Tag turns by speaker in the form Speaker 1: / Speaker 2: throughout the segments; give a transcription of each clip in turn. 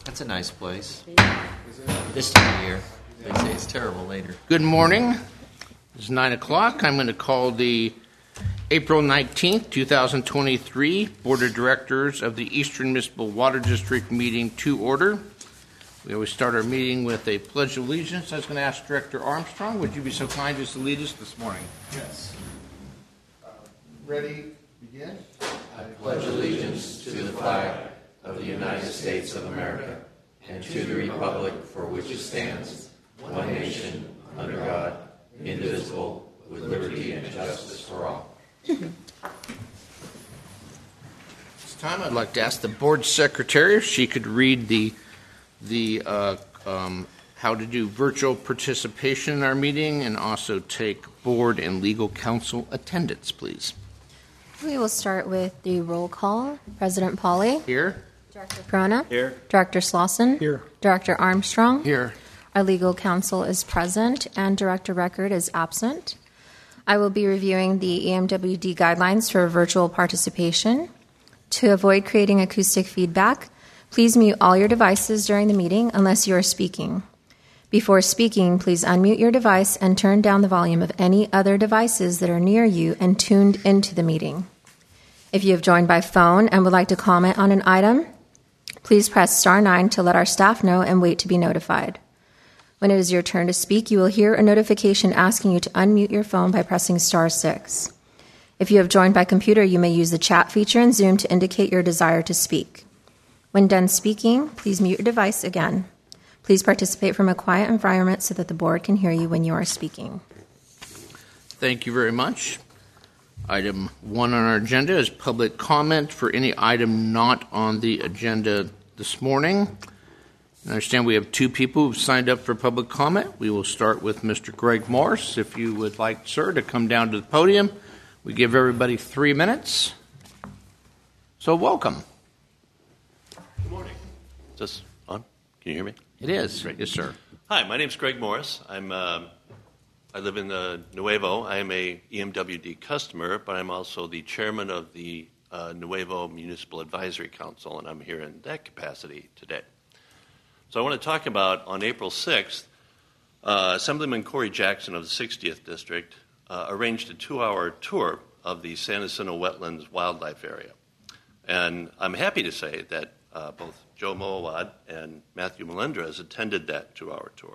Speaker 1: That's a nice place. This time of year. They say it's terrible later.
Speaker 2: Good morning. It's 9 o'clock. I'm going to call the April 19th, 2023 Board of Directors of the Eastern Municipal Water District meeting to order. We always start our meeting with a pledge of allegiance. I was going to ask Director Armstrong, would you be so kind as to lead us this morning?
Speaker 3: Yes.
Speaker 2: Ready? Begin.
Speaker 1: I pledge allegiance to the flag of the United States of America and to the republic for which it stands, one nation, under God, indivisible, with liberty and justice for all.
Speaker 2: This time I'd like to ask the board secretary if she could read the how to do virtual participation in our meeting and also take board and legal counsel attendance, please.
Speaker 4: We will start with the roll call. President Pauly.
Speaker 2: Here.
Speaker 4: Director Corona.
Speaker 3: Here.
Speaker 4: Director Slauson.
Speaker 3: Here.
Speaker 4: Director Armstrong.
Speaker 2: Here.
Speaker 4: Our legal counsel is present and Director Record is absent. I will be reviewing the EMWD guidelines for virtual participation. To avoid creating acoustic feedback, please mute all your devices during the meeting unless you are speaking. Before speaking, please unmute your device and turn down the volume of any other devices that are near you and tuned into the meeting. If you have joined by phone and would like to comment on an item, please press star 9 to let our staff know and wait to be notified. When it is your turn to speak, you will hear a notification asking you to unmute your phone by pressing star 6. If you have joined by computer, you may use the chat feature in Zoom to indicate your desire to speak. When done speaking, please mute your device again. Please participate from a quiet environment so that the board can hear you when you are speaking.
Speaker 2: Thank you very much. Item 1 on our agenda is public comment for any item not on the agenda this morning. I understand we have 2 people who've signed up for public comment. We will start with Mr. Greg Morris. If you would like, sir, to come down to the podium. We give everybody 3 minutes. So welcome.
Speaker 5: Good morning. Is this on? Can you hear me?
Speaker 2: It is.
Speaker 5: Great.
Speaker 2: Yes, sir.
Speaker 5: Hi, my name's Greg Morris. I live in Nuevo. I am a EMWD customer, but I'm also the chairman of the Nuevo Municipal Advisory Council, and I'm here in that capacity today. So I want to talk about, on April 6th, Assemblyman Corey Jackson of the 60th District arranged a 2-hour tour of the San Jacinto Wetlands Wildlife Area. And I'm happy to say that both Joe Moawad and Matthew Melendrez attended that 2-hour tour.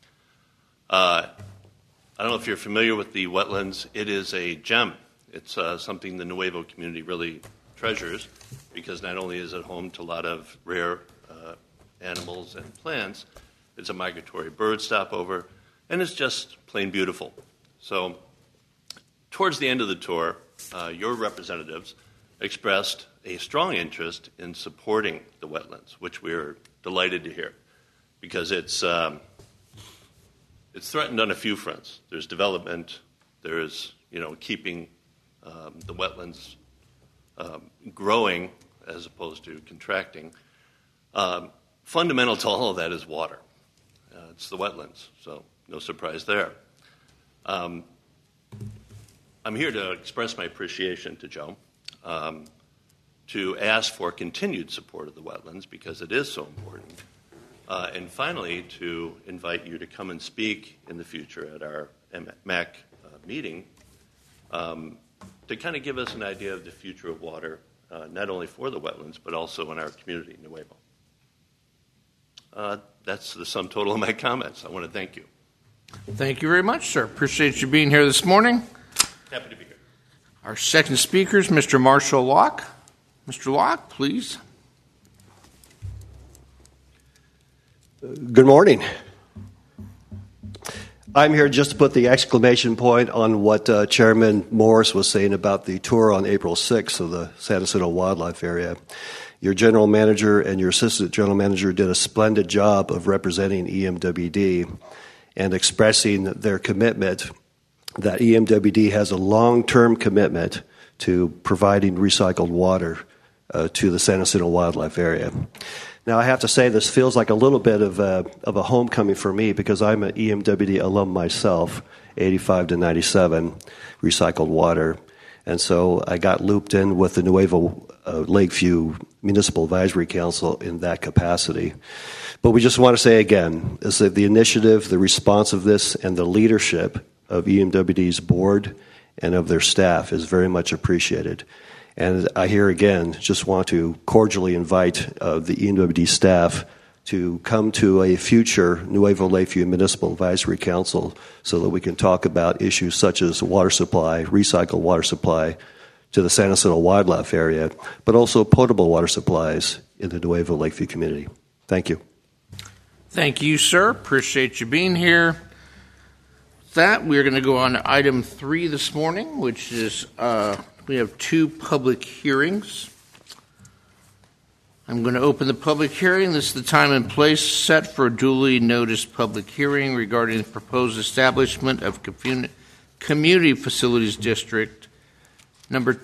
Speaker 5: I don't know if you're familiar with the wetlands. It is a gem. It's something the Nuevo community really treasures because not only is it home to a lot of rare animals and plants, it's a migratory bird stopover, and it's just plain beautiful. So towards the end of the tour, your representatives expressed a strong interest in supporting the wetlands, which we are delighted to hear because it's threatened on a few fronts. There's development. There's, keeping the wetlands growing as opposed to contracting. Fundamental to all of that is water. It's the wetlands, so no surprise there. I'm here to express my appreciation to Joe, to ask for continued support of the wetlands because it is so important. And finally, to invite you to come and speak in the future at our MAC meeting to kind of give us an idea of the future of water, not only for the wetlands, but also in our community, Nuevo. That's the sum total of my comments. I want to thank you.
Speaker 2: Thank you very much, sir. Appreciate you being here this morning.
Speaker 5: Happy to be here.
Speaker 2: Our second speaker is Mr. Marshall Locke. Mr. Locke, please.
Speaker 3: Good morning. I'm here just to put the exclamation point on what Chairman Morris was saying about the tour on April 6th of the San Jacinto Wildlife Area. Your general manager and your assistant general manager did a splendid job of representing EMWD and expressing their commitment that EMWD has a long-term commitment to providing recycled water to the San Jacinto Wildlife Area. Now, I have to say this feels like a little bit of a homecoming for me because I'm an EMWD alum myself, 85 to 97, recycled water. And so I got looped in with the Nuevo Lakeview Municipal Advisory Council in that capacity. But we just want to say again, is that the initiative, the responsiveness, and the leadership of EMWD's board and of their staff is very much appreciated. And I here again just want to cordially invite the EMWD staff to come to a future Nuevo Lakeview Municipal Advisory Council so that we can talk about issues such as water supply, recycled water supply to the San Jacinto Wildlife Area, but also potable water supplies in the Nuevo Lakeview community. Thank you.
Speaker 2: Thank you, sir. Appreciate you being here. With that, we're going to go on to item 3 this morning, which is we have 2 public hearings. I'm going to open the public hearing. This is the time and place set for a duly noticed public hearing regarding the proposed establishment of Community Facilities District number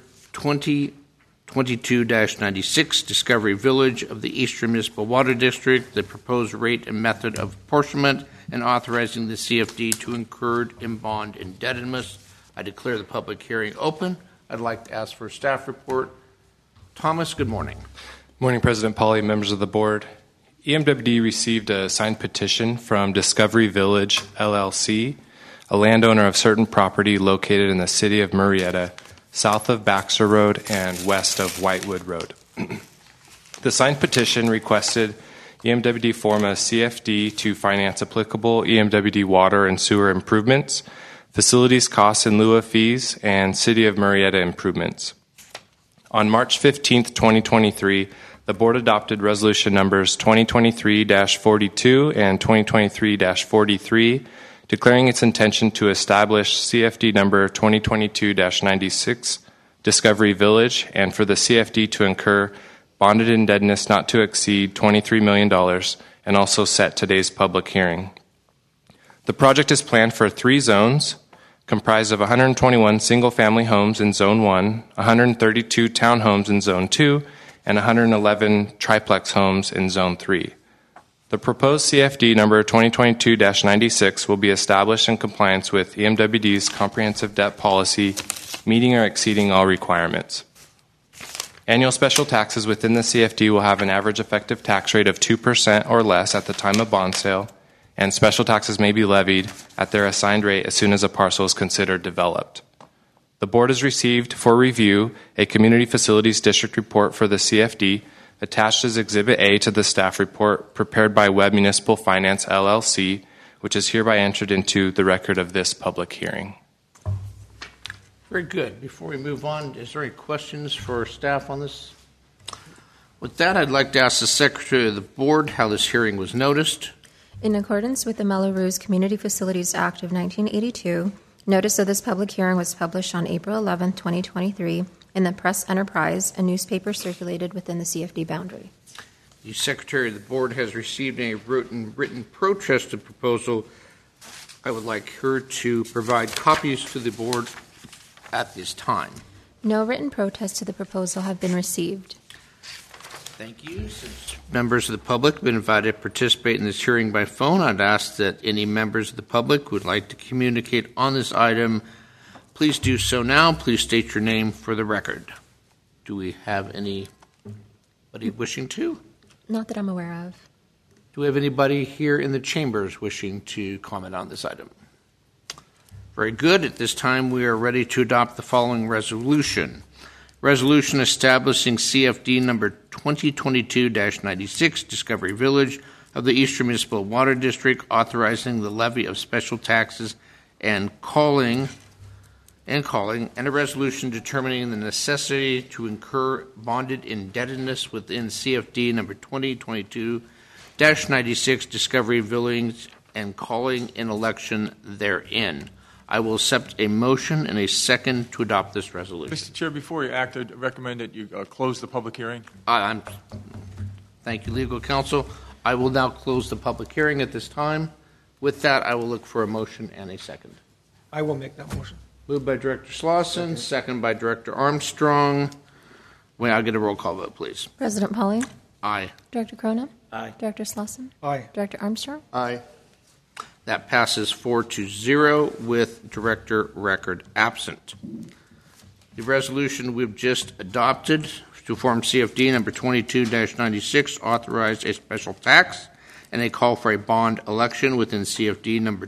Speaker 2: 2022-96, Discovery Village of the Eastern Municipal Water District, the proposed rate and method of apportionment, and authorizing the CFD to incur in bond indebtedness. I declare the public hearing open. I'd like to ask for a staff report. Thomas, good morning.
Speaker 6: Morning, President Pauly, members of the board. EMWD received a signed petition from Discovery Village, LLC, a landowner of certain property located in the city of Murrieta, south of Baxter Road and west of Whitewood Road. The signed petition requested EMWD form a CFD to finance applicable EMWD water and sewer improvements, facilities costs in lieu of fees, and city of Murrieta improvements. On March 15, 2023, the board adopted resolution numbers 2023-42 and 2023-43, declaring its intention to establish CFD number 2022-96, Discovery Village, and for the CFD to incur bonded indebtedness not to exceed $23 million, and also set today's public hearing. The project is planned for 3 zones, comprised of 121 single-family homes in Zone 1, 132 townhomes in Zone 2, and 111 triplex homes in Zone 3. The proposed CFD number 2022-96 will be established in compliance with EMWD's comprehensive debt policy, meeting or exceeding all requirements. Annual special taxes within the CFD will have an average effective tax rate of 2% or less at the time of bond sale, and special taxes may be levied at their assigned rate as soon as a parcel is considered developed. The board has received for review a Community Facilities District report for the CFD attached as Exhibit A to the staff report prepared by Webb Municipal Finance, LLC, which is hereby entered into the record of this public hearing.
Speaker 2: Very good. Before we move on, is there any questions for staff on this? With that, I'd like to ask the Secretary of the Board how this hearing was noticed.
Speaker 4: In accordance with the Mello-Roos Community Facilities Act of 1982, notice of this public hearing was published on April 11, 2023, in the Press Enterprise, a newspaper circulated within the CFD boundary.
Speaker 2: The Secretary of the Board has received a written protest to the proposal. I would like her to provide copies to the Board at this time.
Speaker 4: No written protests to the proposal have been received.
Speaker 2: Thank you. Since members of the public have been invited to participate in this hearing by phone, I'd ask that any members of the public who would like to communicate on this item, please do so now. Please state your name for the record. Do we have anybody wishing to?
Speaker 4: Not that I'm aware of.
Speaker 2: Do we have anybody here in the chambers wishing to comment on this item? Very good. At this time, we are ready to adopt the following resolution. Resolution establishing CFD number 2022-96, Discovery Village of the Eastern Municipal Water District, authorizing the levy of special taxes and calling, and a resolution determining the necessity to incur bonded indebtedness within CFD number 2022-96, Discovery Village, and calling an election therein. I will accept a motion and a second to adopt this resolution.
Speaker 7: Mr. Chair, before you act, I recommend that you close the public hearing.
Speaker 2: Thank you, legal counsel. I will now close the public hearing at this time. With that, I will look for a motion and a second.
Speaker 8: I will make that motion.
Speaker 2: Moved by Director Slauson, second by Director Armstrong. I'll get a roll call vote, please.
Speaker 4: President Pauly?
Speaker 2: Aye.
Speaker 4: Director Cronin?
Speaker 8: Aye.
Speaker 4: Director Slauson?
Speaker 8: Aye.
Speaker 4: Director Armstrong?
Speaker 2: Aye. That passes 4-0 with Director Record absent. The resolution we've just adopted to form CFD number 22-96 authorized a special tax and a call for a bond election within CFD number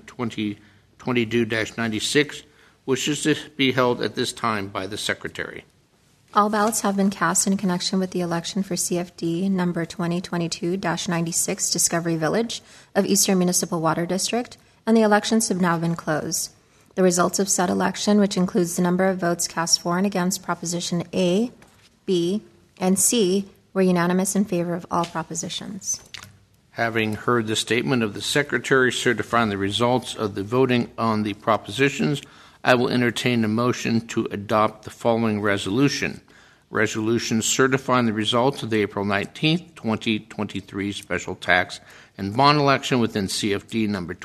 Speaker 2: 2022-96, which is to be held at this time by the Secretary.
Speaker 4: All ballots have been cast in connection with the election for CFD number 2022-96 Discovery Village of Eastern Municipal Water District, and the elections have now been closed. The results of said election, which includes the number of votes cast for and against Proposition A, B, and C, were unanimous in favor of all propositions.
Speaker 2: Having heard the statement of the Secretary certifying the results of the voting on the propositions, I will entertain a motion to adopt the following resolution. Resolution certifying the results of the April 19th, 2023 special tax and bond election within CFD number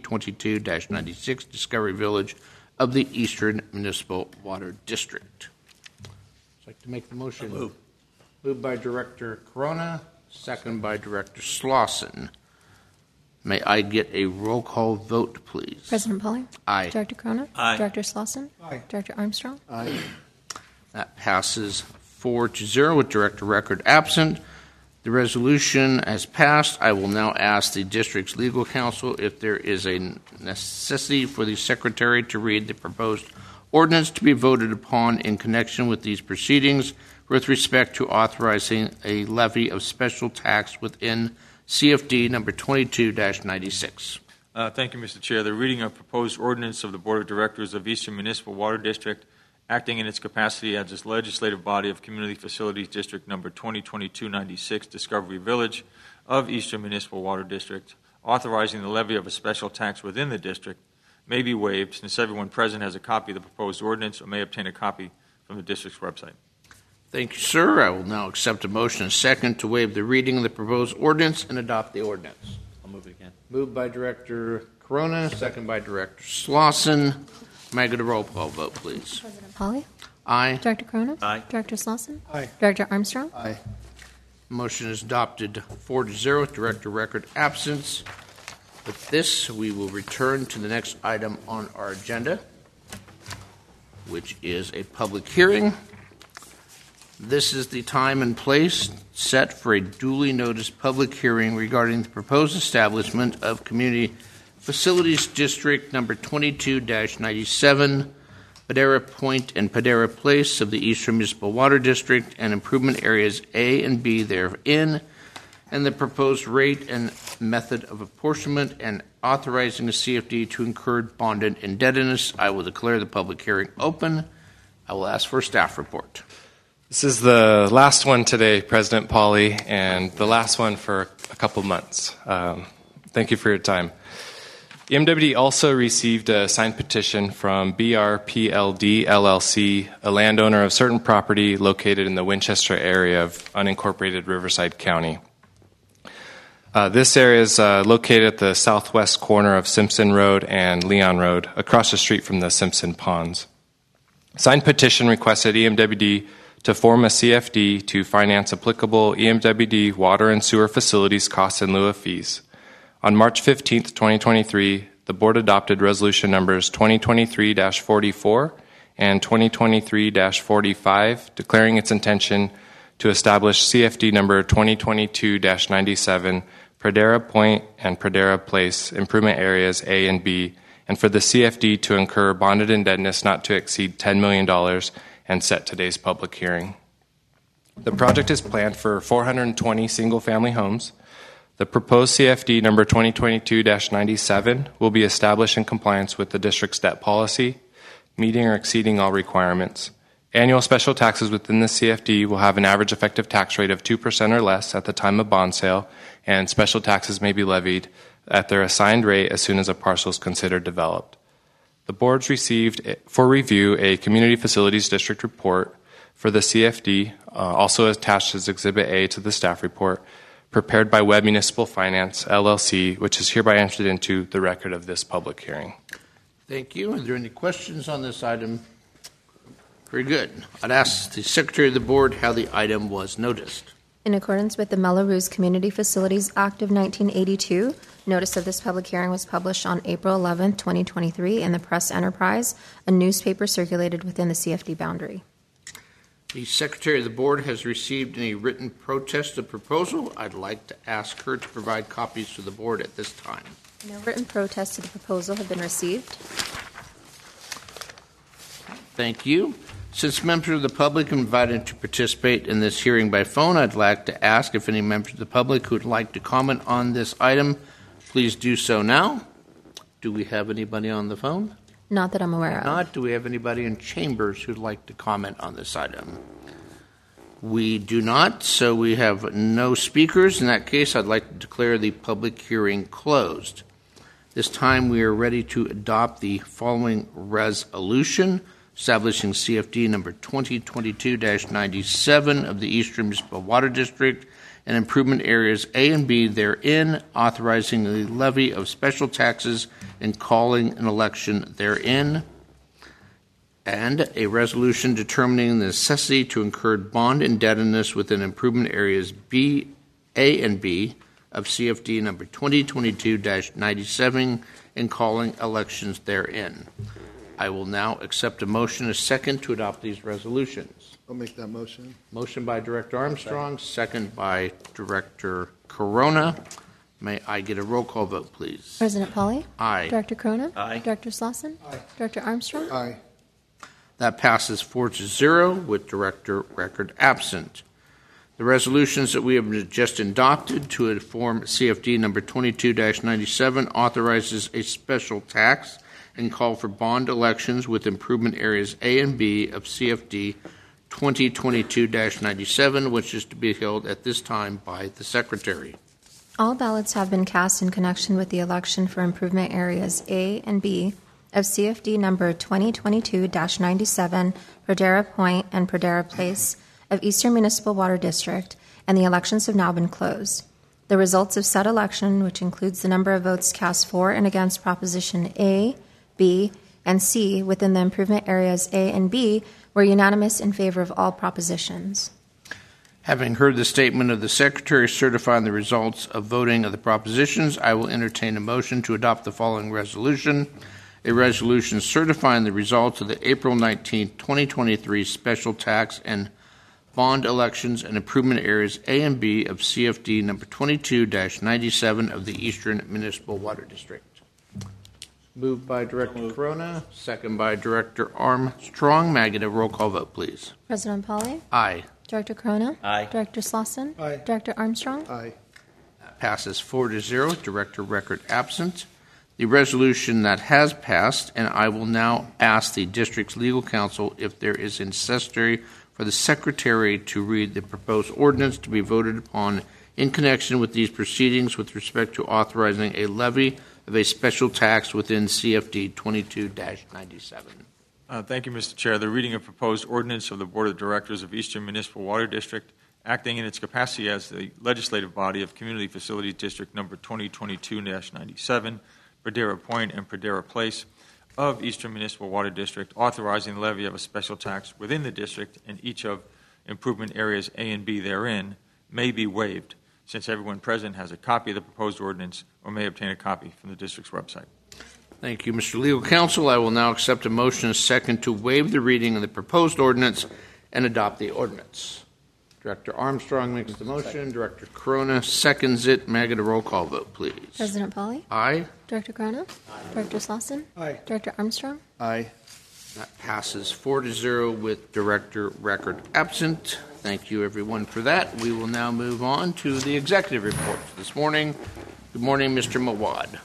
Speaker 2: 2022-96 Discovery Village of the Eastern Municipal Water District. I'd like to make the motion. Moved by Director Corona, second by Director Slauson. May I get a roll call vote, please?
Speaker 4: President Polly?
Speaker 2: Aye.
Speaker 4: Director Corona?
Speaker 7: Aye.
Speaker 4: Director Slauson?
Speaker 8: Aye.
Speaker 4: Director Armstrong?
Speaker 2: Aye. That passes 4-0 with Director Record absent. The resolution has passed. I will now ask the district's legal counsel if there is a necessity for the Secretary to read the proposed ordinance to be voted upon in connection with these proceedings with respect to authorizing a levy of special tax within CFD number 22-96.
Speaker 7: Thank you, Mr. Chair. The reading of proposed ordinance of the Board of Directors of Eastern Municipal Water District, acting in its capacity as its legislative body of Community Facilities District number 2022-96 Discovery Village of Eastern Municipal Water District, authorizing the levy of a special tax within the district, may be waived since everyone present has a copy of the proposed ordinance or may obtain a copy from the district's website.
Speaker 2: Thank you, sir. I will now accept a motion and second to waive the reading of the proposed ordinance and adopt the ordinance.
Speaker 1: I'll move it again.
Speaker 2: Moved by Director Corona, second by Director Slauson. May I get a roll call vote, please?
Speaker 4: President Polly?
Speaker 2: Aye.
Speaker 4: Director Corona?
Speaker 1: Aye.
Speaker 4: Director Slauson?
Speaker 8: Aye.
Speaker 4: Director Armstrong?
Speaker 2: Aye. Motion is adopted 4-0 with Director Record absence. With this, we will return to the next item on our agenda, which is a public hearing. This is the time and place set for a duly noticed public hearing regarding the proposed establishment of Community Facilities District number 22-97, Padera Point and Padera Place of the Eastern Municipal Water District and improvement areas A and B therein, and the proposed rate and method of apportionment and authorizing the CFD to incur bonded indebtedness. I will declare the public hearing open. I will ask for a staff report.
Speaker 6: This is the last one today, President Polly, and the last one for a couple months. Thank you for your time. EMWD also received a signed petition from BRPLD LLC, a landowner of certain property located in the Winchester area of unincorporated Riverside County. This area is located at the southwest corner of Simpson Road and Leon Road, across the street from the Simpson Ponds. Signed petition requested EMWD to form a CFD to finance applicable EMWD water and sewer facilities costs in lieu of fees. On March 15, 2023, the Board adopted resolution numbers 2023-44 and 2023-45, declaring its intention to establish CFD number 2022-97, Pradera Point and Pradera Place, improvement areas A and B, and for the CFD to incur bonded indebtedness not to exceed $10 million and set today's public hearing. The project is planned for 420 single-family homes. The proposed CFD number 2022-97 will be established in compliance with the district's debt policy, meeting or exceeding all requirements. Annual special taxes within the CFD will have an average effective tax rate of 2% or less at the time of bond sale, and special taxes may be levied at their assigned rate as soon as a parcel is considered developed. The board's received for review a Community Facilities District report for the CFD, also attached as Exhibit A to the staff report, prepared by Webb Municipal Finance, LLC, which is hereby entered into the record of this public hearing.
Speaker 2: Thank you. Are there any questions on this item? Very good. I'd ask the Secretary of the Board how the item was noticed.
Speaker 4: In accordance with the Mello-Roos Community Facilities Act of 1982, notice of this public hearing was published on April 11, 2023 in the Press Enterprise, a newspaper circulated within the CFD boundary.
Speaker 2: The Secretary of the Board has received any written protest of the proposal. I'd like to ask her to provide copies to the Board at this time.
Speaker 4: No written protests to the proposal have been received.
Speaker 2: Thank you. Since members of the public are invited to participate in this hearing by phone, I'd like to ask if any members of the public who would like to comment on this item, please do so now. Do we have anybody on the phone?
Speaker 4: Not that I'm aware of.
Speaker 2: Not. Do we have anybody in chambers who'd like to comment on this item? We do not, so we have no speakers. In that case, I'd like to declare the public hearing closed. This time we are ready to adopt the following resolution establishing CFD number 2022-97 of the Eastern Municipal Water District and improvement areas A and B therein, authorizing the levy of special taxes and calling an election therein, and a resolution determining the necessity to incur bond indebtedness within improvement areas A and B of CFD number 2022-97 and calling elections therein. I will now accept a motion, a second, to adopt these resolutions.
Speaker 9: I'll make that motion.
Speaker 2: Motion by Director Armstrong, second by Director Corona. May I get a roll call vote, please?
Speaker 4: President Polly?
Speaker 2: Aye.
Speaker 4: Director Corona?
Speaker 5: Aye.
Speaker 4: Director Slauson? Aye. Director Armstrong?
Speaker 9: Aye.
Speaker 2: That passes 4-0 with Director Record absent. The resolutions that we have just adopted to inform CFD number 22-97 authorizes a special tax and call for bond elections with improvement areas A and B of CFD 2022-97, which is to be held at this time by the Secretary.
Speaker 4: All ballots have been cast in connection with the election for improvement areas A and B of CFD number 2022-97, Pradera Point and Pradera Place of Eastern Municipal Water District, and the elections have now been closed. The results of said election, which includes the number of votes cast for and against Proposition A, B, and C within the improvement areas A and B, were unanimous in favor of all propositions.
Speaker 2: Having heard the statement of the Secretary certifying the results of voting of the propositions, I will entertain a motion to adopt the following resolution. A resolution certifying the results of the April 19, 2023 special tax and bond elections and improvement areas A and B of CFD number 22-97 of the Eastern Municipal Water District. Moved by Director Corona, second by Director Armstrong. May I get a roll call vote, please?
Speaker 4: President Polly?
Speaker 2: Aye.
Speaker 4: Director Corona?
Speaker 5: Aye.
Speaker 4: Director Slauson?
Speaker 8: Aye.
Speaker 4: Director Armstrong?
Speaker 9: Aye.
Speaker 2: That passes 4-0. Director Record absent. The resolution that has passed, and I will now ask the district's legal counsel if there is necessary for the Secretary to read the proposed ordinance to be voted upon in connection with these proceedings with respect to authorizing a levy of a special tax within CFD 22-97.
Speaker 7: Thank you, Mr. Chair. The reading of proposed ordinance of the Board of Directors of Eastern Municipal Water District, acting in its capacity as the legislative body of Community Facilities District number 2022-97, Pradera Point and Pradera Place of Eastern Municipal Water District, authorizing the levy of a special tax within the district and each of improvement areas A and B therein may be waived, since everyone present has a copy of the proposed ordinance or may obtain a copy from the district's website.
Speaker 2: Thank you, Mr. Legal Counsel. I will now accept a motion, a second, to waive the reading of the proposed ordinance and adopt the ordinance. Director Armstrong makes the motion. Director Corona seconds it. May I get a roll call vote, please?
Speaker 4: President Polly?
Speaker 2: Aye.
Speaker 4: Director Corona? Aye. Director Slauson?
Speaker 8: Aye.
Speaker 4: Director Armstrong?
Speaker 9: Aye.
Speaker 2: That passes 4-0 with Director Record absent. Thank you, everyone, for that. We will now move on to the executive report this morning. Good morning, Mr. Mawad.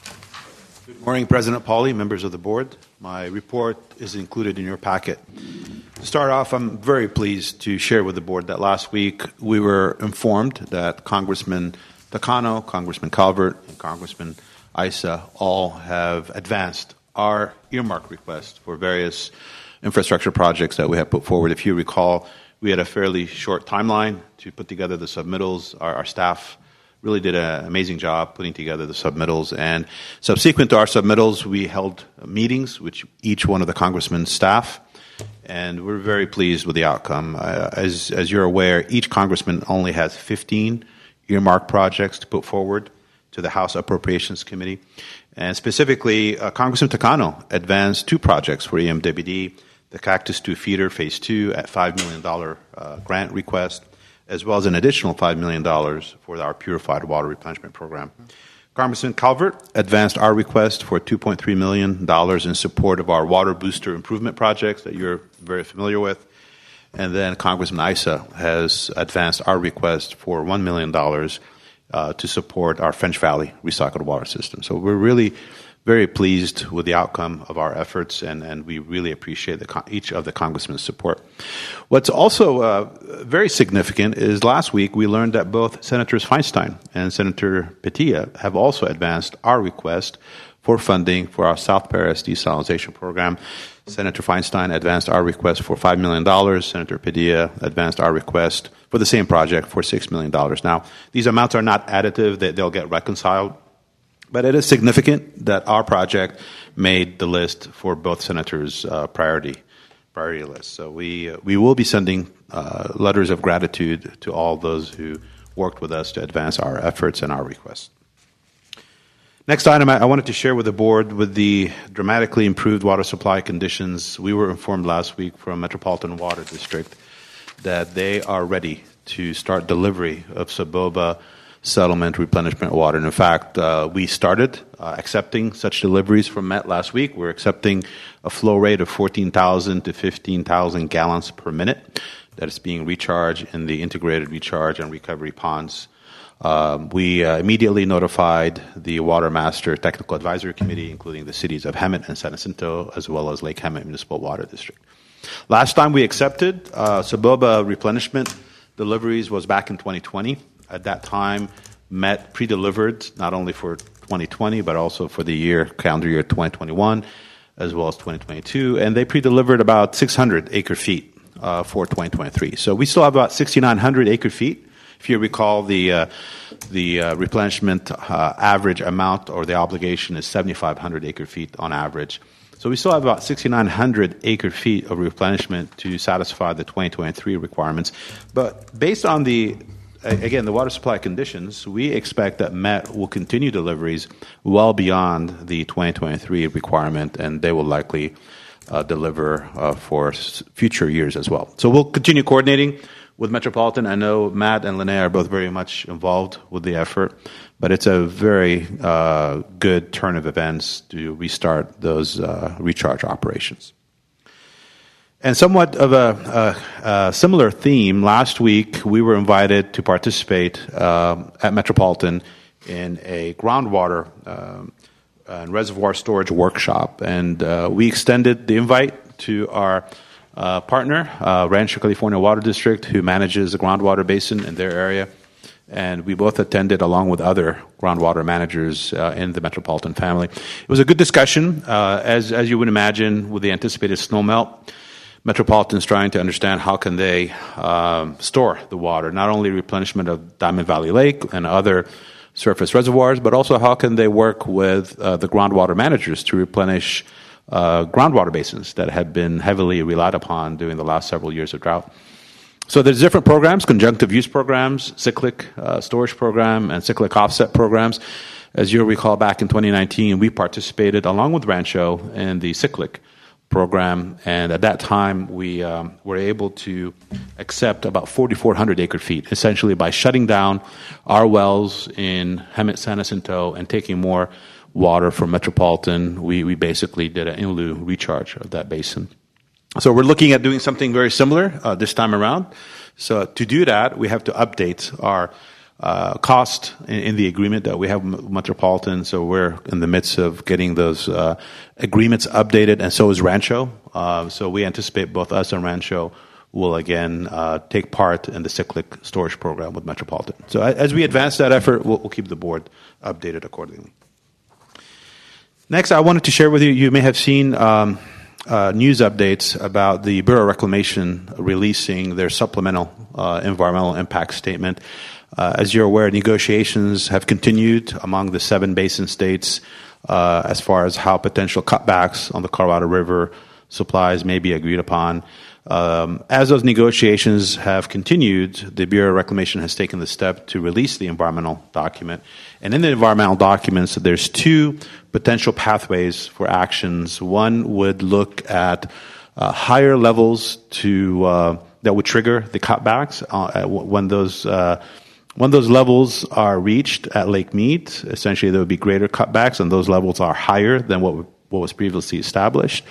Speaker 10: Good morning, President Pauly, members of the board. My report is included in your packet. To start off, I'm very pleased to share with the board that last week we were informed that Congressman Takano, Congressman Calvert, and Congressman Issa all have advanced our earmark request for various infrastructure projects that we have put forward. If you recall, we had a fairly short timeline to put together the submittals. Our staff really did an amazing job putting together the submittals. And subsequent to our submittals, we held meetings with each one of the congressman's staff. and we're very pleased with the outcome. As you're aware, each congressman only has 15 earmarked projects to put forward to the House Appropriations Committee. And specifically, Congressman Takano advanced 2 projects for EMWD, the Cactus II Feeder Phase 2 at $5 million grant request, as well as an additional $5 million for our Purified Water Replenishment Program. Congressman Calvert advanced our request for $2.3 million in support of our water booster improvement projects that you're very familiar with. And then Congressman Issa has advanced our request for $1 million to support our French Valley recycled water system. So we're really very pleased with the outcome of our efforts, and we really appreciate each of the congressmen's support. What's also very significant is last week we learned that both Senators Feinstein and Senator Padilla have also advanced our request for funding for our South Paris desalination program. Senator Feinstein advanced our request for $5 million. Senator Padilla advanced our request for the same project for $6 million. Now, these amounts are not additive. They'll get reconciled. But it is significant that our project made the list for both senators' priority list. So we will be sending letters of gratitude to all those who worked with us to advance our efforts and our requests. Next item I wanted to share with the board, with the dramatically improved water supply conditions, we were informed last week from Metropolitan Water District that they are ready to start delivery of Saboba settlement replenishment water. And in fact, we started accepting such deliveries from Met last week. We're accepting a flow rate of 14,000 to 15,000 gallons per minute that is being recharged in the integrated recharge and recovery ponds. We immediately notified the Water Master Technical Advisory Committee, including the cities of Hemet and San Jacinto, as well as Lake Hemet Municipal Water District. Last time we accepted Saboba replenishment deliveries was back in 2020. At that time, Met pre-delivered not only for 2020, but also for the calendar year 2021, as well as 2022. And they pre-delivered about 600 acre-feet for 2023. So we still have about 6,900 acre-feet. If you recall, the replenishment average amount or the obligation is 7,500 acre-feet on average. So we still have about 6,900 acre-feet of replenishment to satisfy the 2023 requirements. But based on the water supply conditions, we expect that Met will continue deliveries well beyond the 2023 requirement, and they will likely deliver for future years as well. So we'll continue coordinating with Metropolitan. I know Matt and Lene are both very much involved with the effort, but it's a very good turn of events to restart those recharge operations. And somewhat of a similar theme, last week we were invited to participate at Metropolitan in a groundwater and reservoir storage workshop. And we extended the invite to our partner, Rancho California Water District, who manages the groundwater basin in their area. And we both attended along with other groundwater managers in the Metropolitan family. It was a good discussion. As you would imagine, with the anticipated snowmelt, Metropolitan's trying to understand how can they store the water, not only replenishment of Diamond Valley Lake and other surface reservoirs, but also how can they work with the groundwater managers to replenish groundwater basins that have been heavily relied upon during the last several years of drought. So there's different programs, conjunctive use programs, cyclic storage program, and cyclic offset programs. As you'll recall, back in 2019, we participated along with Rancho in the cyclic program, and at that time we were able to accept about 4,400 acre-feet, essentially by shutting down our wells in Hemet, San Jacinto, and taking more water from Metropolitan. We basically did an in lieu recharge of that basin. So we're looking at doing something very similar this time around. So to do that, we have to update our cost in the agreement that we have with Metropolitan. So we're in the midst of getting those agreements updated, and so is Rancho. So we anticipate both us and Rancho will again take part in the cyclic storage program with Metropolitan. So as we advance that effort, we'll keep the board updated accordingly. Next, I wanted to share with you, you may have seen news updates about the Bureau of Reclamation releasing their supplemental environmental impact statement. As you're aware, negotiations have continued among the 7 basin states as far as how potential cutbacks on the Colorado River supplies may be agreed upon. As those negotiations have continued, the Bureau of Reclamation has taken the step to release the environmental document. And in the environmental documents, there's two potential pathways for actions. One would look at higher levels that would trigger the cutbacks when those levels are reached at Lake Mead. Essentially, there would be greater cutbacks, and those levels are higher than what was previously established.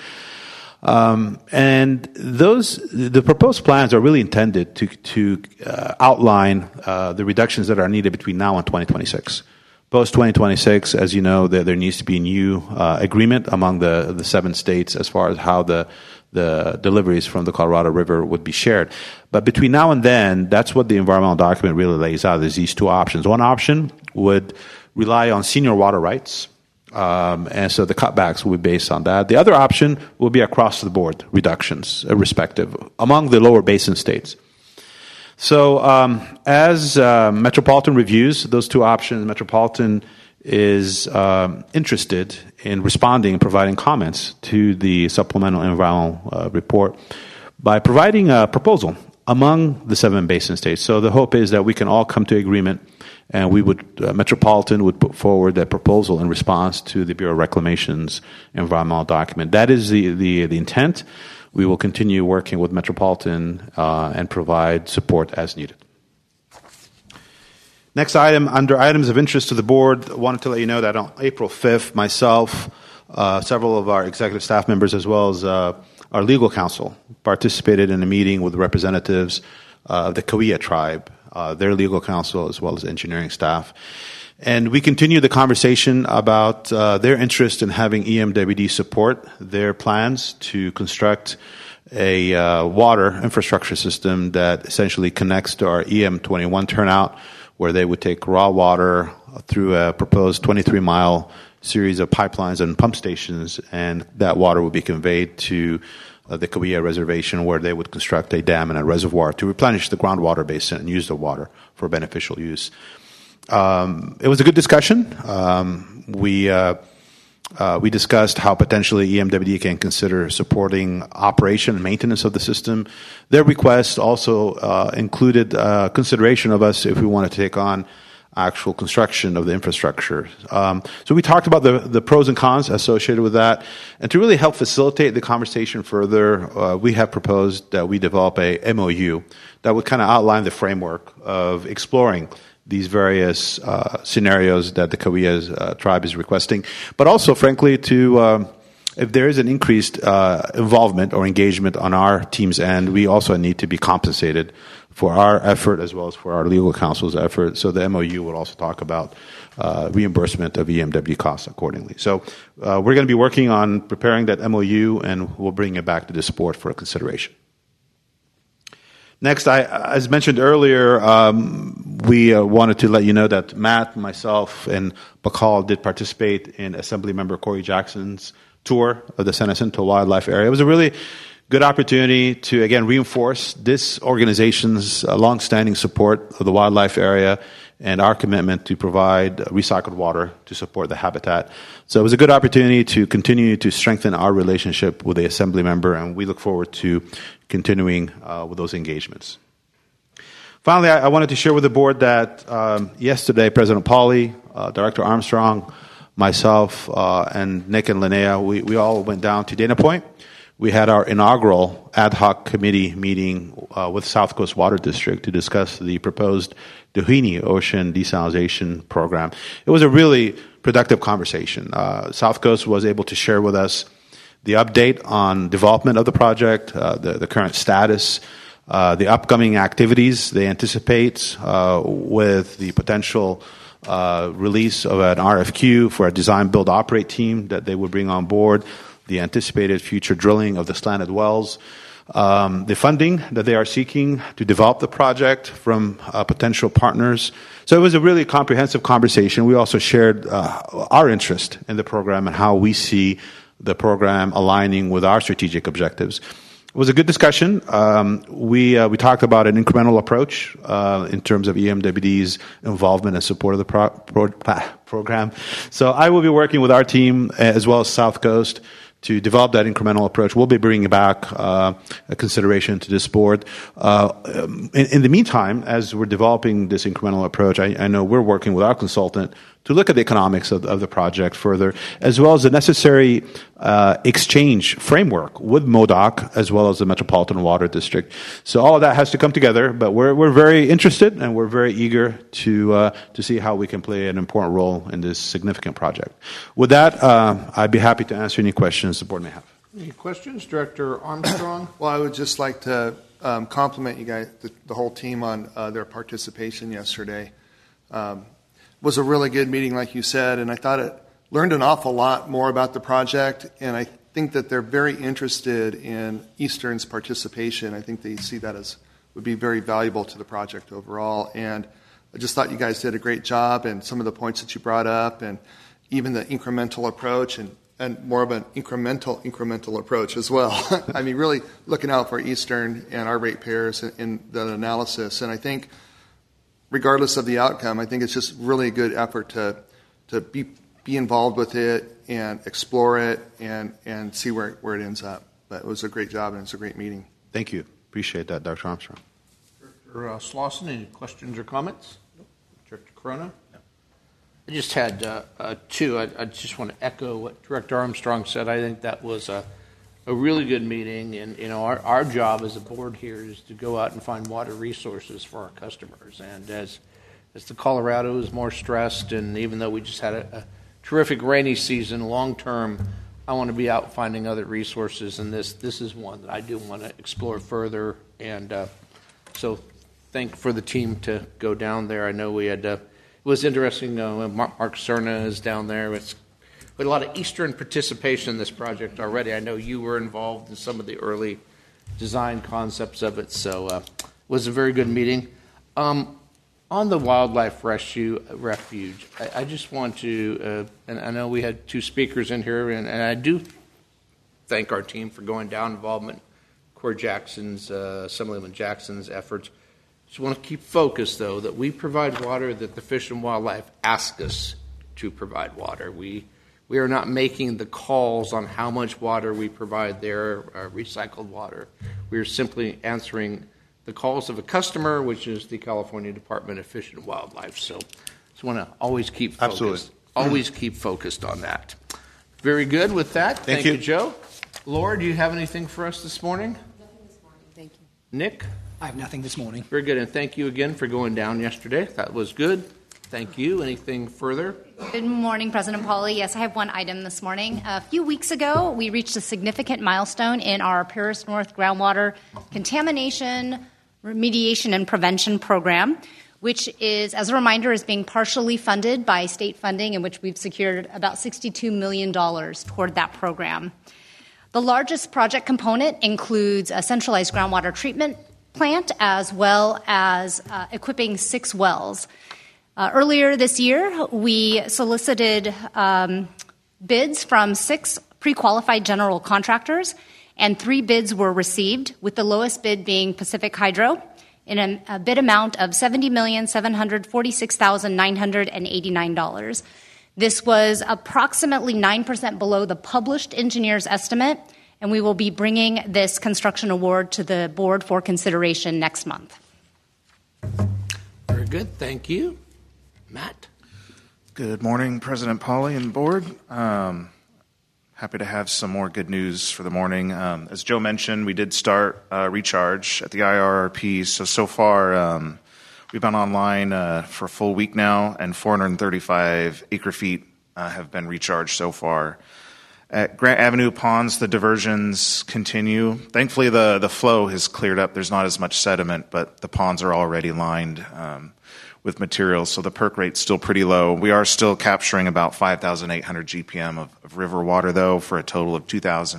Speaker 10: And the proposed plans are really intended to outline the reductions that are needed between now and 2026. Post 2026, as you know, there needs to be a new agreement among the 7 states as far as how the deliveries from the Colorado River would be shared. But between now and then, that's what the environmental document really lays out, is these two options. One option would rely on senior water rights, and so the cutbacks will be based on that. The other option will be across-the-board reductions, respective, among the lower basin states. So as Metropolitan reviews those two options, Metropolitan is interested in responding and providing comments to the supplemental environmental report by providing a proposal among the 7 basin states. So the hope is that we can all come to agreement, and Metropolitan would put forward that proposal in response to the Bureau of Reclamation's environmental document. That is the intent. We will continue working with Metropolitan and provide support as needed. Next item, under items of interest to the board, I wanted to let you know that on April 5th, myself, several of our executive staff members, as well as our legal counsel, participated in a meeting with representatives of the Cahuilla tribe, their legal counsel, as well as engineering staff. And we continue the conversation about their interest in having EMWD support their plans to construct a water infrastructure system that essentially connects to our EM21 turnout, where they would take raw water through a proposed 23-mile series of pipelines and pump stations, and that water would be conveyed to the Cahuilla Reservation, where they would construct a dam and a reservoir to replenish the groundwater basin and use the water for beneficial use. It was a good discussion. We discussed how potentially EMWD can consider supporting operation and maintenance of the system. Their request also included consideration of us if we want to take on actual construction of the infrastructure. So we talked about the pros and cons associated with that. And to really help facilitate the conversation further, we have proposed that we develop a MOU that would kind of outline the framework of exploring these various scenarios that the Cahuilla tribe is requesting, but also, frankly, if there is an increased involvement or engagement on our team's end, we also need to be compensated for our effort as well as for our legal counsel's effort. So the MOU will also talk about reimbursement of EMW costs accordingly. So we're going to be working on preparing that MOU, and we'll bring it back to this board for consideration. Next, as mentioned earlier, we wanted to let you know that Matt, myself, and Bakal did participate in Assemblymember Corey Jackson's tour of the San Jacinto Wildlife Area. It was a really good opportunity to, again, reinforce this organization's longstanding support of the wildlife area and our commitment to provide recycled water to support the habitat. So it was a good opportunity to continue to strengthen our relationship with the Assembly member, and we look forward to continuing with those engagements. Finally, I wanted to share with the board that yesterday, President Pauly, Director Armstrong, myself, and Nick and Linnea, we all went down to Dana Point. We had our inaugural ad hoc committee meeting with South Coast Water District to discuss the proposed Doheny Ocean Desalination Program. It was a really productive conversation. South Coast was able to share with us the update on development of the project, the current status, the upcoming activities they anticipate with the potential release of an RFQ for a design, build, operate team that they would bring on board, the anticipated future drilling of the slanted wells, the funding that they are seeking to develop the project from potential partners. So it was a really comprehensive conversation. We also shared our interest in the program and how we see the program aligning with our strategic objectives. It was a good discussion. We talked about an incremental approach in terms of EMWD's involvement and support of the program. So I will be working with our team as well as South Coast to develop that incremental approach. We'll be bringing back a consideration to this board. In the meantime, as we're developing this incremental approach, I know we're working with our consultant to look at the economics of the project further, as well as the necessary exchange framework with MoDOC, as well as the Metropolitan Water District. So all of that has to come together, but we're very interested and we're very eager to see how we can play an important role in this significant project. With that, I'd be happy to answer any questions the board may have.
Speaker 2: Any questions? Director Armstrong?
Speaker 9: Well, I would just like to compliment you guys, the whole team, on their participation yesterday. It was a really good meeting, like you said, and I thought it learned an awful lot more about the project, and I think that they're very interested in Eastern's participation. I think they see that as would be very valuable to the project overall, and I just thought you guys did a great job, and some of the points that you brought up, and even the incremental approach, and more of an incremental approach as well. I mean, really looking out for Eastern and our ratepayers in that analysis. And I think, regardless of the outcome, I think it's just really a good effort to be involved with it and explore it and see where it ends up. But it was a great job and it's a great meeting.
Speaker 10: Thank you. Appreciate that, Dr. Armstrong.
Speaker 2: Director Slauson, any questions or comments? Director Corona? I just had two. I just want to echo what Director Armstrong said. I think that was a really good meeting, and our job as a board here is to go out and find water resources for our customers. And as the Colorado is more stressed, and even though we just had a terrific rainy season, long term, I want to be out finding other resources, and this is one that I do want to explore further. And so, thank for the team to go down there. I know we had. It was interesting. Mark Cerna is down there. We had a lot of Eastern participation in this project already. I know you were involved in some of the early design concepts of it, so it was a very good meeting. On the wildlife refuge, I just want to, and I know we had two speakers in here, and I do thank our team for going down, involvement, Corey Jackson's, Assemblyman Jackson's efforts. Just want to keep focused, though, that we provide water that the Fish and Wildlife ask us to provide water. We are not making the calls on how much water we provide there, recycled water. We are simply answering the calls of a customer, which is the California Department of Fish and Wildlife. So just want to always keep focused.
Speaker 10: Absolutely.
Speaker 2: Always keep focused on that. Very good with that. Thank you, Joe. Laura, do you have anything for us this morning?
Speaker 11: Nothing this morning. Thank you.
Speaker 2: Nick?
Speaker 8: I have nothing this morning.
Speaker 2: Very good, and thank you again for going down yesterday. That was good. Thank you. Anything further?
Speaker 11: Good morning, President Pauly. Yes, I have one item this morning. A few weeks ago, we reached a significant milestone in our Paris North groundwater contamination, remediation, and prevention program, which is, as a reminder, is being partially funded by state funding, in which we've secured about $62 million toward that program. The largest project component includes a centralized groundwater treatment plant, as well as equipping 6 wells. Earlier this year, we solicited bids from 6 pre-qualified general contractors, and 3 bids were received, with the lowest bid being Pacific Hydro in a bid amount of $70,746,989. This was approximately 9% below the published engineer's estimate, and we will be bringing this construction award to the board for consideration next month.
Speaker 2: Very good. Thank you. Matt?
Speaker 12: Good morning, President Pauly and board. Happy to have some more good news for the morning. As Joe mentioned, we did start recharge at the IRRP. So far, we've been online for a full week now, and 435 acre-feet have been recharged so far. At Grant Avenue Ponds, the diversions continue. Thankfully, the flow has cleared up. There's not as much sediment, but the ponds are already lined with materials, so the perk rate's still pretty low. We are still capturing about 5,800 GPM of river water, though, for a total of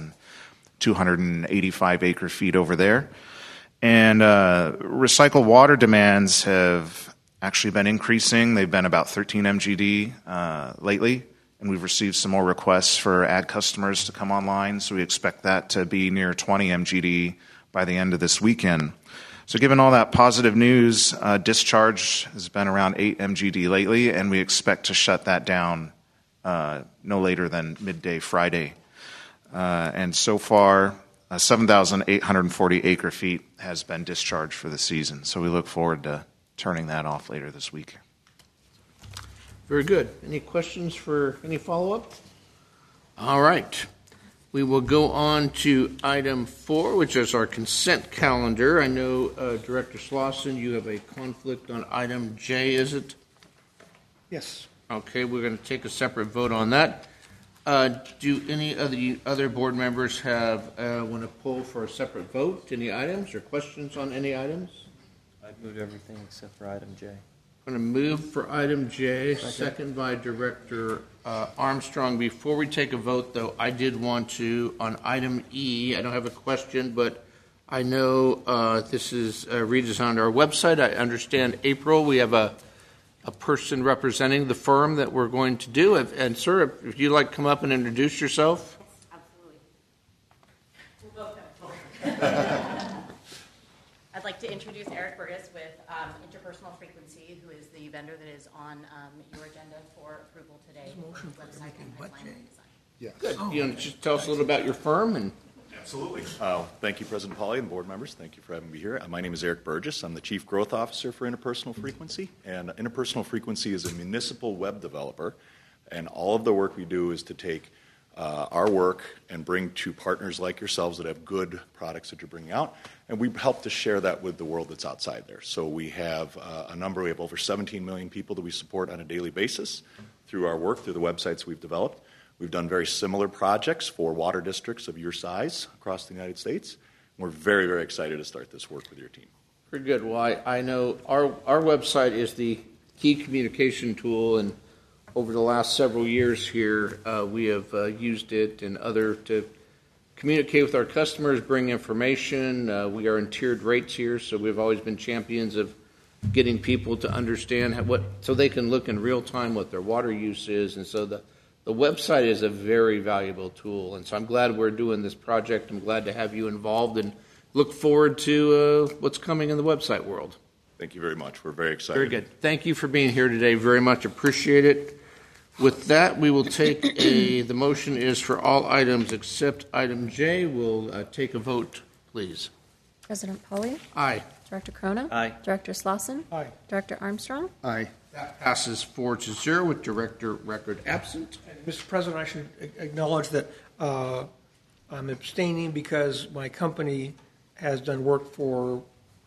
Speaker 12: 2,285 acre-feet over there. And recycled water demands have actually been increasing. They've been about 13 MGD lately, and we've received some more requests for ad customers to come online, so we expect that to be near 20 MGD by the end of this weekend. So given all that positive news, discharge has been around 8 MGD lately, and we expect to shut that down no later than midday Friday. and so far 7,840 acre feet has been discharged for the season. So we look forward to turning that off later this week.
Speaker 2: Very good. Any questions for any follow-up? All right. We will go on to item 4, which is our consent calendar. I know, Director Slauson, you have a conflict on item J, is it?
Speaker 8: Yes.
Speaker 2: Okay, we're going to take a separate vote on that. Do any of the other board members want to pull for a separate vote? Any items or questions on any items?
Speaker 1: I'd move everything except for item J.
Speaker 2: I'm going to move for item J, second by Director Armstrong. Before we take a vote, though, I did want to, on item E, I don't have a question, but I know this is redesigned our website. I understand, April, we have a person representing the firm that we're going to do. And, sir, if you'd like to come up and introduce yourself.
Speaker 13: Absolutely. We'll both have I'd like to introduce Eric Burgess with Interpersonal Frequency, who is the vendor that is on your agenda for approval today. Website and pipeline redesign.
Speaker 9: Yes.
Speaker 2: Good. You want to just tell us a little about your firm? And
Speaker 14: Absolutely. Thank you, President Pauly and board members. Thank you for having me here. My name is Eric Burgess. I'm the Chief Growth Officer for Interpersonal Frequency. And Interpersonal Frequency is a municipal web developer. And all of the work we do is to take our work and bring to partners like yourselves that have good products that you're bringing out. And we help to share that with the world that's outside there. So we have we have over 17 million people that we support on a daily basis through our work, through the websites we've developed. We've done very similar projects for water districts of your size across the United States. We're very, very excited to start this work with your team.
Speaker 2: very good. Well, I know our website is the key communication tool, and over the last several years here, we have used it and to communicate with our customers, bring information. We are in tiered rates here, so we've always been champions of getting people to understand so they can look in real time what their water use is. And so the website is a very valuable tool. And so I'm glad we're doing this project. I'm glad to have you involved and look forward to what's coming in the website world.
Speaker 14: Thank you very much. We're very excited.
Speaker 2: Very good. Thank you for being here today. Very much appreciate it. With that, we will take the motion is for all items except item J. We'll take a vote, please.
Speaker 4: President Pauly?
Speaker 2: Aye.
Speaker 4: Director Corona?
Speaker 1: Aye.
Speaker 4: Director Slauson?
Speaker 8: Aye.
Speaker 4: Director Armstrong?
Speaker 9: Aye.
Speaker 2: That passes 4-0 with Director Record absent.
Speaker 8: Mr. President, I should acknowledge that I'm abstaining because my company has done work for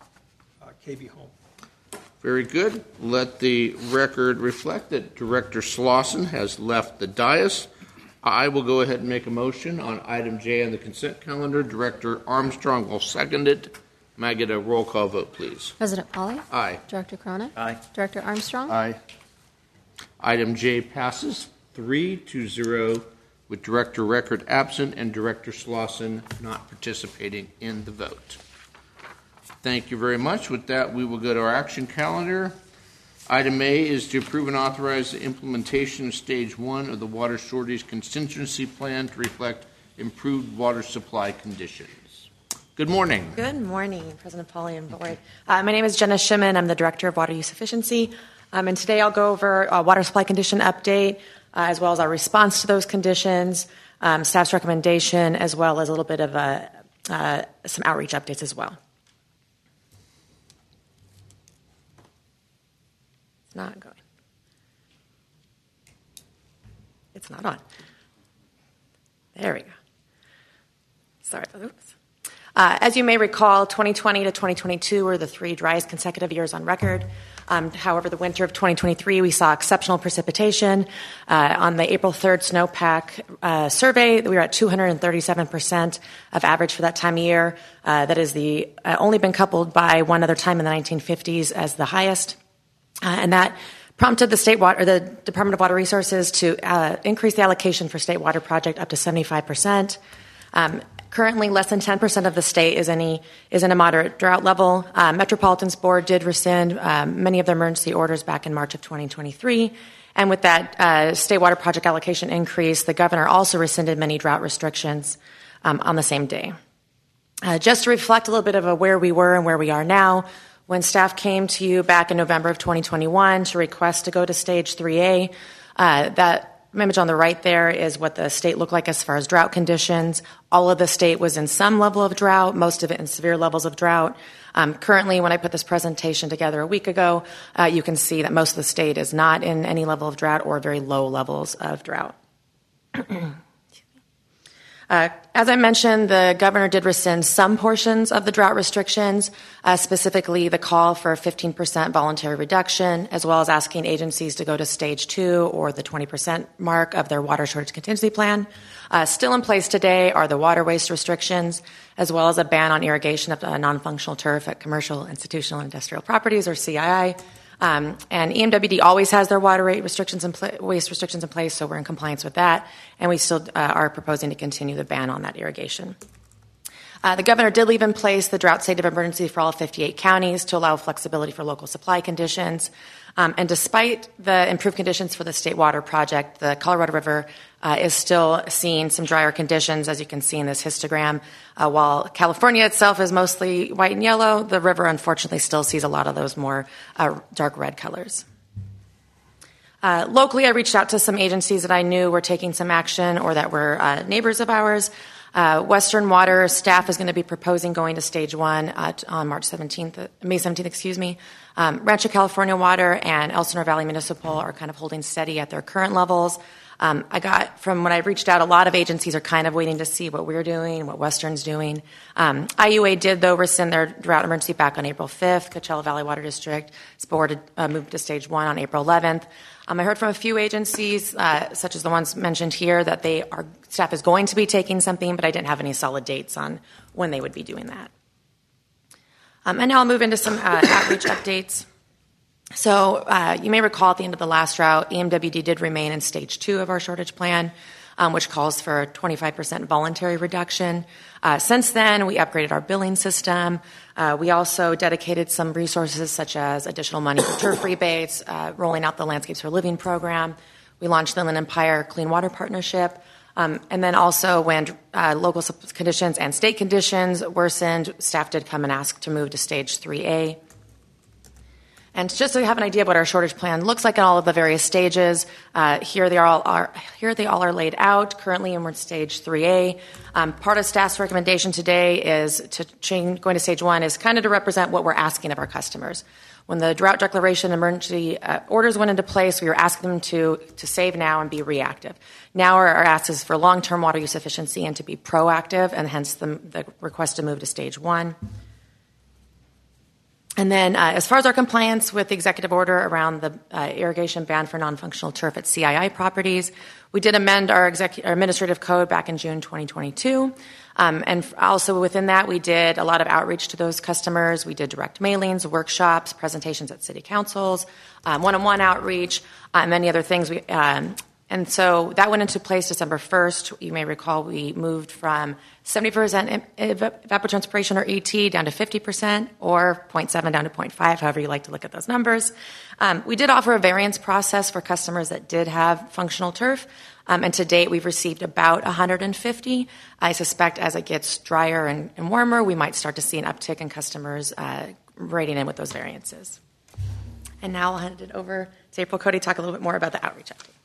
Speaker 8: KB Home.
Speaker 2: Very good. Let the record reflect that Director Slauson has left the dais. I will go ahead and make a motion on item J on the consent calendar. Director Armstrong will second it. May I get a roll call vote, please?
Speaker 4: President Pauly?
Speaker 2: Aye.
Speaker 4: Director Corona?
Speaker 1: Aye.
Speaker 4: Director Armstrong?
Speaker 9: Aye.
Speaker 2: Item J passes 3-0 with Director Record absent and Director Slauson not participating in the vote. Thank you very much. With that, we will go to our action calendar. Item A is to approve and authorize the implementation of Stage 1 of the Water Shortage Contingency Plan to reflect improved water supply conditions. Good morning.
Speaker 15: Good morning, President Pauly and Board. My name is Jenna Shimon. I'm the Director of Water Use Efficiency. And today I'll go over a water supply condition update, as well as our response to those conditions, staff's recommendation, as well as a little bit of some outreach updates as well. It's not going. It's not on. There we go. Sorry. Oops. As you may recall, 2020 to 2022 were the 3 driest consecutive years on record. However, the winter of 2023, we saw exceptional precipitation. On the April 3rd snowpack survey, we were at 237% of average for that time of year. That is only been coupled by one other time in the 1950s as the highest. And that prompted the Department of Water Resources to increase the allocation for state water project up to 75%. Currently, less than 10% of the state is in a moderate drought level. Metropolitan's board did rescind many of the emergency orders back in March of 2023. And with that state water project allocation increase, the governor also rescinded many drought restrictions on the same day. Just to reflect a little bit of where we were and where we are now, when staff came to you back in November of 2021 to request to go to Stage 3A, that image on the right there is what the state looked like as far as drought conditions. All of the state was in some level of drought, most of it in severe levels of drought. Currently, when I put this presentation together a week ago, you can see that most of the state is not in any level of drought or very low levels of drought. As I mentioned, the governor did rescind some portions of the drought restrictions, specifically the call for a 15% voluntary reduction, as well as asking agencies to go to stage 2 or the 20% mark of their water shortage contingency plan. Still in place today are the water waste restrictions, as well as a ban on irrigation of non-functional turf at commercial, institutional, and industrial properties, or CII. And EMWD always has their water rate restrictions waste restrictions in place, so we're in compliance with that. And we still are proposing to continue the ban on that irrigation. The governor did leave in place the drought state of emergency for all 58 counties to allow flexibility for local supply conditions. And despite the improved conditions for the State Water Project, the Colorado River is still seeing some drier conditions, as you can see in this histogram. While California itself is mostly white and yellow, the river unfortunately still sees a lot of those more dark red colors. Locally, I reached out to some agencies that I knew were taking some action or that were neighbors of ours. Western Water staff is going to be proposing going to stage 1 on May 17th, Rancho California Water and Elsinore Valley Municipal are kind of holding steady at their current levels. I got, from when I reached out, a lot of agencies are kind of waiting to see what we're doing, what Western's doing. IUA did, though, rescind their drought emergency back on April 5th. Coachella Valley Water District moved to stage 1 on April 11th. I heard from a few agencies, such as the ones mentioned here, that staff is going to be taking something, but I didn't have any solid dates on when they would be doing that. And now I'll move into some outreach updates. So you may recall at the end of the last drought, EMWD did remain in stage 2 of our shortage plan, which calls for a 25% voluntary reduction. Since then, we upgraded our billing system. We also dedicated some resources, such as additional money for turf rebates, rolling out the Landscapes for Living program. We launched the Inland Empire Clean Water Partnership. And then also when local conditions and state conditions worsened, staff did come and ask to move to stage 3A. And just so you have an idea of what our shortage plan looks like in all of the various stages, here they all are laid out. Currently, we're in stage 3A. Part of staff's recommendation today is going to stage 1 is kind of to represent what we're asking of our customers. When the drought declaration emergency orders went into place, we were asking them to save now and be reactive. Now our ask is for long-term water use efficiency and to be proactive, and hence the request to move to stage 1. And then as far as our compliance with the executive order around the irrigation ban for non-functional turf at CII properties, we did amend our administrative code back in June 2022. And also within that, we did a lot of outreach to those customers. We did direct mailings, workshops, presentations at city councils, one-on-one outreach, and many other things. And so that went into place December 1st. You may recall we moved from 70% evapotranspiration, or ET, down to 50%, or 0.7 down to 0.5, however you like to look at those numbers. We did offer a variance process for customers that did have functional turf, and to date we've received about 150. I suspect as it gets drier and warmer, we might start to see an uptick in customers writing in with those variances. And now I'll hand it over to April Cody to talk a little bit more about the outreach update.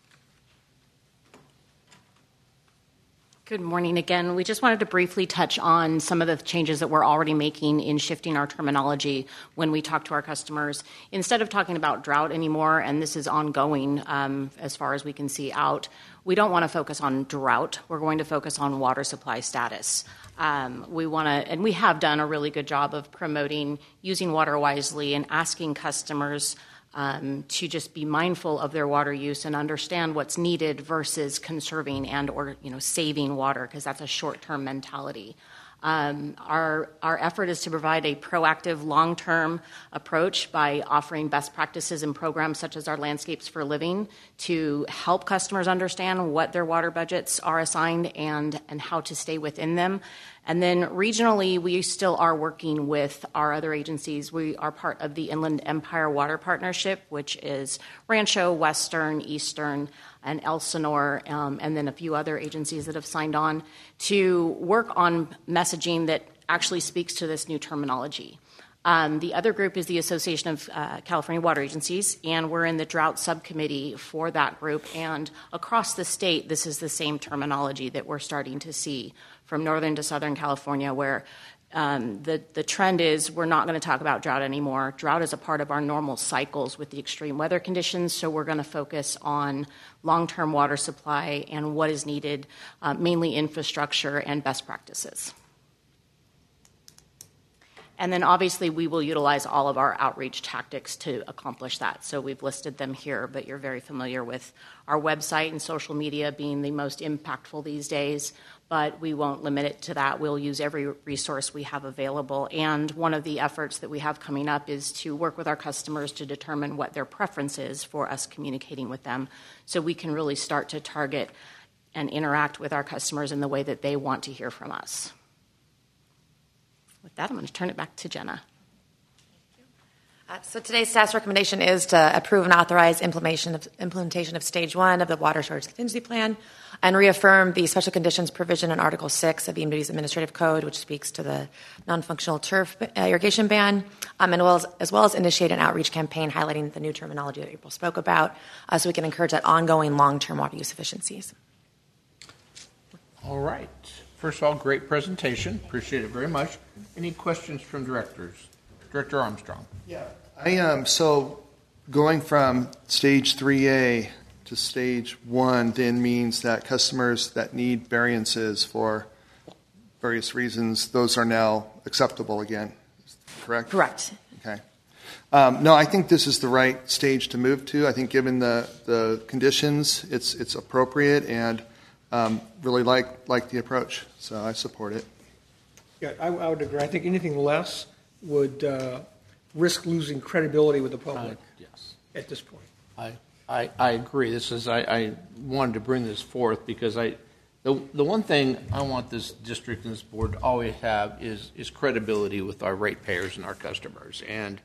Speaker 13: Good morning again. We just wanted to briefly touch on some of the changes that we're already making in shifting our terminology when we talk to our customers. Instead of talking about drought anymore, and this is ongoing as far as we can see out, we don't want to focus on drought. We're going to focus on water supply status. We have done a really good job of promoting using water wisely and asking customers to just be mindful of their water use and understand what's needed versus conserving and or saving water, because that's a short-term mentality. Our effort is to provide a proactive, long-term approach by offering best practices and programs such as our Landscapes for Living to help customers understand what their water budgets are assigned and how to stay within them. And then regionally, we still are working with our other agencies. We are part of the Inland Empire Water Partnership, which is Rancho, Western, Eastern, and Elsinore, and then a few other agencies that have signed on to work on messaging that actually speaks to this new terminology. The other group is the Association of California Water Agencies, and we're in the drought subcommittee for that group. And across the state, this is the same terminology that we're starting to see from northern to southern California, where the trend is we're not going to talk about drought anymore. Drought is a part of our normal cycles with the extreme weather conditions, so we're going to focus on long-term water supply and what is needed, mainly infrastructure and best practices. And then obviously we will utilize all of our outreach tactics to accomplish that. So we've listed them here, but you're very familiar with our website and social media being the most impactful these days. But we won't limit it to that. We'll use every resource we have available. And one of the efforts that we have coming up is to work with our customers to determine what their preference is for us communicating with them, so we can really start to target and interact with our customers in the way that they want to hear from us. With that, I'm going to turn it back to Jenna.
Speaker 15: So today's staff's recommendation is to approve and authorize implementation of Stage 1 of the Water Shortage Contingency Plan and reaffirm the special conditions provision in Article 6 of EMWD's Administrative Code, which speaks to the non-functional turf irrigation ban, as well as initiate an outreach campaign highlighting the new terminology that April spoke about, so we can encourage that ongoing long-term water use efficiencies.
Speaker 2: All right. First of all, great presentation. Appreciate it very much. Any questions from directors? Director Armstrong.
Speaker 9: Yeah. So going from Stage 3A to Stage 1 then means that customers that need variances for various reasons, those are now acceptable again, correct?
Speaker 15: Correct.
Speaker 9: Okay. No, I think this is the right stage to move to. I think given the conditions, it's appropriate, and really like the approach, so I support it.
Speaker 8: Yeah, I would agree. I think anything less would risk losing credibility with the public.
Speaker 2: Yes.
Speaker 8: At this point.
Speaker 2: I agree. I wanted to bring this forth because the one thing I want this district and this board to always have is credibility with our ratepayers and our customers. And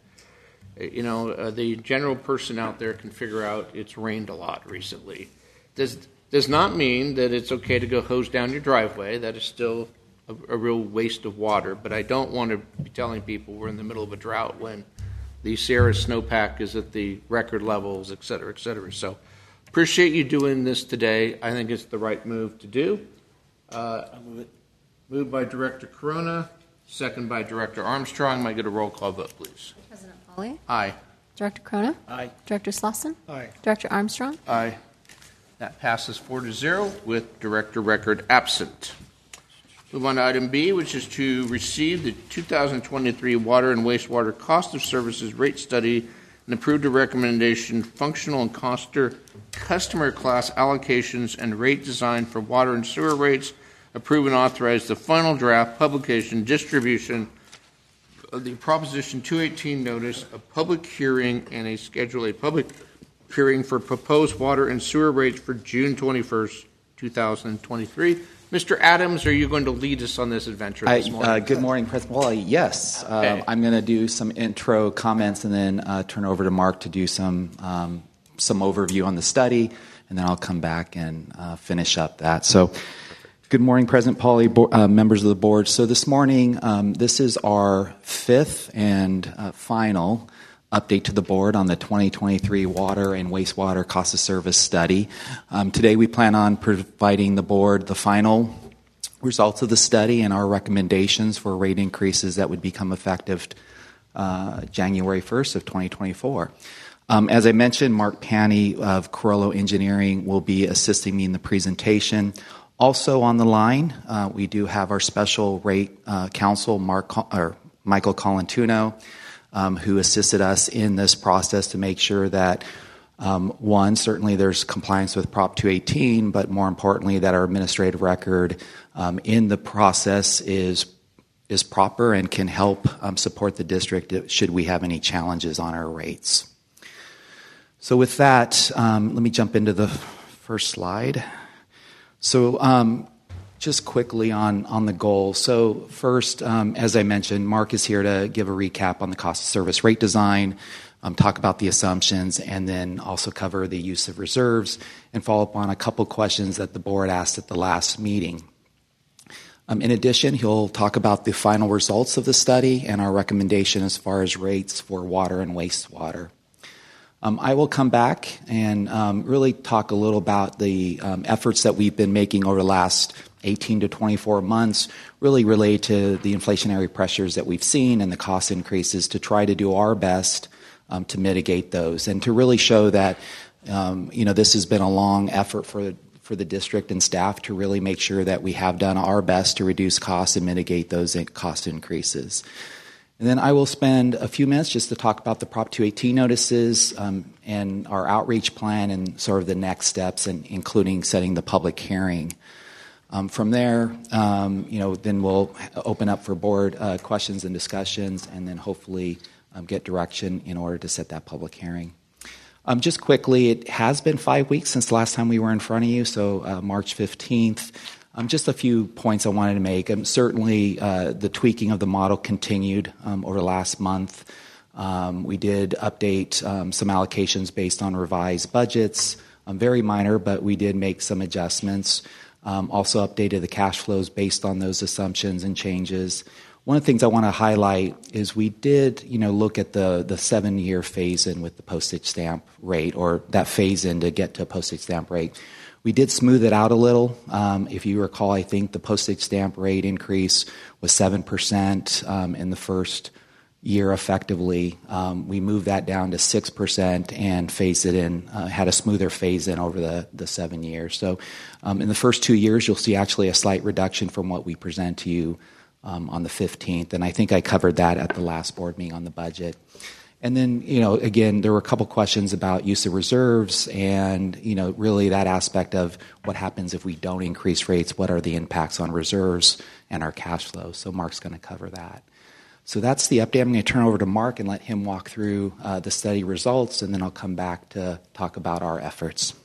Speaker 2: the general person out there can figure out it's rained a lot recently. Does not mean that it's okay to go hose down your driveway. That is still a real waste of water. But I don't want to be telling people we're in the middle of a drought when the Sierra snowpack is at the record levels, et cetera, et cetera. So appreciate you doing this today. I think it's the right move to do. I'll move it. Moved by Director Corona, second by Director Armstrong. Might get a roll call vote, please.
Speaker 4: President Pauly?
Speaker 2: Aye.
Speaker 4: Director Corona?
Speaker 2: Aye.
Speaker 4: Director Slauson?
Speaker 8: Aye.
Speaker 4: Director Armstrong?
Speaker 9: Aye.
Speaker 2: That passes 4-0 with Director Record absent. Move on to item B, which is to receive the 2023 Water and Wastewater Cost of Services Rate Study and approve the recommendation functional and customer class allocations and rate design for water and sewer rates. Approve and authorize the final draft publication distribution of the Proposition 218 notice of public hearing and schedule a public hearing for proposed water and sewer rates for June 21st, 2023. Mr. Adams, are you going to lead us on this adventure this morning?
Speaker 16: Good morning, President Pauly. Yes.
Speaker 2: Okay.
Speaker 16: I'm going to do some intro comments and then turn over to Mark to do some overview on the study, and then I'll come back and finish up that. So good morning, President Pauly, members of the board. So this morning, this is our fifth and final update to the board on the 2023 Water and Wastewater Cost of Service Study. Today we plan on providing the board the final results of the study and our recommendations for rate increases that would become effective January 1st of 2024. As I mentioned, Mark Pani of Corollo Engineering will be assisting me in the presentation. Also on the line, we do have our special rate counsel, Michael Colantuno, who assisted us in this process to make sure that, one, certainly there's compliance with Prop 218, but more importantly, that our administrative record in the process is proper and can help support the district should we have any challenges on our rates. So with that, let me jump into the first slide. So just quickly on the goal. So first, as I mentioned, Mark is here to give a recap on the cost of service rate design, talk about the assumptions, and then also cover the use of reserves and follow up on a couple questions that the board asked at the last meeting. In addition, he'll talk about the final results of the study and our recommendation as far as rates for water and wastewater. I will come back and really talk a little about the efforts that we've been making over the last 18 to 24 months, really relate to the inflationary pressures that we've seen and the cost increases to try to do our best to mitigate those and to really show that this has been a long effort for the district and staff to really make sure that we have done our best to reduce costs and mitigate those cost increases. And then I will spend a few minutes just to talk about the Prop 218 notices and our outreach plan and sort of the next steps, and including setting the public hearing. From there, then we'll open up for board questions and discussions, and then hopefully get direction in order to set that public hearing. Just quickly, it has been 5 weeks since the last time we were in front of you, so March 15th. Just a few points I wanted to make. Certainly, the tweaking of the model continued over the last month. We did update some allocations based on revised budgets, very minor, but we did make some adjustments. Also updated the cash flows based on those assumptions and changes. One of the things I want to highlight is we did, look at the 7-year phase-in with the postage stamp rate, or that phase-in to get to a postage stamp rate. We did smooth it out a little. If you recall, I think the postage stamp rate increase was 7% in the first year effectively. We moved that down to 6% and phased it in, had a smoother phase-in over the 7 years. So in the first 2 years, you'll see actually a slight reduction from what we present to you on the 15th. And I think I covered that at the last board meeting on the budget. And then, again, there were a couple questions about use of reserves and, really that aspect of what happens if we don't increase rates, what are the impacts on reserves and our cash flow. So Mark's going to cover that. So that's the update. I'm going to turn over to Mark and let him walk through the study results, and then I'll come back to talk about our efforts.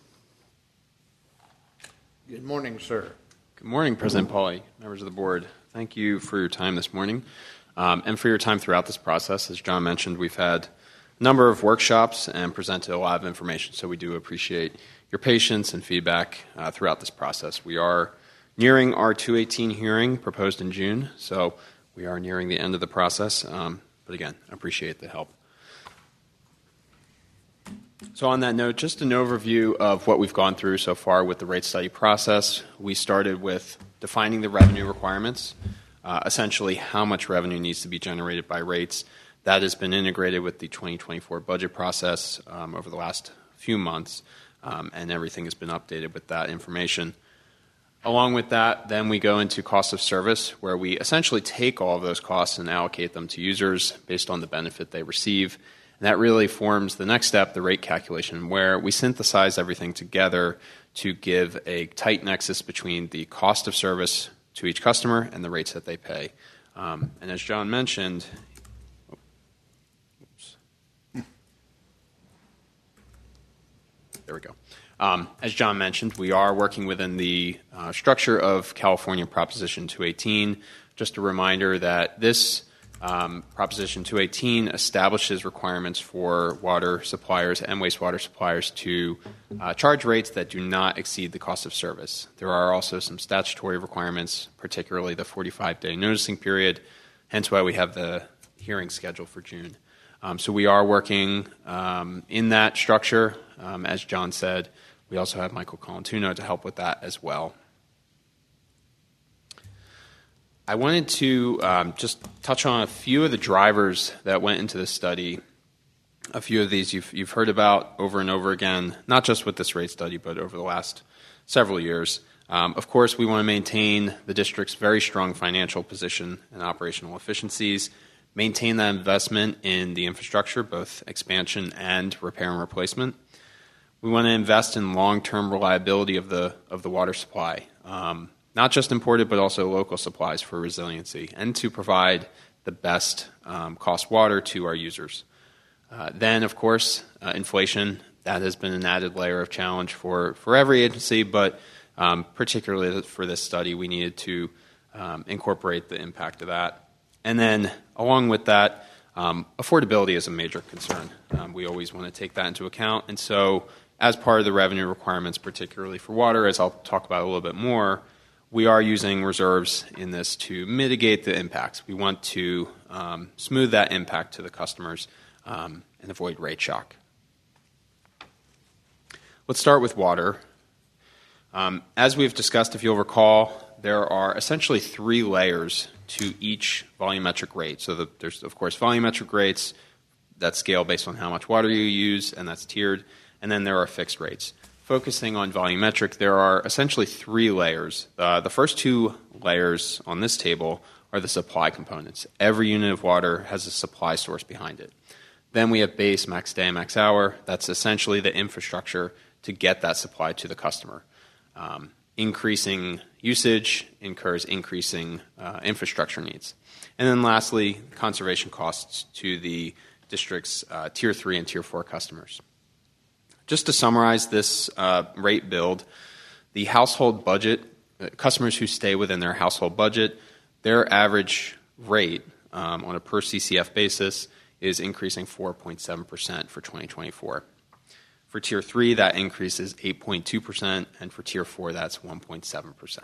Speaker 2: Good morning, sir.
Speaker 17: Good morning, President Pauly, members of the board. Thank you for your time this morning and for your time throughout this process. As John mentioned, we've had a number of workshops and presented a lot of information, so we do appreciate your patience and feedback throughout this process. We are nearing our 218 hearing proposed in June, so we are nearing the end of the process, but again, appreciate the help. So on that note, just an overview of what we've gone through so far with the rate study process. We started with defining the revenue requirements, essentially how much revenue needs to be generated by rates. That has been integrated with the 2024 budget process over the last few months, and everything has been updated with that information. Along with that, then we go into cost of service, where we essentially take all of those costs and allocate them to users based on the benefit they receive. And that really forms the next step, the rate calculation, where we synthesize everything together to give a tight nexus between the cost of service to each customer and the rates that they pay. And as John mentioned, there we go. As John mentioned, we are working within the structure of California Proposition 218. Just a reminder that this Proposition 218 establishes requirements for water suppliers and wastewater suppliers to charge rates that do not exceed the cost of service. There are also some statutory requirements, particularly the 45-day noticing period, hence why we have the hearing scheduled for June. So we are working in that structure. As John said, we also have Michael Colantuno to help with that as well. I wanted to just touch on a few of the drivers that went into this study. A few of these you've heard about over and over again, not just with this rate study, but over the last several years. Of course, we want to maintain the district's very strong financial position and operational efficiencies, maintain that investment in the infrastructure, both expansion and repair and replacement. We want to invest in long-term reliability of the water supply. Not just imported, but also local supplies for resiliency, and to provide the best cost water to our users. Then, of course, inflation. That has been an added layer of challenge for every agency, but particularly for this study, we needed to incorporate the impact of that. And then, along with that, affordability is a major concern. We always want to take that into account. And so, as part of the revenue requirements, particularly for water, as I'll talk about a little bit more, we are using reserves in this to mitigate the impacts. We want to smooth that impact to the customers and avoid rate shock. Let's start with water. As we've discussed, if you'll recall, there are essentially 3 layers to each volumetric rate. So there's, of course, volumetric rates that scale based on how much water you use, and that's tiered. And then there are fixed rates. Focusing on volumetric, there are essentially 3 layers. The first 2 layers on this table are the supply components. Every unit of water has a supply source behind it. Then we have base, max day, max hour. That's essentially the infrastructure to get that supply to the customer. Increasing usage incurs increasing infrastructure needs. And then lastly, conservation costs to the district's Tier 3 and Tier 4 customers. Just to summarize this rate build, the household budget, customers who stay within their household budget, their average rate on a per CCF basis is increasing 4.7% for 2024. For Tier 3, that increase is 8.2%, and for Tier 4, that's 1.7%.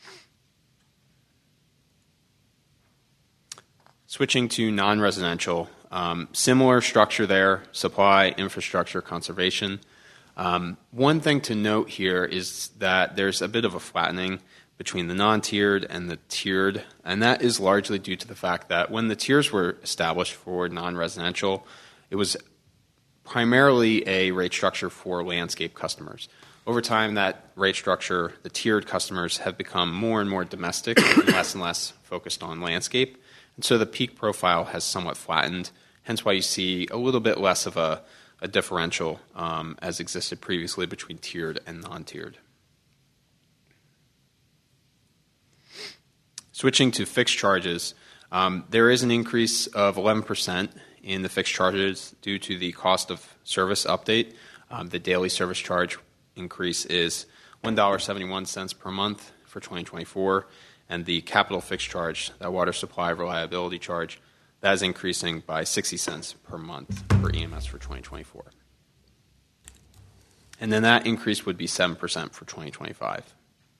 Speaker 17: Switching to non-residential, similar structure there, supply, infrastructure, conservation. One thing to note here is that there's a bit of a flattening between the non-tiered and the tiered, and that is largely due to the fact that when the tiers were established for non-residential, it was primarily a rate structure for landscape customers. Over time, that rate structure, the tiered customers, have become more and more domestic and less focused on landscape. And so the peak profile has somewhat flattened, hence why you see a little bit less of a differential as existed previously between tiered and non-tiered. Switching to fixed charges, there is an increase of 11% in the fixed charges due to the cost of service update. The daily service charge increase is $1.71 per month for 2024, and the capital fixed charge, that water supply reliability charge, that is increasing by 60 cents per month for EMS for 2024. And then that increase would be 7% for 2025.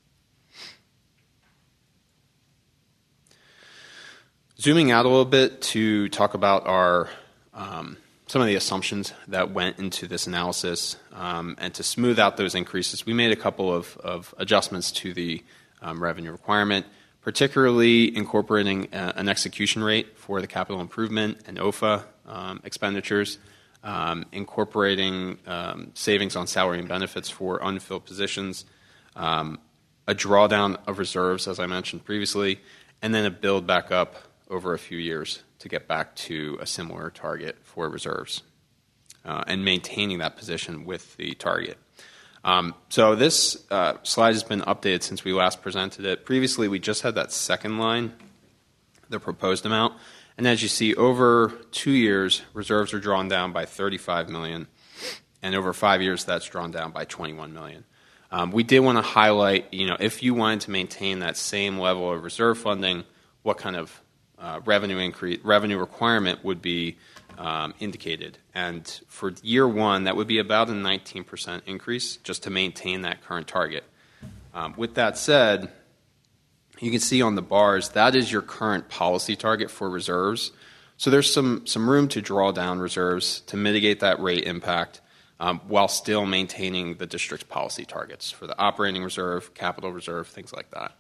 Speaker 17: Zooming out a little bit to talk about our some of the assumptions that went into this analysis, and to smooth out those increases, we made a couple of adjustments to the revenue requirement, particularly incorporating an execution rate for the capital improvement and OFA expenditures, incorporating savings on salary and benefits for unfilled positions, a drawdown of reserves, as I mentioned previously, and then a build back up over a few years to get back to a similar target for reserves, and maintaining that position with the target. So this slide has been updated since we last presented it. Previously, we just had that second line, the proposed amount, and as you see, over 2 years, reserves are drawn down by $35 million, and over 5 years, that's drawn down by $21 million. We did want to highlight, if you wanted to maintain that same level of reserve funding, what kind of revenue requirement would be indicated. And for year 1, that would be about a 19% increase just to maintain that current target. With that said, you can see on the bars, that is your current policy target for reserves. So there's some room to draw down reserves to mitigate that rate impact while still maintaining the district's policy targets for the operating reserve, capital reserve, things like that.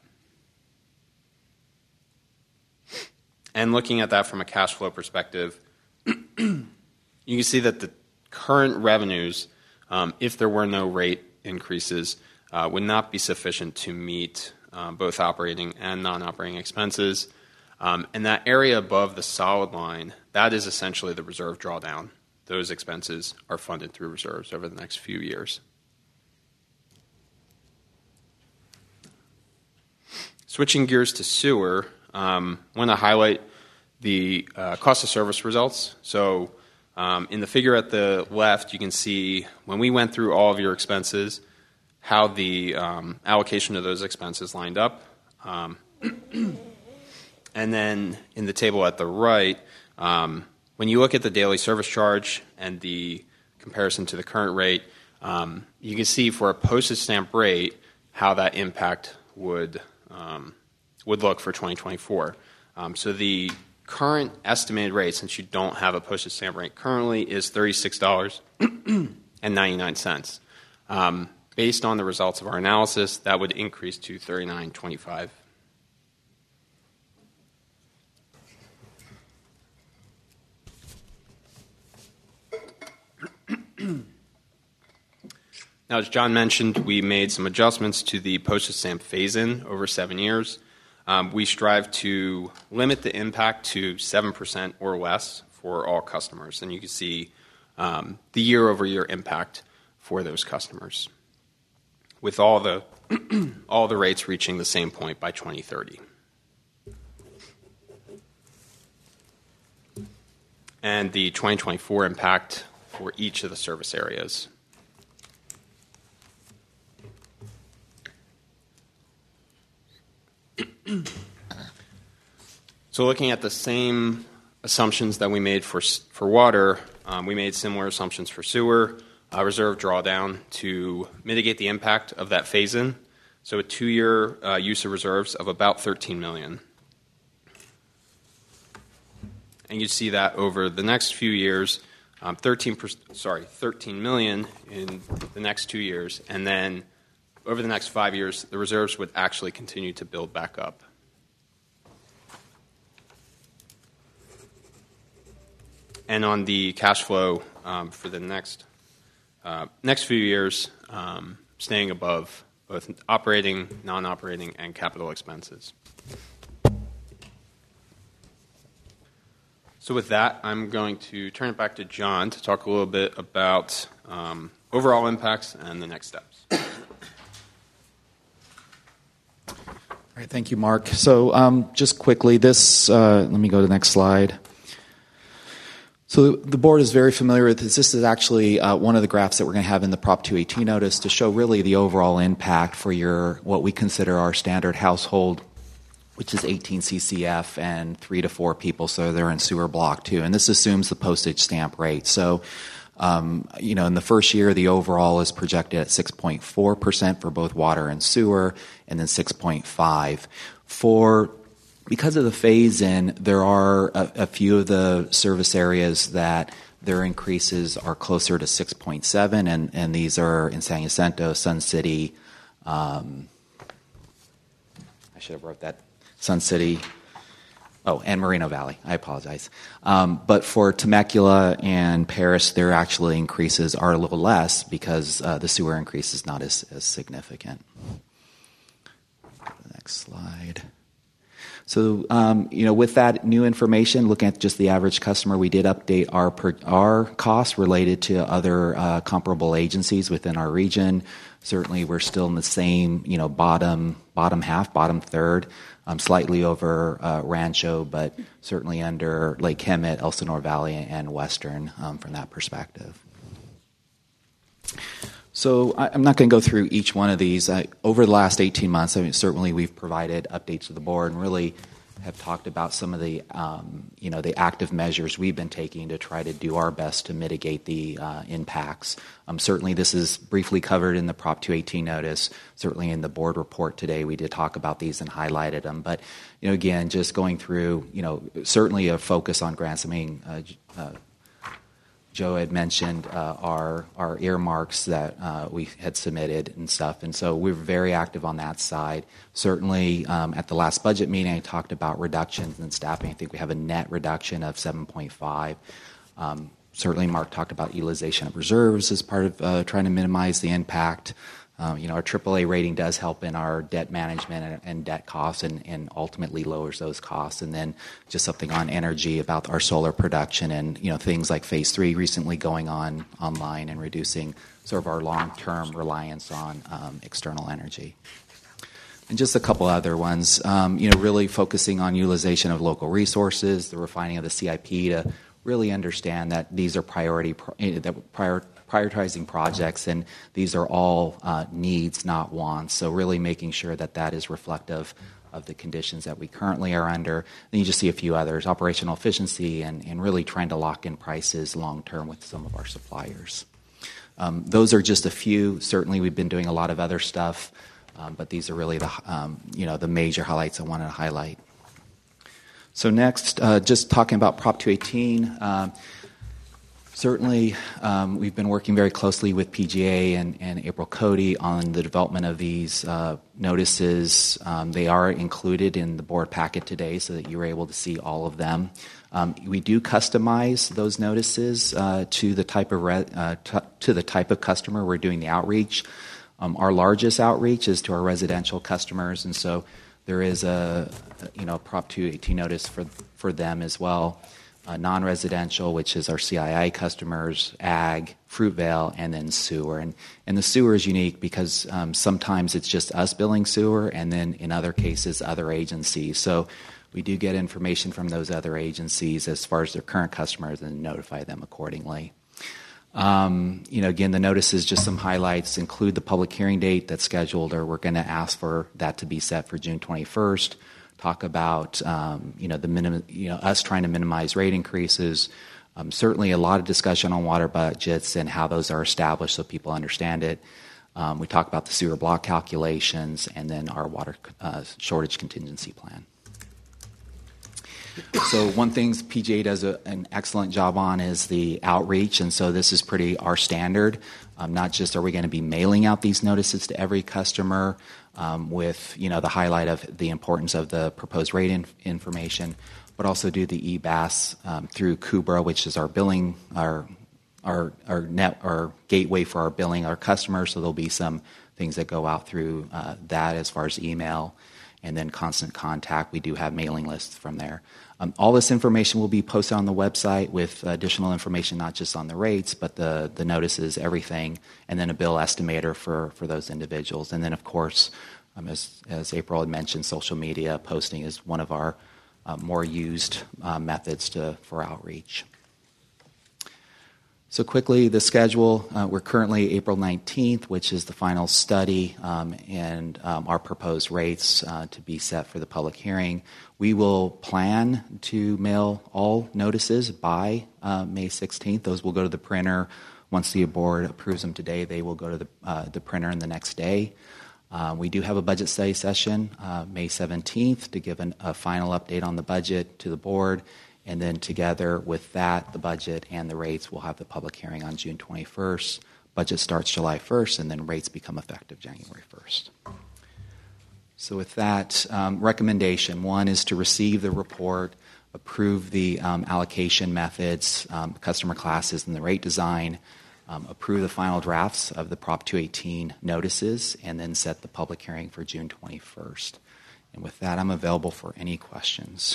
Speaker 17: And looking at that from a cash flow perspective, you can see that the current revenues, if there were no rate increases, would not be sufficient to meet both operating and non-operating expenses. And that area above the solid line, that is essentially the reserve drawdown. Those expenses are funded through reserves over the next few years. Switching gears to sewer, I want to highlight the cost of service results. So in the figure at the left, you can see when we went through all of your expenses, how the allocation of those expenses lined up. And then in the table at the right, when you look at the daily service charge and the comparison to the current rate, you can see for a postage stamp rate how that impact would would look for 2024. So the current estimated rate, since you don't have a postage stamp rate currently, is $36.99. Based on the results of our analysis, that would increase to $39.25. Now, as John mentioned, we made some adjustments to the postage stamp phase-in over 7 years. We strive to limit the impact to 7% or less for all customers, and you can see the year-over-year impact for those customers, with all the all the rates reaching the same point by 2030. And the 2024 impact for each of the service areas. So looking at the same assumptions that we made for water, we made similar assumptions for sewer, reserve drawdown to mitigate the impact of that phase-in. So a 2-year use of reserves of about $13 million. And you see that over the next few years, $13 million in the next 2 years, and then over the next 5 years, the reserves would actually continue to build back up. And on the cash flow for the next few years, staying above both operating, non-operating, and capital expenses. So with that, I'm going to turn it back to John to talk a little bit about overall impacts and the next steps.
Speaker 16: All right, thank you, Mark. So just quickly, let me go to the next slide. So the board is very familiar with this. This is actually one of the graphs that we're going to have in the Prop 218 notice to show really the overall impact for what we consider our standard household, which is 18 CCF and 3 to 4 people, so they're in sewer block 2. And this assumes the postage stamp rate. So, in the first year, the overall is projected at 6.4% for both water and sewer, and then 6.5%. Because of the phase-in, there are a few of the service areas that their increases are closer to 6.7, and these are in San Jacinto, Sun City. I should have wrote that. Sun City. And Moreno Valley. I apologize. But for Temecula and Paris, their actual increases are a little less because the sewer increase is not as significant. Next slide. So, with that new information, looking at just the average customer, we did update our costs related to other comparable agencies within our region. Certainly, we're still in the same, bottom half, bottom third, slightly over Rancho, but certainly under Lake Hemet, Elsinore Valley, and Western from that perspective. So I'm not going to go through each one of these. Over the last 18 months, certainly we've provided updates to the board and really have talked about some of the, the active measures we've been taking to try to do our best to mitigate the impacts. Certainly this is briefly covered in the Prop 218 notice. Certainly in the board report today, we did talk about these and highlighted them. But, again, just going through, certainly a focus on grants. Joe had mentioned our earmarks that we had submitted and stuff, and so we were very active on that side. Certainly, at the last budget meeting, I talked about reductions in staffing. I think we have a net reduction of 7.5. Certainly, Mark talked about utilization of reserves as part of trying to minimize the impact. Our AAA rating does help in our debt management and debt costs and ultimately lowers those costs. And then just something on energy about our solar production and, things like Phase 3 recently going online and reducing sort of our long-term reliance on external energy. And just a couple other ones, really focusing on utilization of local resources, the refining of the CIP to really understand that these are prioritizing projects, and these are all needs, not wants. So really making sure that is reflective of the conditions that we currently are under. Then you just see a few others, operational efficiency and really trying to lock in prices long-term with some of our suppliers. Those are just a few. Certainly we've been doing a lot of other stuff. but these are really the major highlights I wanted to highlight. So next, just talking about Prop 218. Certainly, we've been working very closely with PGA and April Cody on the development of these notices. They are included in the board packet today so that you were able to see all of them. We do customize those notices to the type of customer we're doing the outreach. Our largest outreach is to our residential customers, and so there is a Prop 218 notice for them as well. Non-residential, which is our CII customers, ag, Fruitvale, and then sewer. And the sewer is unique because sometimes it's just us billing sewer, and then in other cases, other agencies. So we do get information from those other agencies as far as their current customers and notify them accordingly. Again, the notices, just some highlights, include the public hearing date that's scheduled, or we're going to ask for that to be set for June 21st. Talk about us trying to minimize rate increases. Certainly a lot of discussion on water budgets and how those are established so people understand it. We talk about the sewer block calculations and then our water shortage contingency plan. So one thing PGA does an excellent job on is the outreach, and so this is pretty our standard. Not just are we going to be mailing out these notices to every customer with the highlight of the importance of the proposed rate information, but also do the EBAS through Kubra, which is our billing, our gateway for our billing our customers. So there'll be some things that go out through that as far as email. And then Constant Contact, we do have mailing lists from there. All this information will be posted on the website with additional information, not just on the rates, but the notices, everything, and then a bill estimator for those individuals. And then, of course, as April had mentioned, social media posting is one of our more used methods for outreach. So quickly, the schedule, we're currently April 19th, which is the final study, and our proposed rates to be set for the public hearing. We will plan to mail all notices by May 16th. Those will go to the printer. Once the board approves them today, they will go to the printer in the next day. We do have a budget study session May 17th to give a final update on the budget to the board. And then together with that, the budget and the rates, we'll have the public hearing on June 21st. Budget starts July 1st, and then rates become effective January 1st. So with that, recommendation one is to receive the report, approve the allocation methods, customer classes, and the rate design, approve the final drafts of the Prop 218 notices, and then set the public hearing for June 21st. And with that, I'm available for any questions.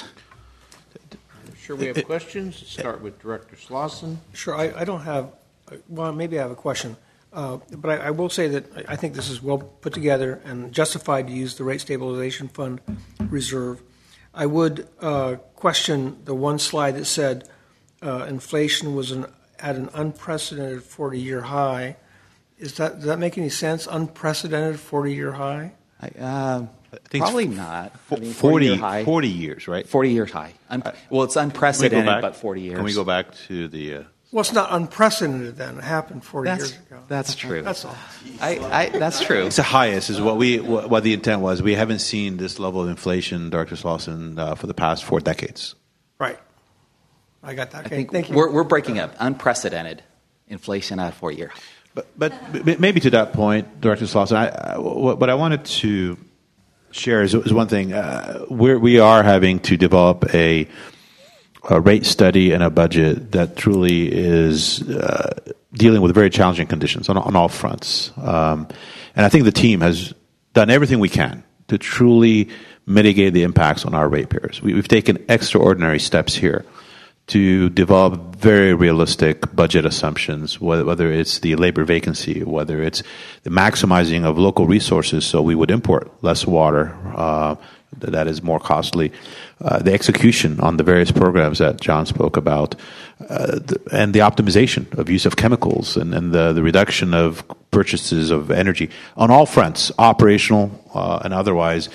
Speaker 2: I'm sure we have questions. Let's start with Director Slauson.
Speaker 8: Sure. I don't have, well, maybe I have a question. But I will say that I think this is well put together and justified to use the Rate Stabilization Fund reserve. I would question the one slide that said inflation was at an unprecedented 40-year high. Does that make any sense? Unprecedented 40-year high?
Speaker 10: I think
Speaker 16: probably not.
Speaker 10: 40 years, right?
Speaker 16: 40 years high. Well, it's unprecedented, but 40 years.
Speaker 10: Can we go back to the...
Speaker 8: Well, it's not unprecedented then. It happened 40 years ago.
Speaker 16: That's true.
Speaker 8: That's all.
Speaker 16: That's true.
Speaker 10: It's the highest is what the intent was. We haven't seen this level of inflation, Dr. Slauson, for the past 4 decades.
Speaker 8: Right. I got that. Okay.
Speaker 16: I think
Speaker 8: Thank you.
Speaker 16: We're breaking up. Unprecedented inflation at a 4-year high.
Speaker 10: But maybe to that point, Director Slauson, what I wanted to share is one thing. We are having to develop a rate study and a budget that truly is dealing with very challenging conditions on all fronts. And I think the team has done everything we can to truly mitigate the impacts on our ratepayers. We've taken extraordinary steps here to develop very realistic budget assumptions, whether it's the labor vacancy, whether it's the maximizing of local resources so we would import less water that is more costly, the execution on the various programs that John spoke about, and the optimization of use of chemicals and the reduction of purchases of energy on all fronts, operational and otherwise.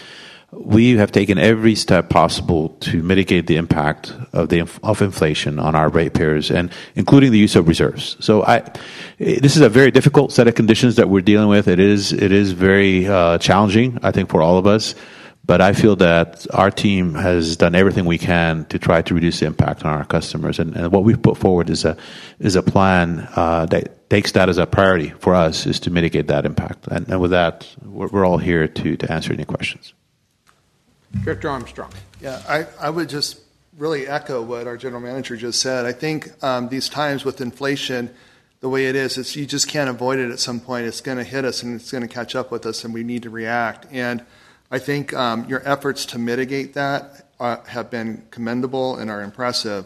Speaker 10: we have taken every step possible to mitigate the impact of inflation on our ratepayers, and including the use of reserves. So this is a very difficult set of conditions that we're dealing with. It is very challenging, I think, for all of us. But I feel that our team has done everything we can to try to reduce the impact on our customers. And what we've put forward is a plan that takes that as a priority for us, is to mitigate that impact. And with that, we're all here to answer any questions.
Speaker 2: Director Armstrong.
Speaker 9: Yeah, I would just really echo what our general manager just said. I think these times with inflation, the way it is, you just can't avoid it at some point. It's going to hit us and it's going to catch up with us, and we need to react. And I think your efforts to mitigate that have been commendable and are impressive.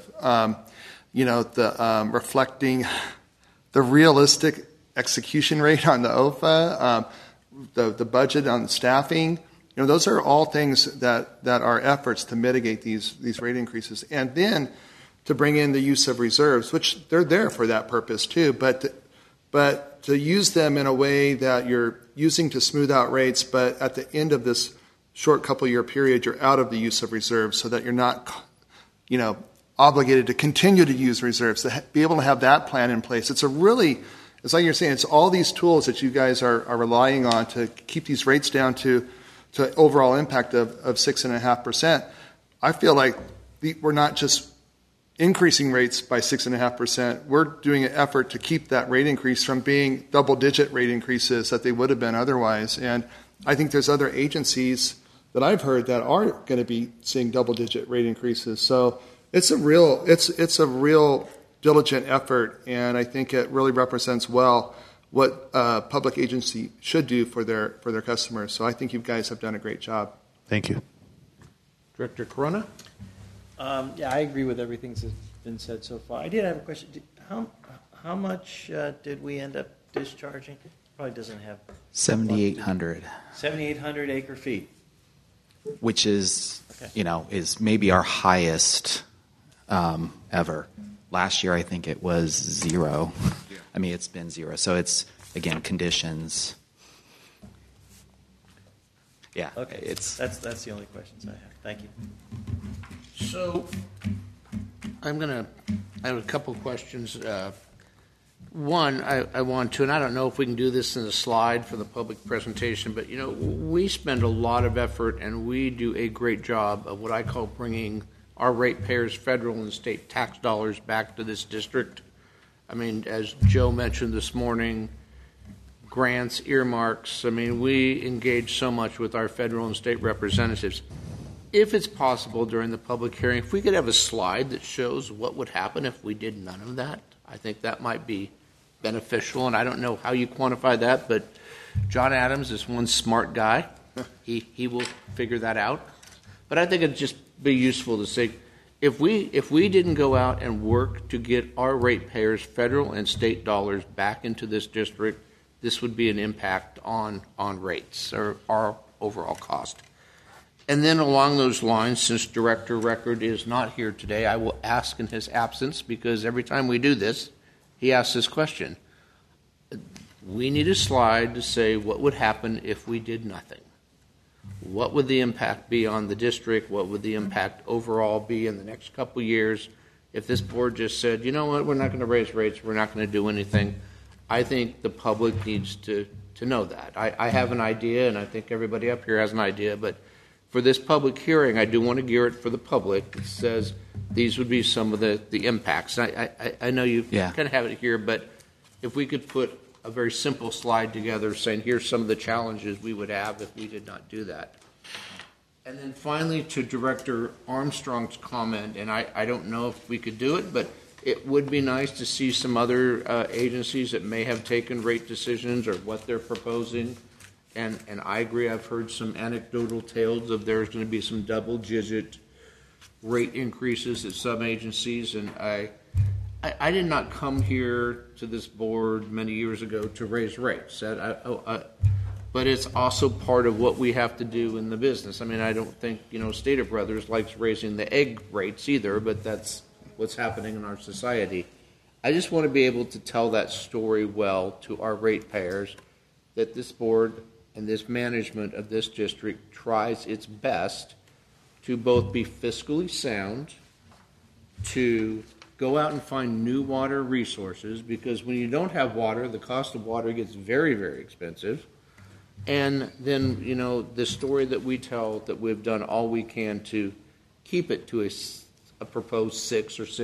Speaker 9: Reflecting the realistic execution rate on the OFA, the budget on staffing, those are all things that are efforts to mitigate these rate increases. And then to bring in the use of reserves, which they're there for that purpose too, but to use them in a way that you're using to smooth out rates, but at the end of this short couple-year period, you're out of the use of reserves, so that you're not, obligated to continue to use reserves, to be able to have that plan in place. It's like you're saying, it's all these tools that you guys are relying on to keep these rates down to overall impact of 6.5%. I feel like we're not just increasing rates by 6.5%. We're doing an effort to keep that rate increase from being double-digit rate increases that they would have been otherwise. And I think there's other agencies that I've heard that are going to be seeing double-digit rate increases. So it's a real diligent effort, and I think it really represents well what a public agency should do for their customers. So I think you guys have done a great job.
Speaker 10: Thank you.
Speaker 2: Director Corona?
Speaker 18: Yeah, I agree with everything that's been said so far. I did have a question. How much did we end up discharging? Probably doesn't have
Speaker 16: 7,800.
Speaker 18: 7,800 acre feet.
Speaker 16: Which is, is maybe our highest ever. Last year, I think it was 0. I mean, it's been 0. So it's, again, conditions. Yeah.
Speaker 18: Okay. That's the only questions I have. Thank you.
Speaker 2: So I have a couple questions. One, I want to, and I don't know if we can do this in a slide for the public presentation, but, we spend a lot of effort and we do a great job of what I call bringing our ratepayers, federal and state tax dollars back to this district. I mean, as Joe mentioned this morning, grants, earmarks. I mean, we engage so much with our federal and state representatives. If it's possible during the public hearing, if we could have a slide that shows what would happen if we did none of that, I think that might be beneficial. And I don't know how you quantify that, but John Adams is one smart guy. He will figure that out. But I think it'd just be useful to say, if we didn't go out and work to get our ratepayers, federal and state dollars, back into this district, this would be an impact on rates or our overall cost. And then along those lines, since Director Record is not here today, I will ask in his absence, because every time we do this, he asks this question. We need a slide to say what would happen if we did nothing. What would the impact be on the district? What would the impact overall be in the next couple of years if this board just said, you know what, we're not going to raise rates, we're not going to do anything? I think the public needs to know that. I have an idea, and I think everybody up here has an idea, but for this public hearing, I do want to gear it for the public. It says these would be some of the impacts. I know you kind of have it here, but if we could put a very simple slide together saying here's some of the challenges we would have if we did not do that. And then finally, to Director Armstrong's comment, and I don't know if we could do it, but it would be nice to see some other agencies that may have taken rate decisions or what they're proposing. And I agree, I've heard some anecdotal tales of there's going to be some double-digit rate increases at some agencies, and I did not come here to this board many years ago to raise rates. But it's also part of what we have to do in the business. I mean, I don't think, Stater Brothers likes raising the egg rates either, but that's what's happening in our society. I just want to be able to tell that story well to our ratepayers, that this board and this management of this district tries its best to both be fiscally sound, to go out and find new water resources, because when you don't have water, the cost of water gets very, very expensive. And then, the story that we tell, that we've done all we can to keep it to a proposed 6 or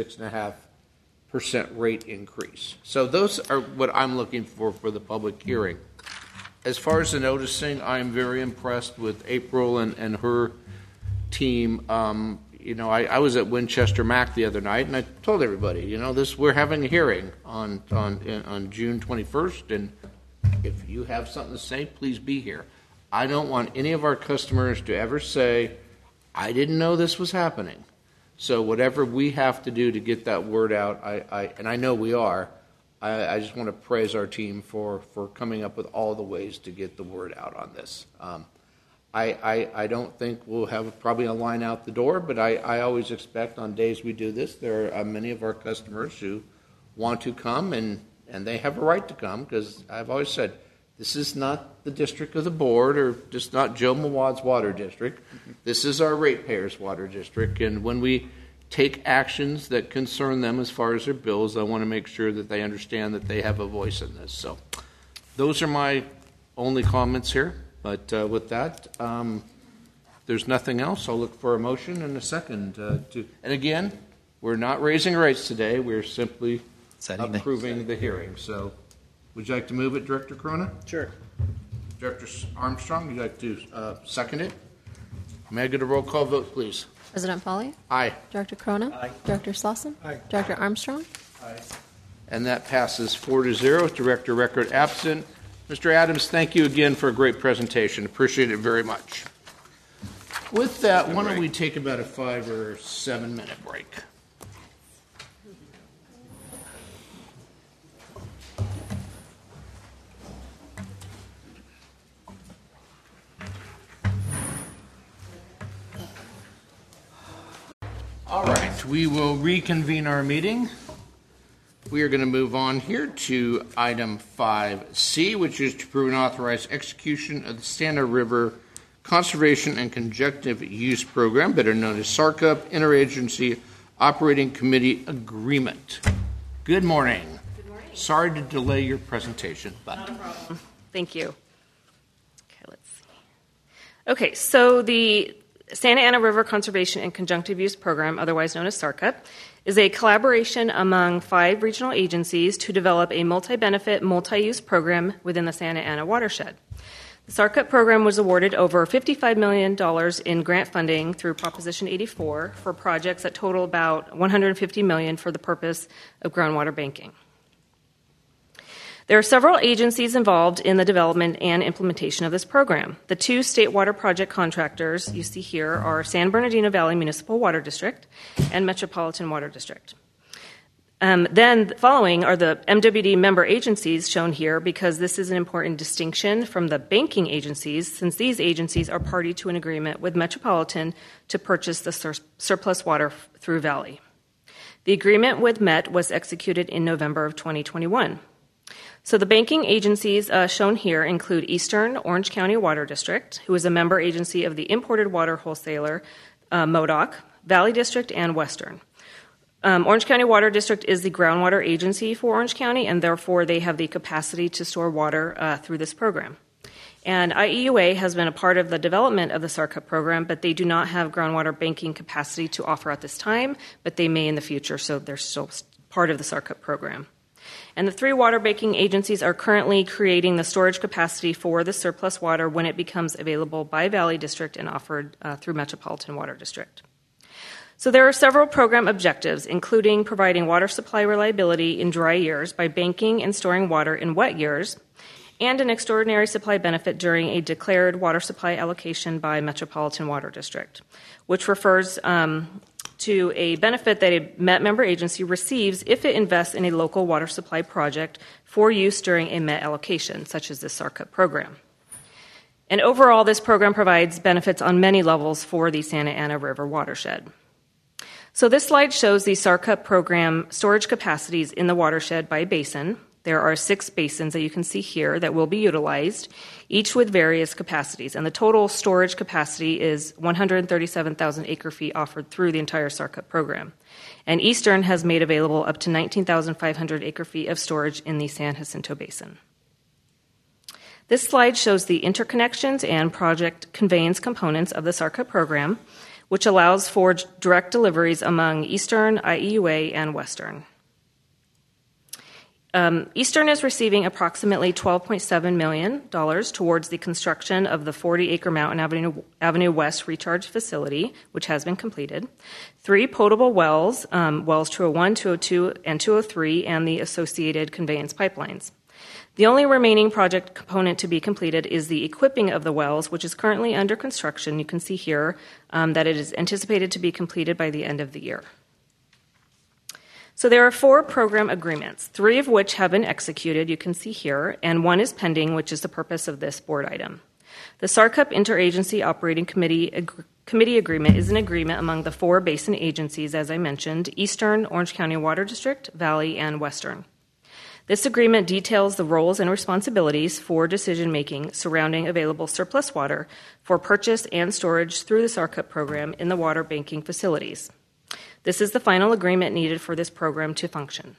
Speaker 2: 6.5% rate increase. So those are what I'm looking for the public hearing. As far as the noticing, I'm very impressed with April and her team. I was at Winchester Mac the other night, and I told everybody, we're having a hearing on June 21st, and if you have something to say, please be here. I don't want any of our customers to ever say, I didn't know this was happening. So whatever we have to do to get that word out, and I know we are, I just want to praise our team for coming up with all the ways to get the word out on this. I don't think we'll have probably a line out the door, but I always expect on days we do this, there are many of our customers who want to come, and they have a right to come, because I've always said, this is not the district of the board, or just not Joe Mawad's water district. This is our ratepayers' water district, and when we take actions that concern them as far as their bills, I want to make sure that they understand that they have a voice in this. So those are my only comments here. But with that, there's nothing else. I'll look for a motion and a second. And again, we're not raising rates today. We're simply approving the hearing. So would you like to move it, Director Corona?
Speaker 18: Sure.
Speaker 2: Director Armstrong, would you like to second it? May I get a roll call vote, please?
Speaker 4: President Pauly?
Speaker 2: Aye.
Speaker 4: Director Corona?
Speaker 18: Aye.
Speaker 4: Director Slauson?
Speaker 8: Aye.
Speaker 4: Director Armstrong?
Speaker 8: Aye.
Speaker 2: And that passes 4-0. Director Record absent. Mr. Adams, thank you again for a great presentation. Appreciate it very much. With that, why don't we take about a 5 or 7 minute break? All right, we will reconvene our meeting. We are going to move on here to item 5C, which is to approve and authorize execution of the Santa River Conservation and Conjunctive Use Program, better known as SARCUP, Interagency Operating Committee Agreement. Good morning.
Speaker 19: Good morning.
Speaker 2: Sorry to delay your presentation, but
Speaker 19: not a problem. Thank you. Okay, let's see. Okay, so the Santa Ana River Conservation and Conjunctive Use Program, otherwise known as SARCUP, is a collaboration among 5 regional agencies to develop a multi-benefit, multi-use program within the Santa Ana watershed. The SARCUP program was awarded over $55 million in grant funding through Proposition 84 for projects that total about $150 million for the purpose of groundwater banking. There are several agencies involved in the development and implementation of this program. The 2 state water project contractors you see here are San Bernardino Valley Municipal Water District and Metropolitan Water District. Then following are the MWD member agencies shown here, because this is an important distinction from the banking agencies, since these agencies are party to an agreement with Metropolitan to purchase the surplus water through Valley. The agreement with Met was executed in November of 2021. So the banking agencies shown here include Eastern Orange County Water District, who is a member agency of the imported water wholesaler, MODOC, Valley District, and Western. Orange County Water District is the groundwater agency for Orange County, and therefore they have the capacity to store water through this program. And IEUA has been a part of the development of the SARCUP program, but they do not have groundwater banking capacity to offer at this time, but they may in the future, so they're still part of the SARCUP program. And the 3 water banking agencies are currently creating the storage capacity for the surplus water when it becomes available by Valley District and offered through Metropolitan Water District. So there are several program objectives, including providing water supply reliability in dry years by banking and storing water in wet years, and an extraordinary supply benefit during a declared water supply allocation by Metropolitan Water District, which refers to a benefit that a MET member agency receives if it invests in a local water supply project for use during a MET allocation, such as the SARCUP program. And overall, this program provides benefits on many levels for the Santa Ana River watershed. So this slide shows the SARCUP program storage capacities in the watershed by basin. There are 6 basins that you can see here that will be utilized, each with various capacities. And the total storage capacity is 137,000 acre-feet offered through the entire SARCUP program. And Eastern has made available up to 19,500 acre-feet of storage in the San Jacinto Basin. This slide shows the interconnections and project conveyance components of the SARCUP program, which allows for direct deliveries among Eastern, IEUA, and Western. Eastern is receiving approximately $12.7 million towards the construction of the 40-acre Mountain Avenue West recharge facility, which has been completed, 3 potable wells, wells 201, 202, and 203, and the associated conveyance pipelines. The only remaining project component to be completed is the equipping of the wells, which is currently under construction. You can see here that it is anticipated to be completed by the end of the year. So there are 4 program agreements, 3 of which have been executed, you can see here, and 1 is pending, which is the purpose of this board item. The SARCUP Interagency Operating Committee Agreement is an agreement among the 4 basin agencies, as I mentioned, Eastern, Orange County Water District, Valley, and Western. This agreement details the roles and responsibilities for decision-making surrounding available surplus water for purchase and storage through the SARCUP program in the water banking facilities. This is the final agreement needed for this program to function.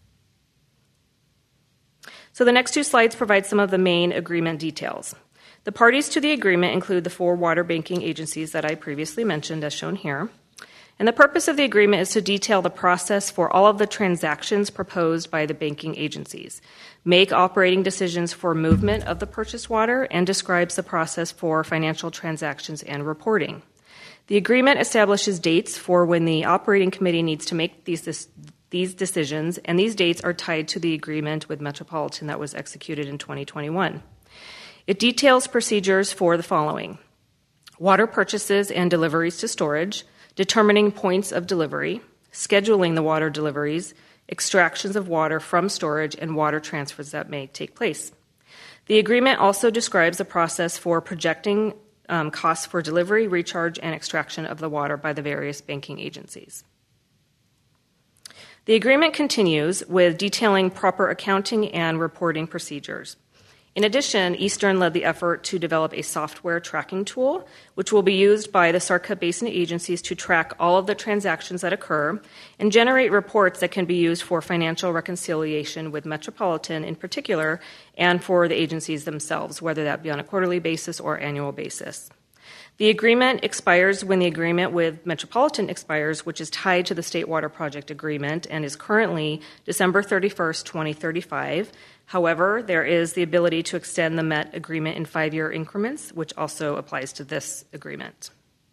Speaker 19: So the next 2 slides provide some of the main agreement details. The parties to the agreement include the 4 water banking agencies that I previously mentioned, as shown here. And the purpose of the agreement is to detail the process for all of the transactions proposed by the banking agencies, make operating decisions for movement of the purchased water, and describes the process for financial transactions and reporting. The agreement establishes dates for when the operating committee needs to make these decisions, and these dates are tied to the agreement with Metropolitan that was executed in 2021. It details procedures for the following: water purchases and deliveries to storage, determining points of delivery, scheduling the water deliveries, extractions of water from storage, and water transfers that may take place. The agreement also describes the process for projecting costs for delivery, recharge, and extraction of the water by the various banking agencies. The agreement continues with detailing proper accounting and reporting procedures. In addition, Eastern led the effort to develop a software tracking tool, which will be used by the SARCUP basin agencies to track all of the transactions that occur and generate reports that can be used for financial reconciliation with Metropolitan in particular and for the agencies themselves, whether that be on a quarterly basis or annual basis. The agreement expires when the agreement with Metropolitan expires, which is tied to the State Water Project Agreement and is currently December 31st, 2035. However, there is the ability to extend the MET agreement in 5-year increments, which also applies to this agreement.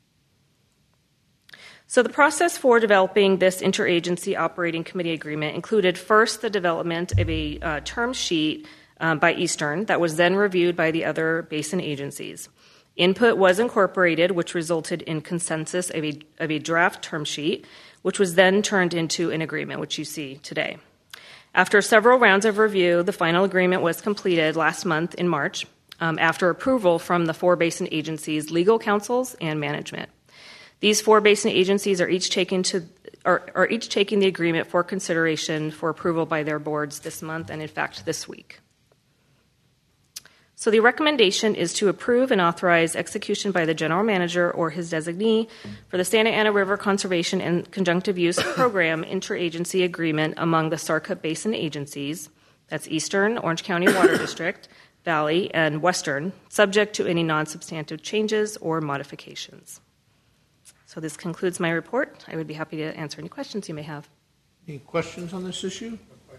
Speaker 19: So the process for developing this interagency operating committee agreement included first the development of a term sheet by Eastern that was then reviewed by the other basin agencies. Input was incorporated, which resulted in consensus of a draft term sheet, which was then turned into an agreement, which you see today. After several rounds of review, the final agreement was completed last month in March after approval from the 4 basin agencies' legal counsels and management. These 4 basin agencies are each taking the agreement for consideration for approval by their boards this month and, in fact, this week. So the recommendation is to approve and authorize execution by the general manager or his designee for the Santa Ana River Conservation and Conjunctive Use Program interagency agreement among the SARCUP basin agencies, that's Eastern, Orange County Water District, Valley, and Western, subject to any non-substantive changes or modifications. So this concludes my report. I would be happy to answer any questions you may have.
Speaker 2: Any questions on this issue?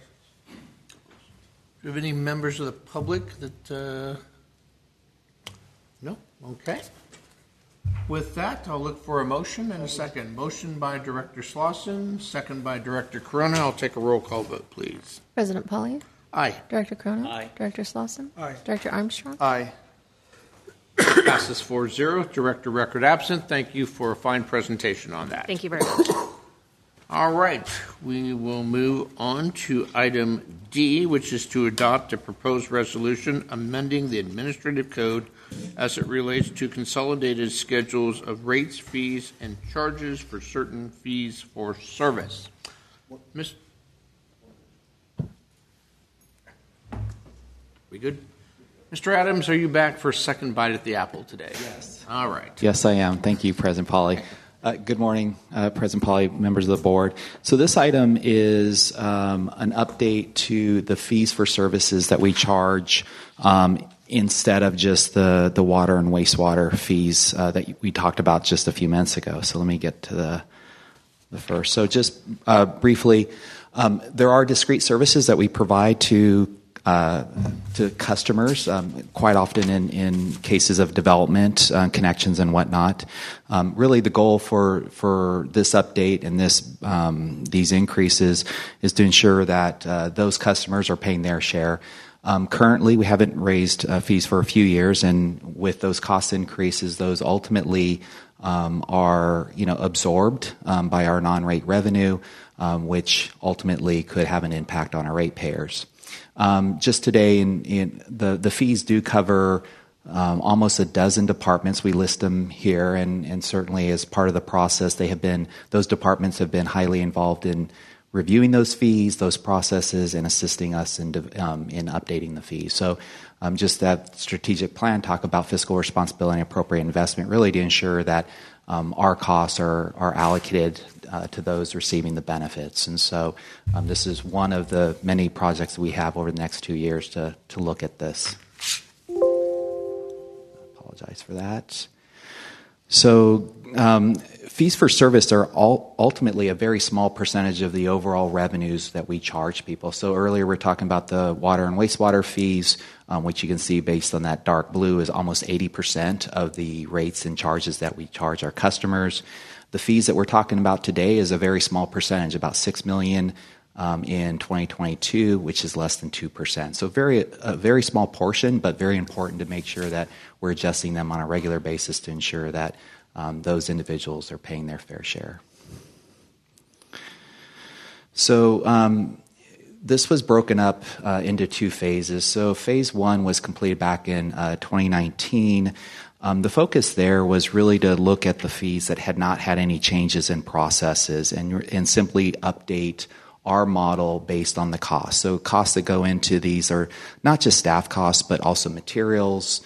Speaker 2: Do you have any members of the public that... No? Okay. With that, I'll look for a motion and a second. Motion by Director Slauson, second by Director Corona. I'll take a roll call vote, please.
Speaker 4: President Polly?
Speaker 2: Aye.
Speaker 4: Director Corona?
Speaker 2: Aye.
Speaker 4: Director Slauson?
Speaker 8: Aye.
Speaker 4: Director Armstrong?
Speaker 9: Aye.
Speaker 2: Passes 4-0. Director Record absent. Thank you for a fine presentation on that.
Speaker 19: Thank you very much.
Speaker 2: All right, we will move on to item D, which is to adopt a proposed resolution amending the administrative code as it relates to consolidated schedules of rates, fees, and charges for certain fees for service. We good? Mr. Adams, are you back for a second bite at the apple today?
Speaker 16: Yes.
Speaker 2: All right.
Speaker 16: Yes, I am. Thank you, President Polly. Good morning, President Polly, members of the board. So this item is an update to the fees for services that we charge instead of just the water and wastewater fees that we talked about just a few minutes ago. So let me get to the first. So just briefly, there are discrete services that we provide to customers, quite often in cases of development, connections and whatnot. Really the goal for this update and these increases is to ensure that those customers are paying their share. Currently, we haven't raised fees for a few years, and with those cost increases, those ultimately are absorbed by our non-rate revenue, which ultimately could have an impact on our ratepayers. Just today, the fees do cover almost a dozen departments. We list them here, and certainly as part of the process, those departments have been highly involved in reviewing those fees, those processes, and assisting us in updating the fees. So just that strategic plan, talk about fiscal responsibility and appropriate investment, really to ensure that our costs are allocated to those receiving the benefits. And so this is one of the many projects we have over the next 2 years to look at this. Apologize for that. So fees for service are ultimately a very small percentage of the overall revenues that we charge people. So earlier we're talking about the water and wastewater fees, which you can see based on that dark blue is almost 80% of the rates and charges that we charge our customers. The fees that we're talking about today is a very small percentage, about $6 million in 2022, which is less than 2%. So a very small portion, but very important to make sure that we're adjusting them on a regular basis to ensure that those individuals are paying their fair share. So this was broken up into 2 phases. So phase 1 was completed back in 2019. The focus there was really to look at the fees that had not had any changes in processes and simply update our model based on the costs. So costs that go into these are not just staff costs, but also material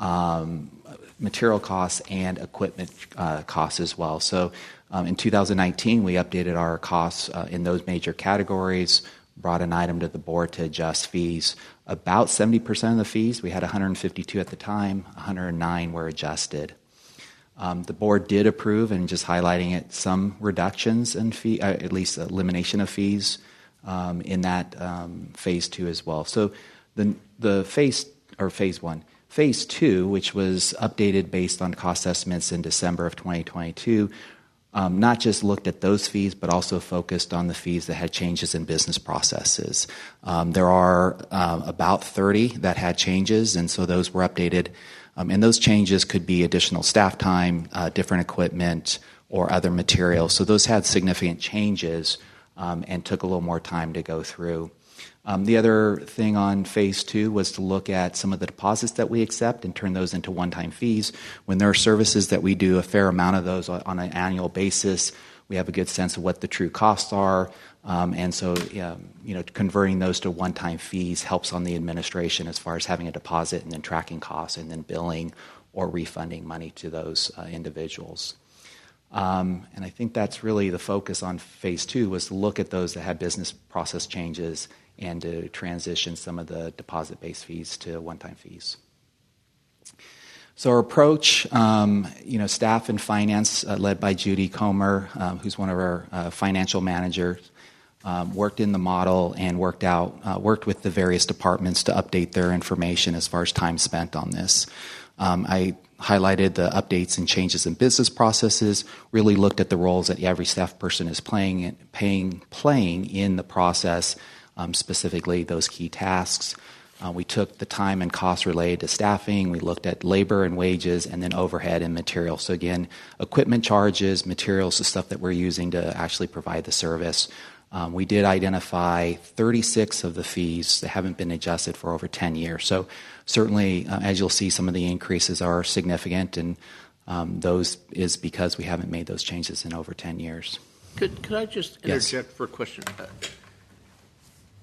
Speaker 16: costs and equipment costs as well. So in 2019, we updated our costs in those major categories, brought an item to the board to adjust fees. About 70% of the fees, we had 152 at the time, 109 were adjusted. The board did approve, and just highlighting it, some reductions in fee, at least elimination of fees in that phase 2 as well. So the phase 1. Phase 2, which was updated based on cost estimates in December of 2022, not just looked at those fees, but also focused on the fees that had changes in business processes. There are about 30 that had changes, and so those were updated. And those changes could be additional staff time, different equipment, or other materials. So those had significant changes and took a little more time to go through. The other thing on phase 2 was to look at some of the deposits that we accept and turn those into one-time fees. When there are services that we do a fair amount of those on an annual basis, we have a good sense of what the true costs are. And so, converting those to one-time fees helps on the administration as far as having a deposit and then tracking costs and then billing or refunding money to those individuals. And I think that's really the focus on phase 2, was to look at those that had business process changes and to transition some of the deposit-based fees to one-time fees. So our approach, staff and finance, led by Judy Comer, who's one of our financial managers, worked in the model and worked with the various departments to update their information as far as time spent on this. I highlighted the updates and changes in business processes, really looked at the roles that every staff person is playing in the process, specifically those key tasks. We took the time and costs related to staffing. We looked at labor and wages, and then overhead and materials. So again, equipment charges, materials, the stuff that we're using to actually provide the service. We did identify 36 of the fees that haven't been adjusted for over 10 years. So certainly, as you'll see, some of the increases are significant, and those is because we haven't made those changes in over 10 years.
Speaker 2: Could I just interject for a question?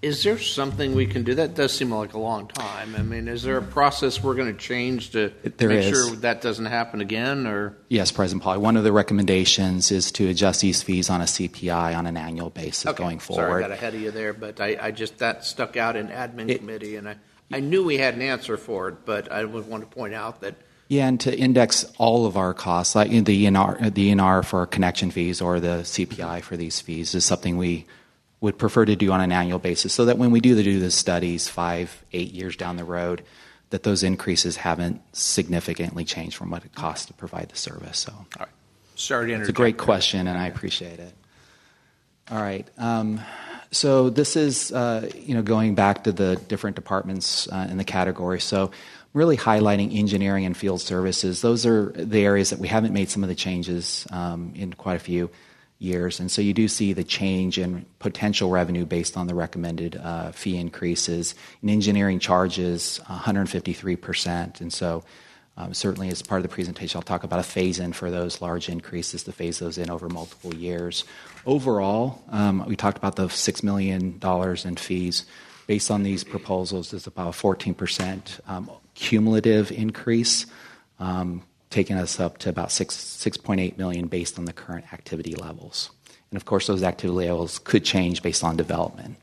Speaker 2: Is there something we can do? That does seem like a long time. I mean, is there a process we're going to change to make sure that doesn't happen again? Or
Speaker 16: Yes, President Pauly. One of the recommendations is to adjust these fees on a CPI on an annual basis going forward.
Speaker 2: Sorry, I got ahead of you there, but I just, that stuck out in admin committee, and I knew we had an answer for it, but I would want to point out that.
Speaker 16: Yeah, and to index all of our costs, like the ENR for our connection fees or the CPI for these fees, is something we would prefer to do on an annual basis, so that when we do the studies 5-8 years down the road, that those increases haven't significantly changed from what it costs to provide the service. So, all
Speaker 2: right. Sorry to interject.
Speaker 16: It's a great question, and I appreciate it. All right. So this is going back to the different departments in the category. So really highlighting engineering and field services. Those are the areas that we haven't made some of the changes in quite a few years. And so you do see the change in potential revenue based on the recommended fee increases. In engineering charges, 153%. And so certainly as part of the presentation, I'll talk about a phase-in for those large increases to phase those in over multiple years. Overall, we talked about the $6 million in fees. Based on these proposals, there's about a 14% cumulative increase, taking us up to about $6.8 million based on the current activity levels. And of course, those activity levels could change based on development.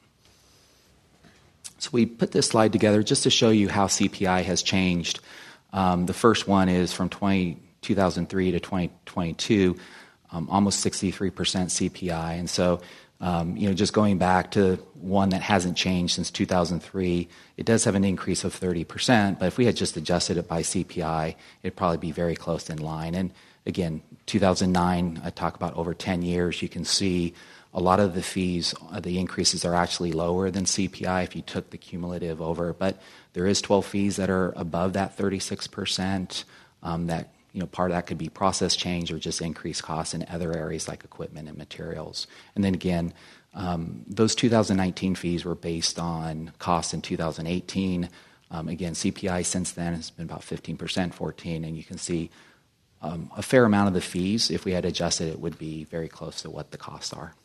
Speaker 16: So we put this slide together just to show you how CPI has changed. The first one is from 2003 to 2022, almost 63% CPI. And so, just going back to one that hasn't changed since 2003, it does have an increase of 30%, but if we had just adjusted it by CPI, it'd probably be very close in line. And again, 2009, I talk about over 10 years, you can see a lot of the fees, the increases are actually lower than CPI if you took the cumulative over, but there is 12 fees that are above that 36%, that part of that could be process change or just increased costs in other areas like equipment and materials. And then again, those 2019 fees were based on costs in 2018. Again, CPI since then has been about 15%, 14, and you can see a fair amount of the fees, if we had adjusted it, would be very close to what the costs are.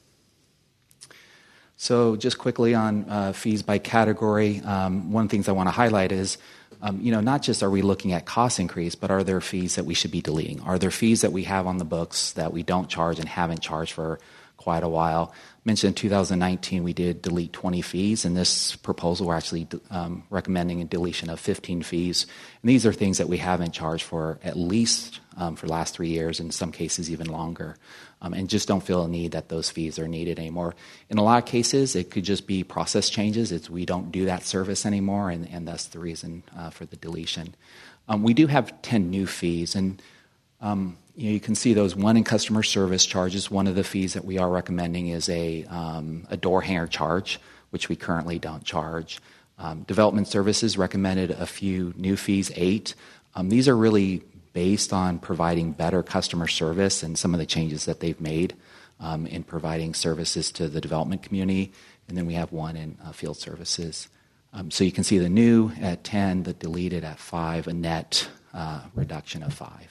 Speaker 16: So just quickly on fees by category, one of the things I want to highlight is not just are we looking at cost increase, but are there fees that we should be deleting? Are there fees that we have on the books that we don't charge and haven't charged for quite a while? I mentioned in 2019 we did delete 20 fees. In this proposal, we're actually recommending a deletion of 15 fees. And these are things that we haven't charged for at least for the last 3 years, in some cases even longer, and just don't feel a need that those fees are needed anymore. In a lot of cases, it could just be process changes. It's we don't do that service anymore, and that's the reason for the deletion. We do have 10 new fees, and you can see those. One in customer service charges. One of the fees that we are recommending is a door hanger charge, which we currently don't charge. Development services recommended a few new fees, 8. These are really based on providing better customer service and some of the changes that they've made in providing services to the development community. And then we have 1 in field services. So you can see the new at 10, the deleted at 5, a net reduction of 5.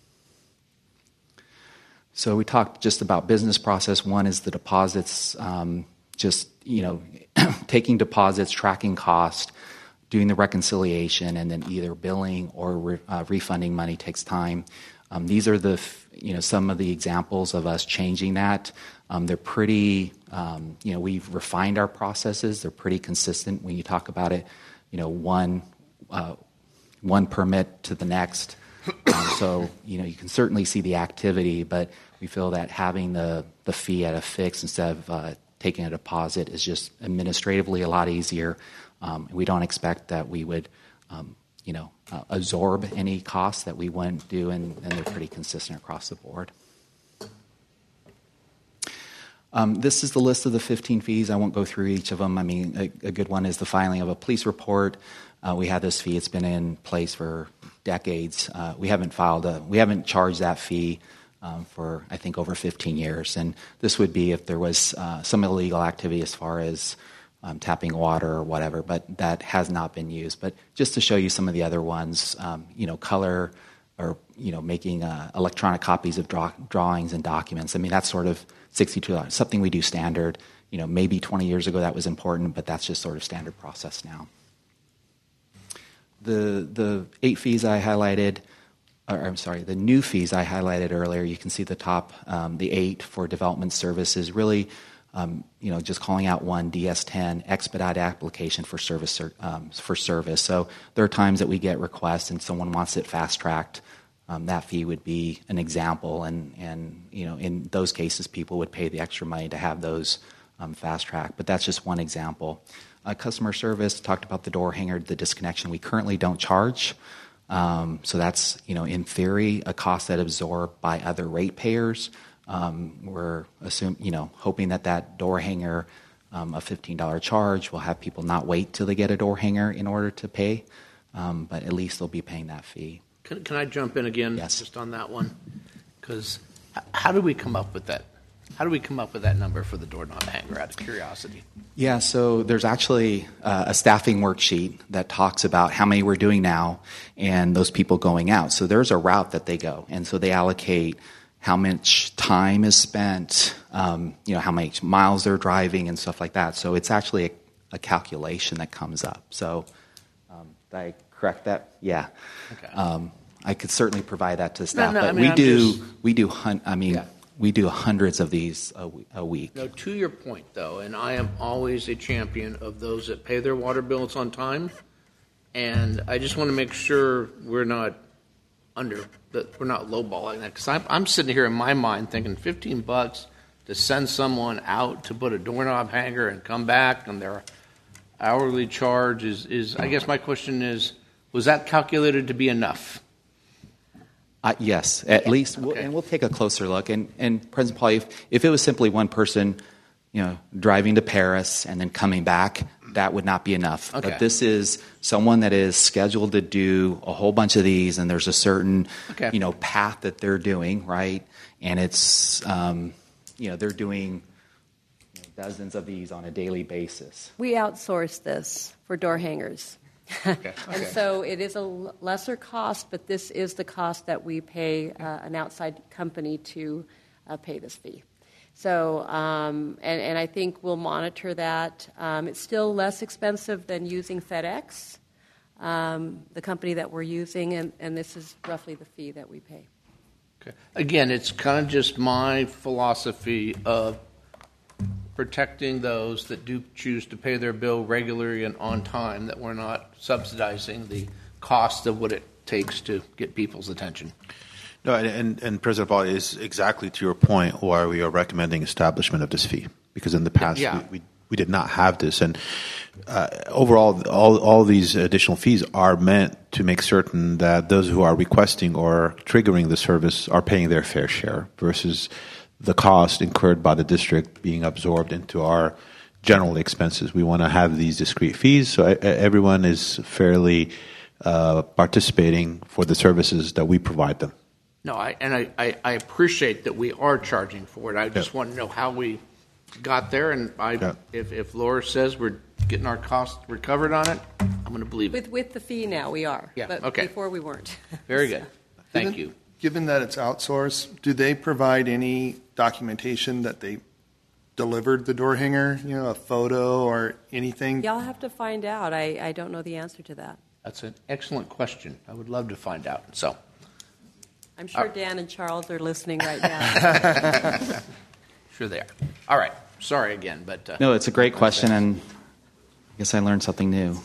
Speaker 16: So we talked just about business process. One is the deposits, taking deposits, tracking cost, doing the reconciliation, and then either billing or refunding money takes time. These are some of the examples of us changing that. They're pretty, we've refined our processes. They're pretty consistent when you talk about it, one permit to the next. So, you can certainly see the activity, but we feel that having the fee at a fix instead of taking a deposit is just administratively a lot easier. We don't expect that we would, absorb any costs that we wouldn't do, and they're pretty consistent across the board. This is the list of the 15 fees. I won't go through each of them. I mean, a good one is the filing of a police report. We have this fee. It's been in place for decades. We haven't charged that fee for, I think, over 15 years. And this would be if there was some illegal activity as far as tapping water or whatever, but that has not been used. But just to show you some of the other ones, color or making electronic copies of drawings and documents. I mean, that's sort of $62, something we do standard. Maybe 20 years ago that was important, but that's just sort of standard process now. The 8 fees I highlighted, the new fees I highlighted earlier, you can see the top, the 8 for development services, really, just calling out one, DS10, expedite application for service. So there are times that we get requests and someone wants it fast-tracked. That fee would be an example, and in those cases, people would pay the extra money to have those fast-tracked. But that's just one example. Customer service, talked about the door hanger, the disconnection. We currently don't charge. So that's, in theory, a cost that absorbed by other ratepayers. We're hoping that door hanger, a $15 charge, will have people not wait till they get a door hanger in order to pay, but at least they'll be paying that fee.
Speaker 2: Can I jump in again?
Speaker 16: Yes.
Speaker 2: Just on that one? Because how do we come up with that? How do we come up with that number for the doorknob hanger, out of curiosity?
Speaker 16: Yeah, so there's actually a staffing worksheet that talks about how many we're doing now and those people going out. So there's a route that they go, and so they allocate how much time is spent, how many miles they're driving and stuff like that. So it's actually a calculation that comes up. So did I correct that? Yeah. Okay. I could certainly provide that to staff, but we do hundreds of these a week.
Speaker 2: Now, to your point, though, and I am always a champion of those that pay their water bills on time, and I just want to make sure we're not lowballing that, because I'm sitting here in my mind thinking $15 to send someone out to put a doorknob hanger and come back, and their hourly charge is. I guess my question is, was that calculated to be enough?
Speaker 16: Yes, at least, and we'll take a closer look. And President Pauly, if it was simply one person, driving to Paris and then coming back, that would not be enough. Okay. But this is someone that is scheduled to do a whole bunch of these, and there's a certain, path that they're doing, right? And it's, they're doing dozens of these on a daily basis.
Speaker 20: We outsource this for door hangers. Okay. And so it is a lesser cost, but this is the cost that we pay an outside company to pay this fee. So, and I think we'll monitor that. It's still less expensive than using FedEx, the company that we're using, and this is roughly the fee that we pay.
Speaker 2: Okay. Again, it's kind of just my philosophy of protecting those that do choose to pay their bill regularly and on time, that we're not subsidizing the cost of what it takes to get people's attention.
Speaker 10: No, and President Pauly, is exactly to your point why we are recommending establishment of this fee, because in the past we did not have this, and overall all these additional fees are meant to make certain that those who are requesting or triggering the service are paying their fair share versus the cost incurred by the district being absorbed into our general expenses. We want to have these discrete fees so everyone is fairly participating for the services that we provide them.
Speaker 2: No, I appreciate that we are charging for it. I just want to know how we got there, and if Laura says we're getting our costs recovered on it, I'm going to believe it.
Speaker 20: With the fee now, we are.
Speaker 2: Yeah,
Speaker 20: but
Speaker 2: okay.
Speaker 20: Before we weren't.
Speaker 2: Very good. Thank you.
Speaker 9: Given that it's outsourced, do they provide any documentation that they delivered the door hanger, a photo or anything?
Speaker 20: Y'all have to find out. I don't know the answer to that.
Speaker 2: That's an excellent question. I would love to find out. So,
Speaker 20: I'm sure Dan and Charles are listening right now.
Speaker 2: Sure they are. All right. Sorry again, but
Speaker 16: no, it's a great question, and I guess I learned something new.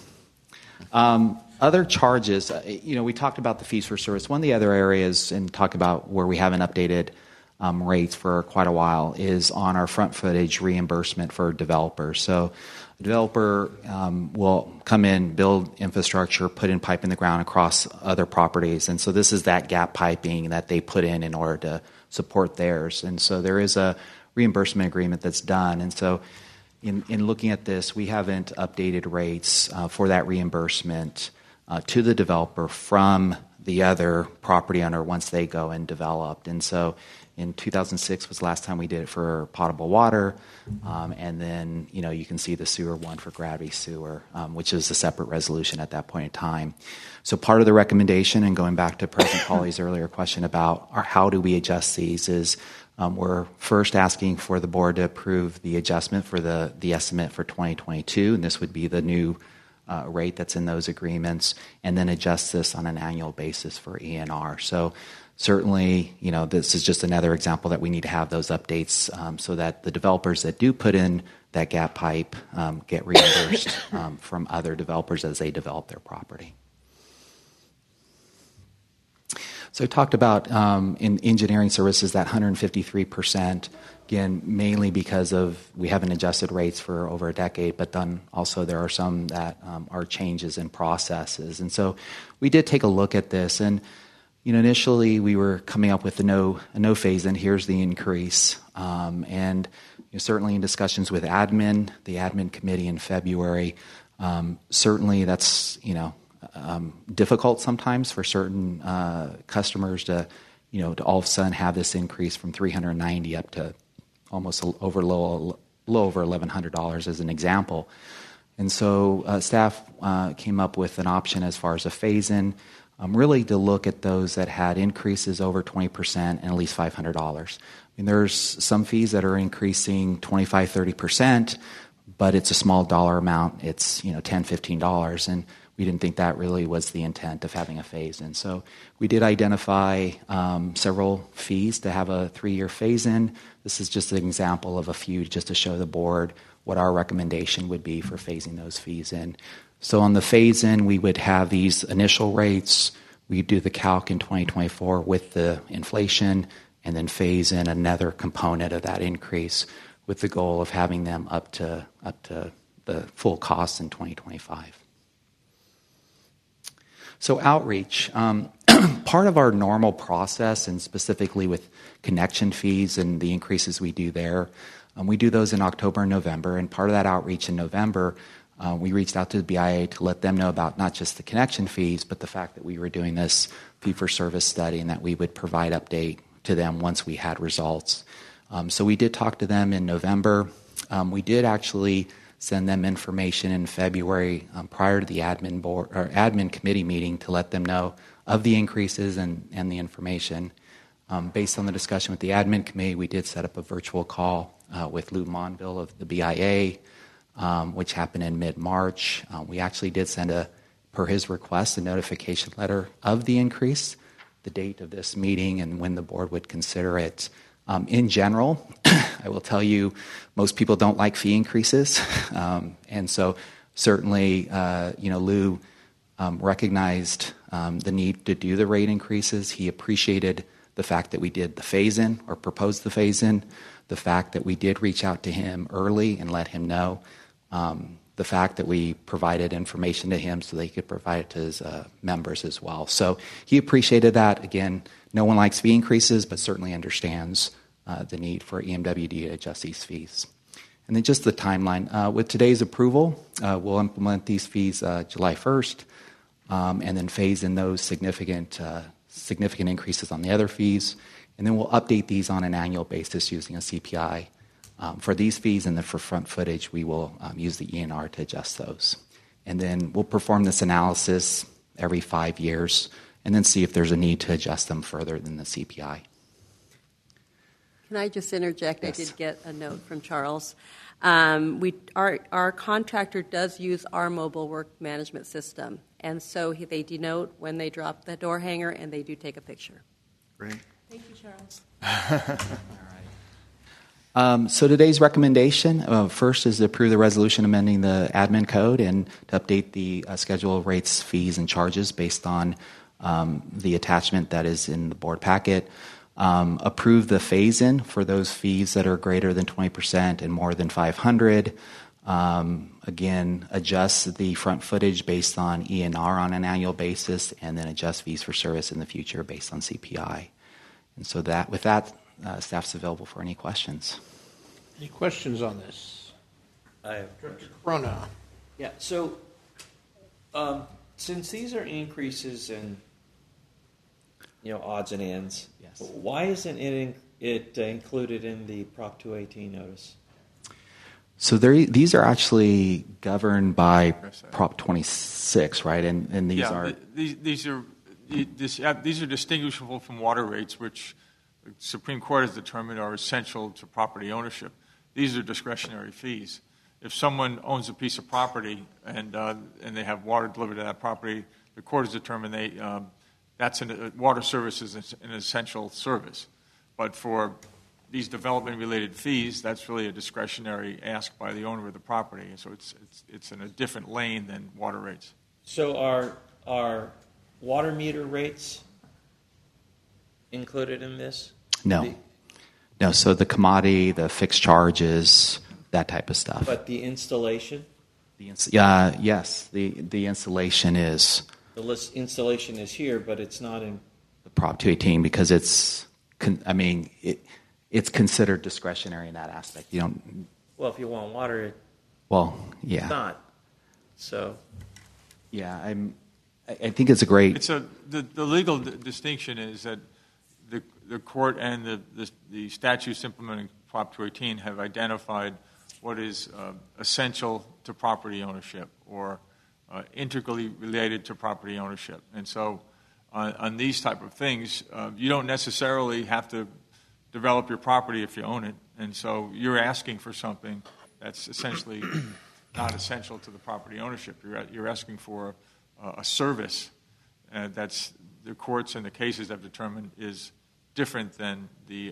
Speaker 16: Other charges, we talked about the fees for service. One of the other areas, and talk about where we haven't updated rates for quite a while, is on our front footage reimbursement for developers. So a developer will come in, build infrastructure, put in pipe in the ground across other properties. And so this is that gap piping that they put in order to support theirs. And so there is a reimbursement agreement that's done. And so in looking at this, we haven't updated rates for that reimbursement to the developer from the other property owner once they go and developed. And so in 2006 was the last time we did it for potable water. And then, you can see the sewer one for gravity sewer, which is a separate resolution at that point in time. So part of the recommendation, and going back to President Pauly's earlier question about how do we adjust these, is we're first asking for the board to approve the adjustment for the estimate for 2022, and this would be the new rate that's in those agreements, and then adjust this on an annual basis for ENR. So certainly, this is just another example that we need to have those updates so that the developers that do put in that gap pipe get reimbursed from other developers as they develop their property. So I talked about in engineering services that 153%, again, mainly because of we haven't adjusted rates for over a decade, but then also there are some that are changes in processes. And so we did take a look at this, and initially we were coming up with a no phase, and here's the increase. And certainly in discussions with the admin committee in February, certainly that's difficult sometimes for certain customers to all of a sudden have this increase from $390 up to almost low over $1,100 as an example. And so staff came up with an option as far as a phase-in, really to look at those that had increases over 20% and at least $500. There's some fees that are increasing 25, 30%, but it's a small dollar amount. It's $10, $15, and we didn't think that really was the intent of having a phase-in. So we did identify several fees to have a 3-year phase-in. This is just an example of a few just to show the board what our recommendation would be for phasing those fees in. So on the phase-in, we would have these initial rates. We'd do the calc in 2024 with the inflation, and then phase in another component of that increase with the goal of having them up to the full cost in 2025. So outreach, part of our normal process, and specifically with connection fees and the increases we do there, we do those in October and November, and part of that outreach in November, we reached out to the BIA to let them know about not just the connection fees, but the fact that we were doing this fee-for-service study and that we would provide update to them once we had results. So we did talk to them in November. We did actually send them information in February prior to the admin committee meeting to let them know of the increases and the information. Based on the discussion with the admin committee, we did set up a virtual call with Lou Monville of the BIA, which happened in mid-March. We actually did send, per his request, a notification letter of the increase, the date of this meeting, and when the board would consider it. In general, I will tell you, most people don't like fee increases, and so certainly, Lou recognized the need to do the rate increases. He appreciated the fact that we did the phase-in or proposed the phase-in, the fact that we did reach out to him early and let him know, the fact that we provided information to him so they could provide it to his members as well. So he appreciated that. Again, no one likes fee increases, but certainly understands the need for EMWD to adjust these fees. And then just the timeline. With today's approval, we'll implement these fees July 1st, and then phase in those significant increases on the other fees. And then we'll update these on an annual basis using a CPI for these fees, and then for front footage, we will use the ENR to adjust those. And then we'll perform this analysis every 5 years, and then see if there's a need to adjust them further than the CPI.
Speaker 20: Can I just interject?
Speaker 16: Yes.
Speaker 20: I did get a note from Charles. Our contractor does use our mobile work management system, and so they denote when they drop the door hanger, and they do take a picture.
Speaker 9: Great.
Speaker 20: Thank you, Charles.
Speaker 16: So today's recommendation, first, is to approve the resolution amending the admin code and to update the schedule of rates, fees, and charges based on the attachment that is in the board packet. Approve the phase-in for those fees that are greater than 20% and more than 500. Again, adjust the front footage based on ENR on an annual basis, and then adjust fees for service in the future based on CPI. And so with that, staff's available for any questions.
Speaker 2: Any questions on this?
Speaker 18: I have
Speaker 2: Director Corona.
Speaker 18: Yeah, so since these are increases in odds and ends.
Speaker 16: Yes.
Speaker 18: Why isn't it included in the Prop 218 notice?
Speaker 16: So these are actually governed by Prop 26, right? And these are
Speaker 7: these are distinguishable from water rates, which the Supreme Court has determined are essential to property ownership. These are discretionary fees. If someone owns a piece of property and they have water delivered to that property, the court has determined water service is an essential service. But for these development-related fees, that's really a discretionary ask by the owner of the property. So it's in a different lane than water rates.
Speaker 18: So are water meter rates included in this?
Speaker 16: No. So the commodity, the fixed charges, that type of stuff.
Speaker 18: But the installation?
Speaker 16: Yes. The installation is.
Speaker 18: The installation is here, but it's not in
Speaker 16: the Prop 218 because it's considered discretionary in that aspect. You don't.
Speaker 18: Well, if you want water,
Speaker 16: yeah.
Speaker 18: It's not. So.
Speaker 16: Yeah, I think it's a great.
Speaker 7: The legal distinction is that the court and the statutes implementing Prop 218 have identified what is essential to property ownership or integrally related to property ownership. And so on these type of things, you don't necessarily have to develop your property if you own it. And so you're asking for something that's essentially not essential to the property ownership. You're asking for a service that's the courts and the cases have determined is different than the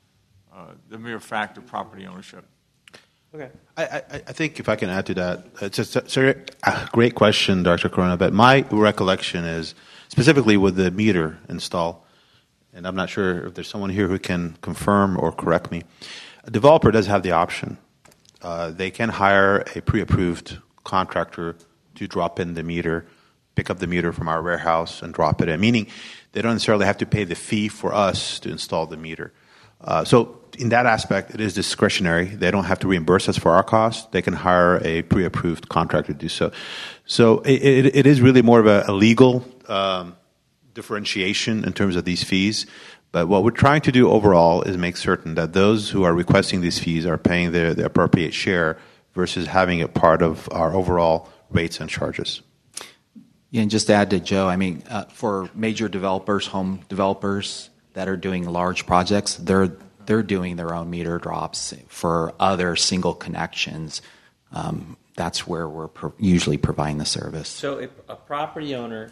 Speaker 7: mere fact of property ownership.
Speaker 18: Okay.
Speaker 10: I think if I can add to that, it's a great question, Dr. Corona, but my recollection is specifically with the meter install, and I'm not sure if there's someone here who can confirm or correct me. A developer does have the option. They can hire a pre-approved contractor to drop in the meter, pick up the meter from our warehouse and drop it in, meaning they don't necessarily have to pay the fee for us to install the meter. So in that aspect, it is discretionary. They don't have to reimburse us for our costs. They can hire a pre-approved contractor to do so. So it is really more of a legal differentiation in terms of these fees. But what we're trying to do overall is make certain that those who are requesting these fees are paying the appropriate share versus having it part of our overall rates and charges.
Speaker 16: Yeah, and just to add to Joe, for major developers, home developers that are doing large projects, they're doing their own meter drops. For other single connections, that's where we're usually providing the service.
Speaker 18: So if a property owner,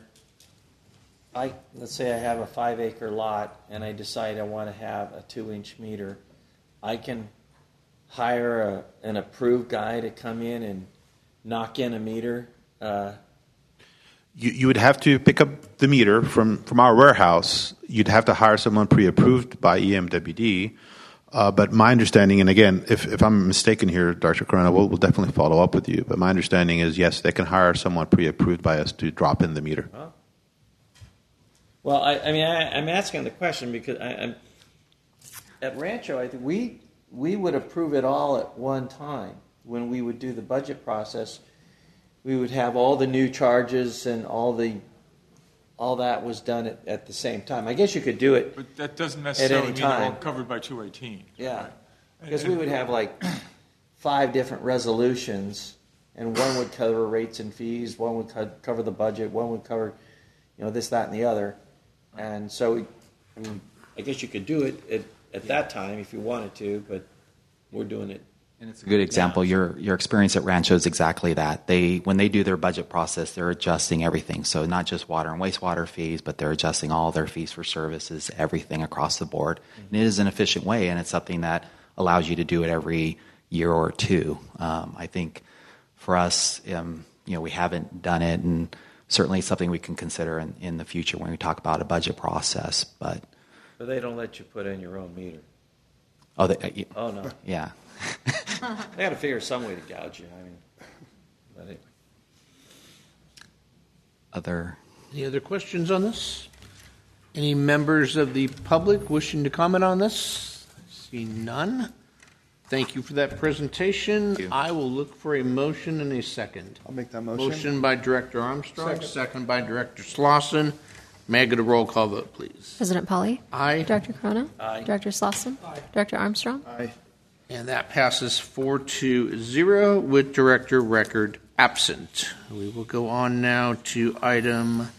Speaker 18: let's say I have a 5-acre lot and I decide I want to have a 2-inch meter, I can hire an approved guy to come in and knock in a meter.
Speaker 10: You would have to pick up the meter from our warehouse. You'd have to hire someone pre-approved by EMWD. But my understanding, and again, if I'm mistaken here, Dr. Corona, we'll definitely follow up with you. But my understanding is, yes, they can hire someone pre-approved by us to drop in the meter.
Speaker 18: Oh. Well, I'm asking the question because at Rancho, I think we would approve it all at one time when we would do the budget process. We would have all the new charges and all that was done at the same time. I guess you could do it
Speaker 7: but that doesn't necessarily
Speaker 18: at any
Speaker 7: mean they're all
Speaker 18: time.
Speaker 7: covered by 218.
Speaker 18: Yeah, because we would have like 5 different resolutions, and one would cover rates and fees, one would cover the budget, one would cover, this, that, and the other. And so, I guess you could do it at that time if you wanted to, but we're doing it.
Speaker 16: And it's a good example. Your experience at Rancho is exactly that. When they do their budget process, they're adjusting everything. So not just water and wastewater fees, but they're adjusting all their fees for services, everything across the board. And it is an efficient way, and it's something that allows you to do it every year or two. I think for us, we haven't done it, and certainly something we can consider in the future when we talk about a budget process. But
Speaker 18: they don't let you put in your own meter.
Speaker 16: Oh,
Speaker 18: no.
Speaker 16: Yeah.
Speaker 18: They got to figure some way to gouge you. But anyway.
Speaker 2: Any other questions on this? Any members of the public wishing to comment on this? I see none. Thank you for that presentation. I will look for a motion and a second.
Speaker 9: I'll make that motion.
Speaker 2: Motion by Director Armstrong, second by Director Slauson. May I get a roll call vote, please?
Speaker 4: President Polly?
Speaker 2: Aye.
Speaker 4: Director Corona?
Speaker 2: Aye.
Speaker 4: Director Slauson? Aye. Director Armstrong?
Speaker 9: Aye.
Speaker 2: And that passes 4-0 with Director Record absent. We will go on now to item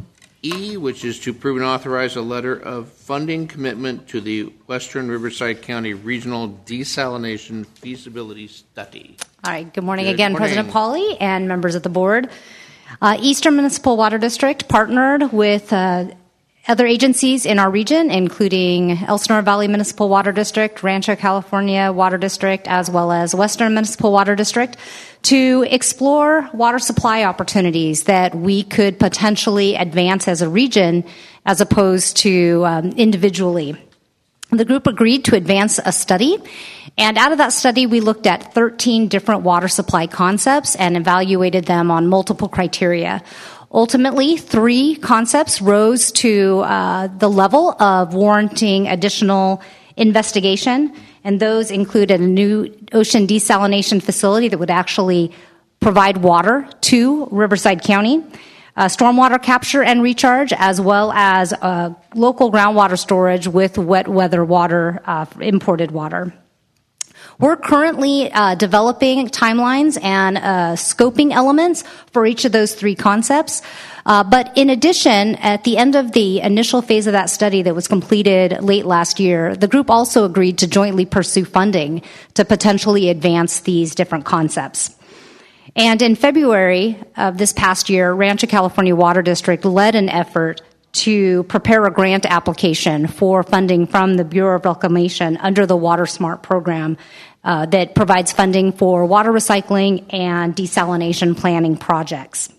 Speaker 2: E, which is to approve and authorize a letter of funding commitment to the Western Riverside County Regional Desalination Feasibility Study.
Speaker 11: All right. Good morning
Speaker 2: Good
Speaker 11: again,
Speaker 2: morning.
Speaker 11: President Pauly and members of the board. Eastern Municipal Water District partnered with other agencies in our region, including Elsinore Valley Municipal Water District, Rancho California Water District, as well as Western Municipal Water District, to explore water supply opportunities that we could potentially advance as a region as opposed to individually. The group agreed to advance a study, and out of that study, we looked at 13 different water supply concepts and evaluated them on multiple criteria. Ultimately, 3 concepts rose to the level of warranting additional investigation, and those included a new ocean desalination facility that would actually provide water to Riverside County, stormwater capture and recharge, as well as local groundwater storage with wet weather water, imported water. We're currently developing timelines and scoping elements for each of those 3 concepts. But in addition, at the end of the initial phase of that study that was completed late last year, the group also agreed to jointly pursue funding to potentially advance these different concepts. And in February of this past year, Rancho California Water District led an effort to prepare a grant application for funding from the Bureau of Reclamation under the Water Smart program that provides funding for water recycling and desalination planning projects.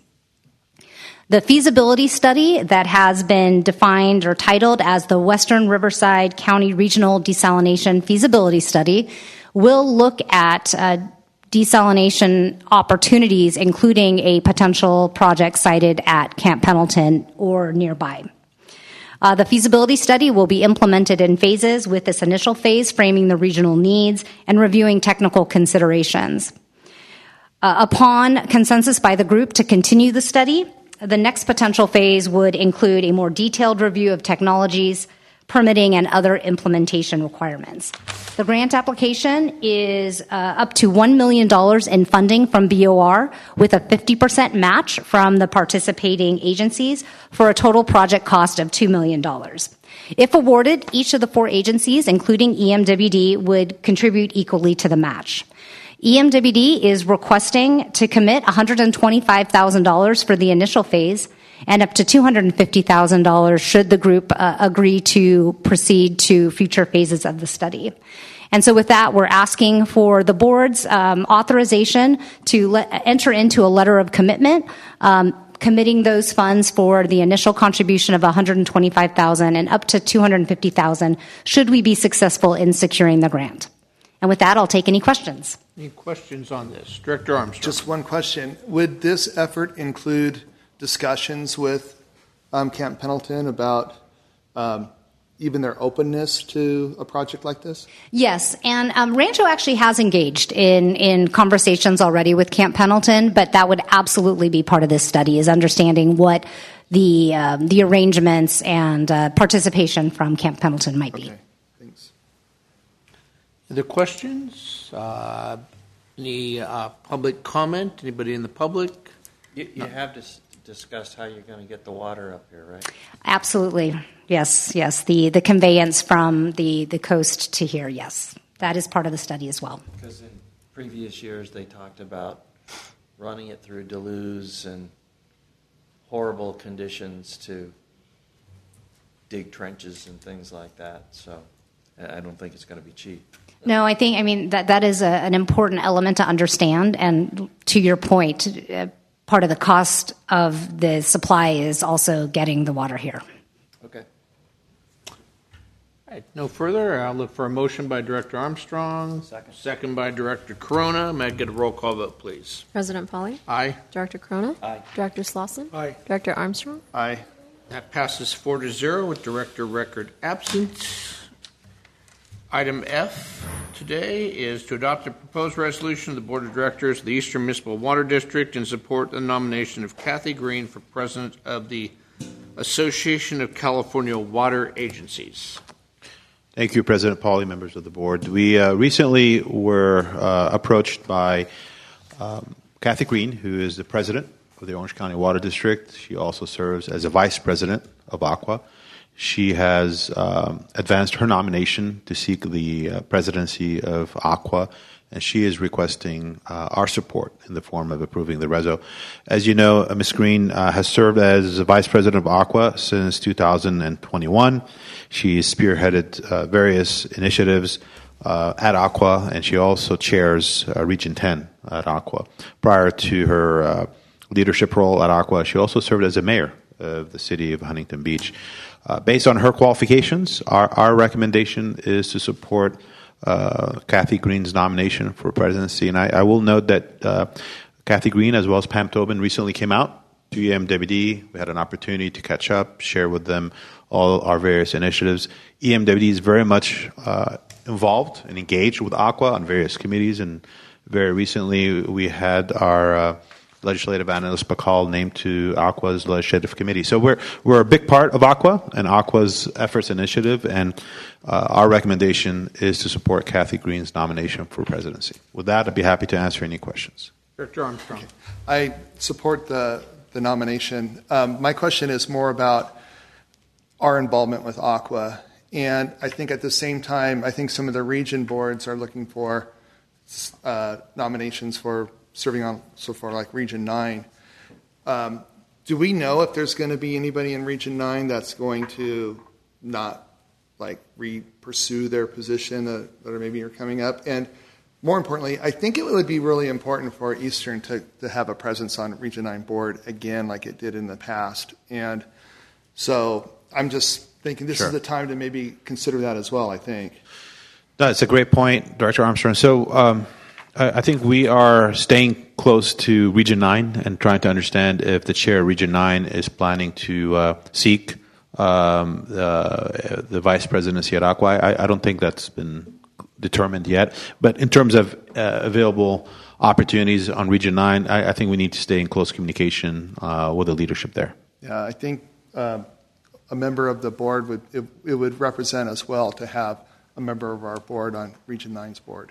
Speaker 11: The feasibility study that has been defined or titled as the Western Riverside County Regional Desalination Feasibility Study will look at desalination opportunities, including a potential project sited at Camp Pendleton or nearby. The feasibility study will be implemented in phases, with this initial phase framing the regional needs and reviewing technical considerations. Upon consensus by the group to continue the study, the next potential phase would include a more detailed review of technologies, permitting, and other implementation requirements. The grant application is up to $1 million in funding from BOR with a 50% match from the participating agencies for a total project cost of $2 million. If awarded, each of the 4 agencies, including EMWD, would contribute equally to the match. EMWD is requesting to commit $125,000 for the initial phase and up to $250,000 should the group agree to proceed to future phases of the study. And so with that, we're asking for the board's authorization to enter into a letter of commitment, committing those funds for the initial contribution of $125,000 and up to $250,000 should we be successful in securing the grant. And with that, I'll take any questions.
Speaker 2: Any questions on this? Director Armstrong.
Speaker 9: Just one question. Would this effort include discussions with Camp Pendleton about even their openness to a project like this?
Speaker 11: Yes, and Rancho actually has engaged in conversations already with Camp Pendleton, but that would absolutely be part of this study, is understanding what the arrangements and participation from Camp Pendleton might be.
Speaker 9: Okay, thanks.
Speaker 2: Other questions? Any public comment? Anybody in the public?
Speaker 18: You have discussed how you're going to get the water up here, right?
Speaker 11: Absolutely. Yes. The conveyance from the coast to here, yes. That is part of the study as well.
Speaker 18: Because in previous years they talked about running it through Duluth and horrible conditions to dig trenches and things like that. So I don't think it's going to be cheap.
Speaker 11: No, I mean that is an important element to understand. And to your point, part of the cost of the supply is also getting the water here.
Speaker 18: Okay.
Speaker 2: All right, no further. I'll look for a motion by Director Armstrong. Second by Director Corona. May I get a roll call vote, please?
Speaker 4: President Polly?
Speaker 2: Aye.
Speaker 4: Director Corona?
Speaker 18: Aye.
Speaker 4: Director Slauson?
Speaker 8: Aye.
Speaker 4: Director Armstrong?
Speaker 9: Aye.
Speaker 2: That passes 4-0 with Director Record absent. Item F today is to adopt a proposed resolution of the Board of Directors of the Eastern Municipal Water District in support of the nomination of Kathy Green for President of the Association of California Water Agencies.
Speaker 10: Thank you, President Pauly, members of the board. We recently were approached by Kathy Green, who is the president of the Orange County Water District. She also serves as a vice president of ACWA. She has advanced her nomination to seek the presidency of ACWA, and she is requesting our support in the form of approving the reso. As you know, Ms. Green has served as vice president of ACWA since 2021. She has spearheaded various initiatives at ACWA, and she also chairs Region 10 at ACWA. Prior to her leadership role at ACWA, she also served as a mayor of the city of Huntington Beach. Based on her qualifications, our recommendation is to support Kathy Green's nomination for presidency. And I will note that Kathy Green, as well as Pam Tobin, recently came out to EMWD. We had an opportunity to catch up, share with them all our various initiatives. EMWD is very much involved and engaged with ACWA on various committees, and very recently we had our legislative analyst Bacall named to ACWA's legislative committee. So we're a big part of ACWA and ACWA's efforts initiative, and our recommendation is to support Kathy Green's nomination for presidency. With that, I'd be happy to answer any questions.
Speaker 2: Director Armstrong.
Speaker 9: I support the nomination. My question is more about our involvement with ACWA, and I think at the same time, I think some of the region boards are looking for nominations for serving on so far like Region 9. Do we know if there's going to be anybody in Region 9 that's going to not like pursue their position that are maybe are coming up? And more importantly, I think it would be really important for Eastern to have a presence on Region 9 board again like it did in the past. And so I'm just thinking this is the time to maybe consider that as well, I think.
Speaker 10: That's a great point, Director Armstrong. So I think we are staying close to Region 9 and trying to understand if the chair of Region 9 is planning to seek the vice presidency at ACWA. I don't think that's been determined yet. But in terms of available opportunities on Region 9, I think we need to stay in close communication with the leadership there.
Speaker 9: Yeah, I think a member of the board would represent us well to have a member of our board on Region 9's board.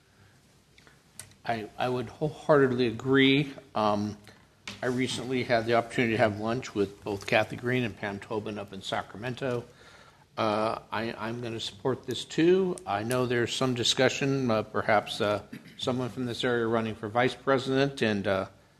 Speaker 2: I would wholeheartedly agree. I recently had the opportunity to have lunch with both Kathy Green and Pam Tobin up in Sacramento. I'm going to support this too. I know there's some discussion, perhaps someone from this area running for vice president, and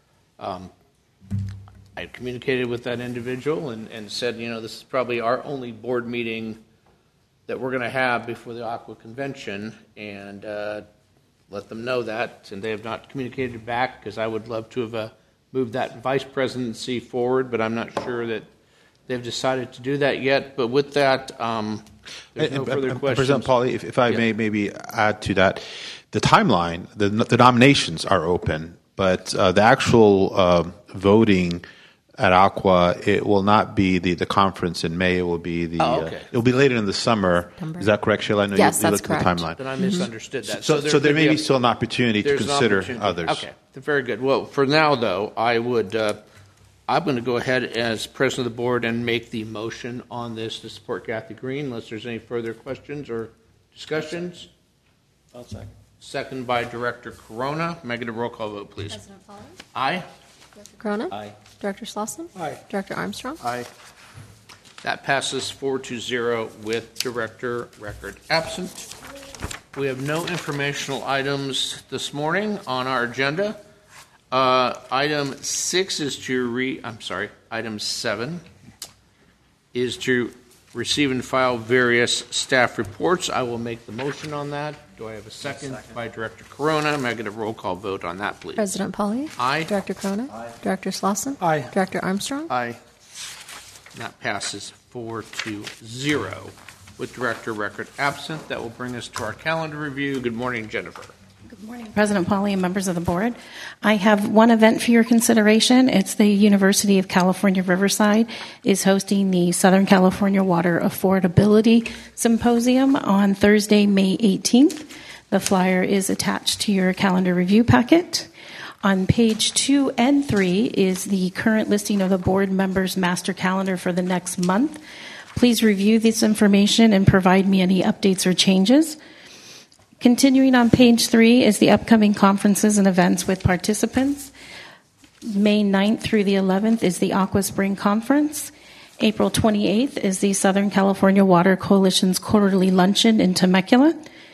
Speaker 2: I communicated with that individual and said, this is probably our only board meeting that we're going to have before the ACWA convention, and let them know that, and they have not communicated back because I would love to have moved that vice presidency forward, but I'm not sure that they've decided to do that yet. But with that, there's no further questions.
Speaker 10: President Pauly, if I may maybe add to that, the timeline, the nominations are open, but the actual voting at ACWA, it will not be the conference in May. It will be it will be later in the summer. September. Is that correct, Sheila? I know
Speaker 4: yes,
Speaker 10: you
Speaker 4: that's
Speaker 10: looked at the timeline.
Speaker 2: Then I misunderstood that.
Speaker 10: So there may be still an opportunity to consider others.
Speaker 2: Okay, very good. Well, for now, though, I'm going to go ahead as president of the board and make the motion on this to support Kathy Green, unless there's any further questions or discussions.
Speaker 18: I'll second.
Speaker 2: Second by Director Corona. Make it a roll call vote, please.
Speaker 4: President Pauly?
Speaker 2: Aye.
Speaker 4: Director Corona?
Speaker 18: Aye.
Speaker 4: Director Slauson?
Speaker 8: Aye.
Speaker 4: Director Armstrong?
Speaker 9: Aye.
Speaker 2: That passes 4-0 with Director Record absent. We have no informational items this morning on our agenda. Item 7 is to receive and file various staff reports. I will make the motion on that. Do I have a second? By Director Corona? May I get a roll call vote on that, please?
Speaker 4: President Pauly?
Speaker 2: Aye.
Speaker 4: Director Corona?
Speaker 18: Aye.
Speaker 4: Director Slauson?
Speaker 8: Aye.
Speaker 4: Director Armstrong?
Speaker 9: Aye.
Speaker 2: That passes 4-0 with Director Record absent. That will bring us to our calendar review. Good morning, Jennifer.
Speaker 21: Good morning, President Pauly and members of the board. I have one event for your consideration. It's the University of California, Riverside is hosting the Southern California Water Affordability Symposium on Thursday, May 18th. The flyer is attached to your calendar review packet. On page 2 and 3 is the current listing of the board members' master calendar for the next month. Please review this information and provide me any updates or changes. Continuing on page 3 is the upcoming conferences and events with participants. May 9th through the 11th is the Aqua Spring Conference. April 28th is the Southern California Water Coalition's quarterly luncheon in Temecula.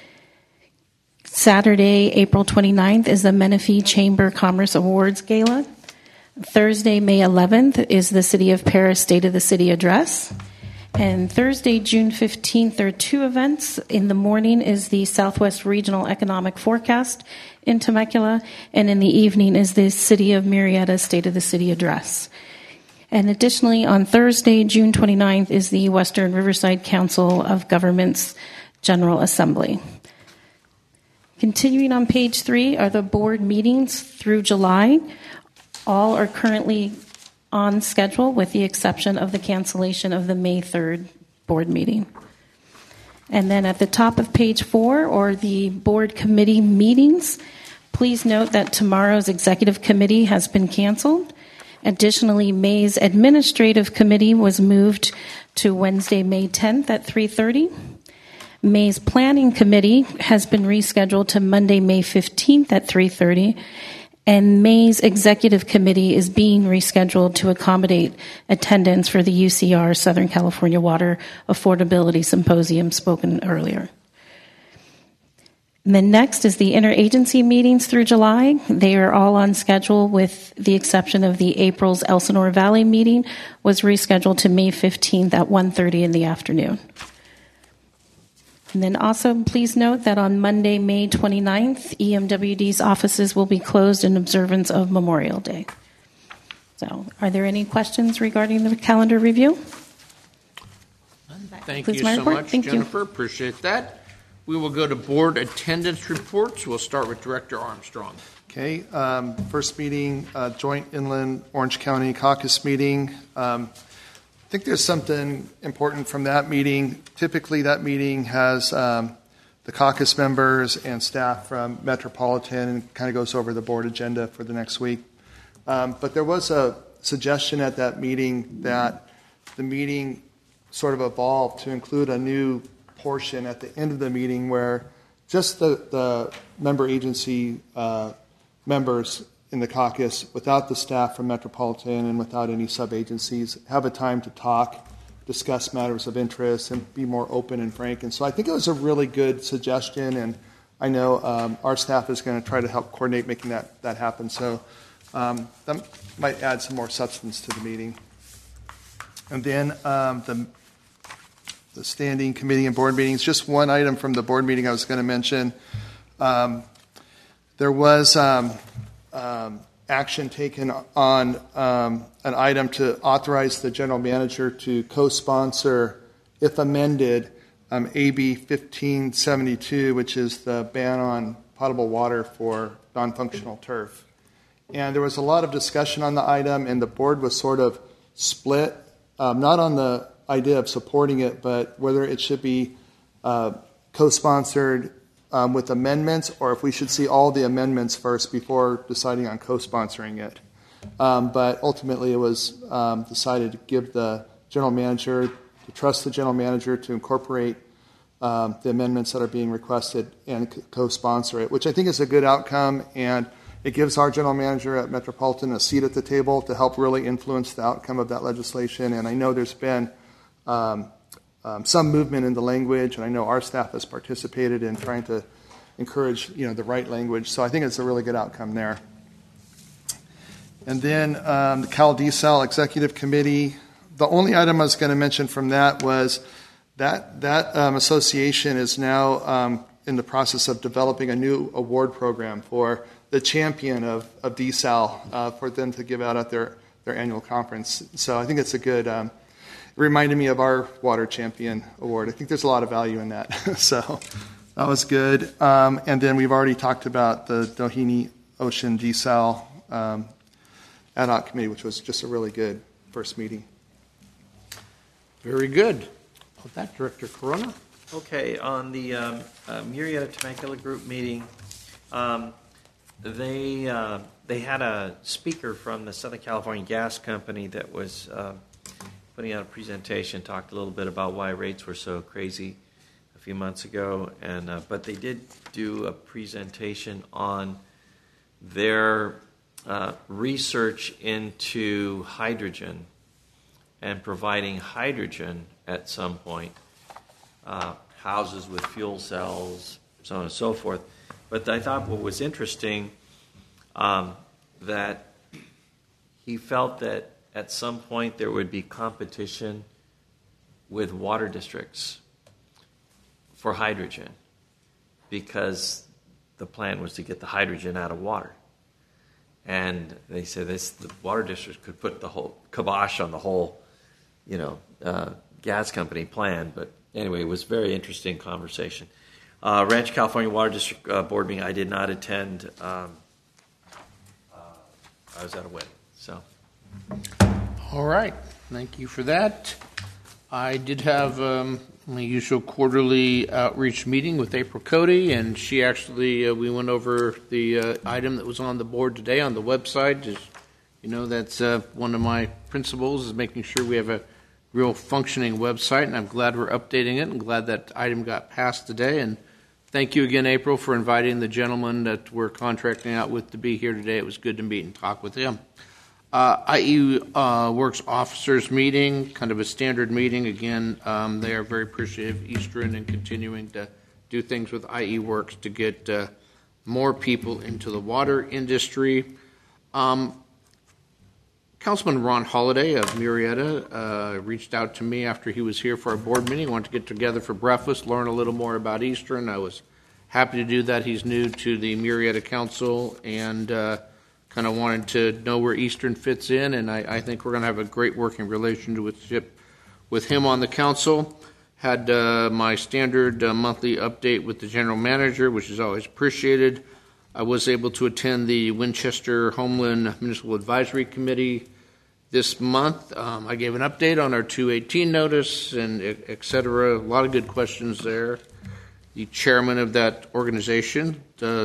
Speaker 21: Saturday, April 29th is the Menifee Chamber Commerce Awards Gala. Thursday, May 11th is the City of Paris State of the City Address. And Thursday, June 15th, there are 2 events. In the morning is the Southwest Regional Economic Forecast in Temecula, and in the evening is the City of Murrieta State of the City Address. And additionally, on Thursday, June 29th, is the Western Riverside Council of Governments General Assembly. Continuing on page 3 are the board meetings through July. All are currently on schedule with the exception of the cancellation of the May 3rd board meeting. And then at the top of page 4 are the board committee meetings. Please note that tomorrow's executive committee has been canceled. Additionally, May's administrative committee was moved to Wednesday, May 10th at 3:30. May's planning committee has been rescheduled to Monday, May 15th at 3:30. And May's executive committee is being rescheduled to accommodate attendance for the UCR Southern California Water Affordability Symposium spoken earlier. And then next is the interagency meetings through July. They are all on schedule with the exception of the April's Elsinore Valley meeting was rescheduled to May 15th at 1:30 in the afternoon. And then also please note that on Monday, May 29th, EMWD's offices will be closed in observance of Memorial Day. So are there any questions regarding the calendar review?
Speaker 2: Thank you so much, Jennifer. Appreciate that. We will go to board attendance reports. We'll start with Director Armstrong.
Speaker 9: Okay. First meeting, joint Inland Orange County caucus meeting. I think there's something important from that meeting. Typically, that meeting has the caucus members and staff from Metropolitan and kind of goes over the board agenda for the next week. But there was a suggestion at that meeting that the meeting sort of evolved to include a new portion at the end of the meeting where just the member agency members in the caucus, without the staff from Metropolitan and without any sub-agencies, have a time to talk, discuss matters of interest, and be more open and frank. And so I think it was a really good suggestion, and I know our staff is going to try to help coordinate making that happen. So that might add some more substance to the meeting. And then the standing committee and board meetings, just one item from the board meeting I was going to mention. There was action taken on an item to authorize the general manager to co-sponsor, if amended, AB 1572, which is the ban on potable water for non-functional turf. And there was a lot of discussion on the item, and the board was sort of split, not on the idea of supporting it, but whether it should be co-sponsored with amendments, or if we should see all the amendments first before deciding on co-sponsoring it. But ultimately it was decided to give the general manager, to trust the general manager to incorporate the amendments that are being requested and co-sponsor it, which I think is a good outcome, and it gives our general manager at Metropolitan a seat at the table to help really influence the outcome of that legislation. And I know there's been some movement in the language, and I know our staff has participated in trying to encourage, the right language. So I think it's a really good outcome there. And then the CalDSAL Executive Committee. The only item I was going to mention from that was that association is now in the process of developing a new award program for the champion of DSAL for them to give out at their annual conference. So I think it's a good. It reminded me of our Water Champion Award. I think there's a lot of value in that. So that was good. And then we've already talked about the Doheny Ocean DSAL ad hoc committee, which was just a really good first meeting.
Speaker 2: Very good. With that, Director Corona.
Speaker 18: Okay, on the Murrieta Temecula group meeting, they had a speaker from the Southern California Gas Company that was putting out a presentation, talked a little bit about why rates were so crazy a few months ago, and but they did do a presentation on their research into hydrogen and providing hydrogen at some point, houses with fuel cells, so on and so forth. But I thought what was interesting, that he felt that at some point there would be competition with water districts for hydrogen, because the plan was to get the hydrogen out of water. And they said the water districts could put the whole kibosh on the whole, gas company plan. But anyway, it was a very interesting conversation. Rancho California Water District board meeting, I did not attend. I was at a wedding, so.
Speaker 2: All right. Thank you for that. I did have my usual quarterly outreach meeting with April Cody, and she actually, we went over the item that was on the board today on the website. Just, that's one of my principles is making sure we have a real functioning website, and I'm glad we're updating it. I'm glad that item got passed today, and thank you again, April, for inviting the gentleman that we're contracting out with to be here today. It was good to meet and talk with him. IE Works Officers meeting, kind of a standard meeting. Again, they are very appreciative of Eastern and continuing to do things with IE Works to get more people into the water industry. Councilman Ron Holliday of Murrieta reached out to me after he was here for our board meeting. He wanted to get together for breakfast, learn a little more about Eastern. I was happy to do that. He's new to the Murrieta Council and kind of wanted to know where Eastern fits in, and I think we're going to have a great working relationship with him on the council. Had my standard monthly update with the general manager, which is always appreciated. I was able to attend the Winchester Homeland Municipal Advisory Committee this month. I gave an update on our 218 notice and et cetera. A lot of good questions there. The chairman of that organization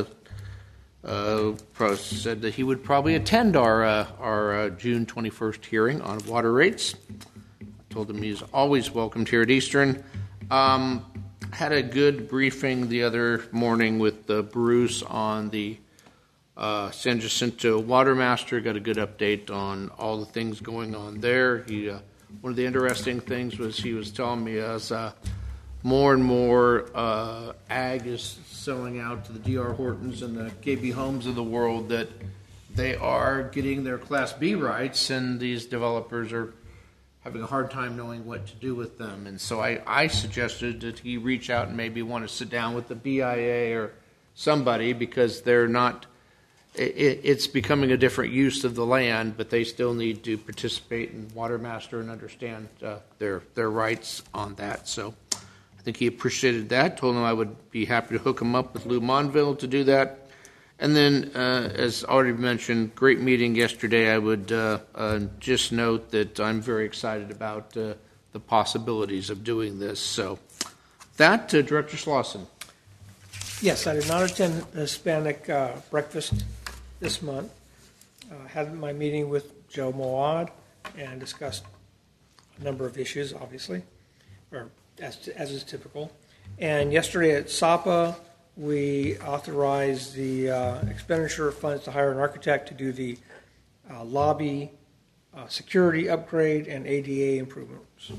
Speaker 2: said that he would probably attend our June 21st hearing on water rates. I told him he's always welcomed here at Eastern. Had a good briefing the other morning with Bruce on the San Jacinto Water Master. Got a good update on all the things going on there. One of the interesting things was he was telling me as more and more ag is selling out to the D.R. Hortons and the KB Homes of the world, that they are getting their Class B rights, and these developers are having a hard time knowing what to do with them. And so I suggested that he reach out and maybe want to sit down with the BIA or somebody, because they're not, it's becoming a different use of the land, but they still need to participate in Water Master and understand their rights on that. So I think he appreciated that. Told him I would be happy to hook him up with Lou Monville to do that. And then, as already mentioned, great meeting yesterday. I would just note that I'm very excited about the possibilities of doing this. So that, Director Slauson.
Speaker 8: Yes, I did not attend the Hispanic breakfast this month. Had my meeting with Joe Moad and discussed a number of issues, obviously, or as is typical. And yesterday at SAPA, we authorized the expenditure of funds to hire an architect to do the lobby security upgrade and ADA improvements.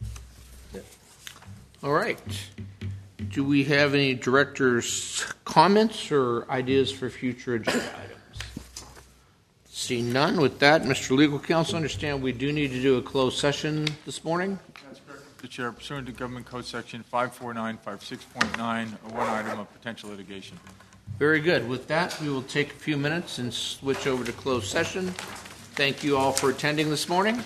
Speaker 2: All right. Do we have any directors' comments or ideas for future agenda items? See none. With that, Mr. Legal Counsel, understand we do need to do a closed session this morning.
Speaker 7: That's correct, Mr. Chair. Pursuant to Government Code Section 54956.9, one item of potential litigation.
Speaker 2: Very good. With that, we will take a few minutes and switch over to closed session. Thank you all for attending this morning.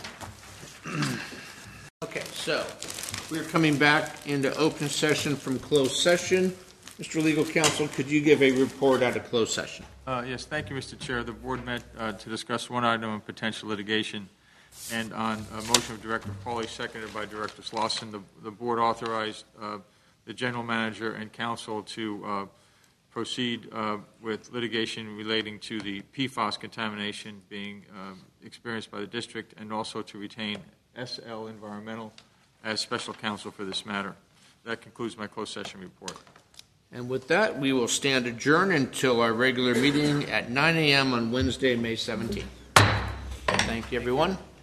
Speaker 2: Okay, so we're coming back into open session from closed session. Mr. Legal Counsel, could you give a report out of closed session?
Speaker 7: Yes, thank you, Mr. Chair. The board met to discuss one item of potential litigation, and on a motion of Director Pauly, seconded by Director Slauson, the board authorized the general manager and counsel to proceed with litigation relating to the PFAS contamination being experienced by the district, and also to retain SL Environmental as special counsel for this matter. That concludes my closed session report.
Speaker 2: And with that, we will stand adjourned until our regular meeting at 9 a.m. on Wednesday, May 17th. Thank you, everyone.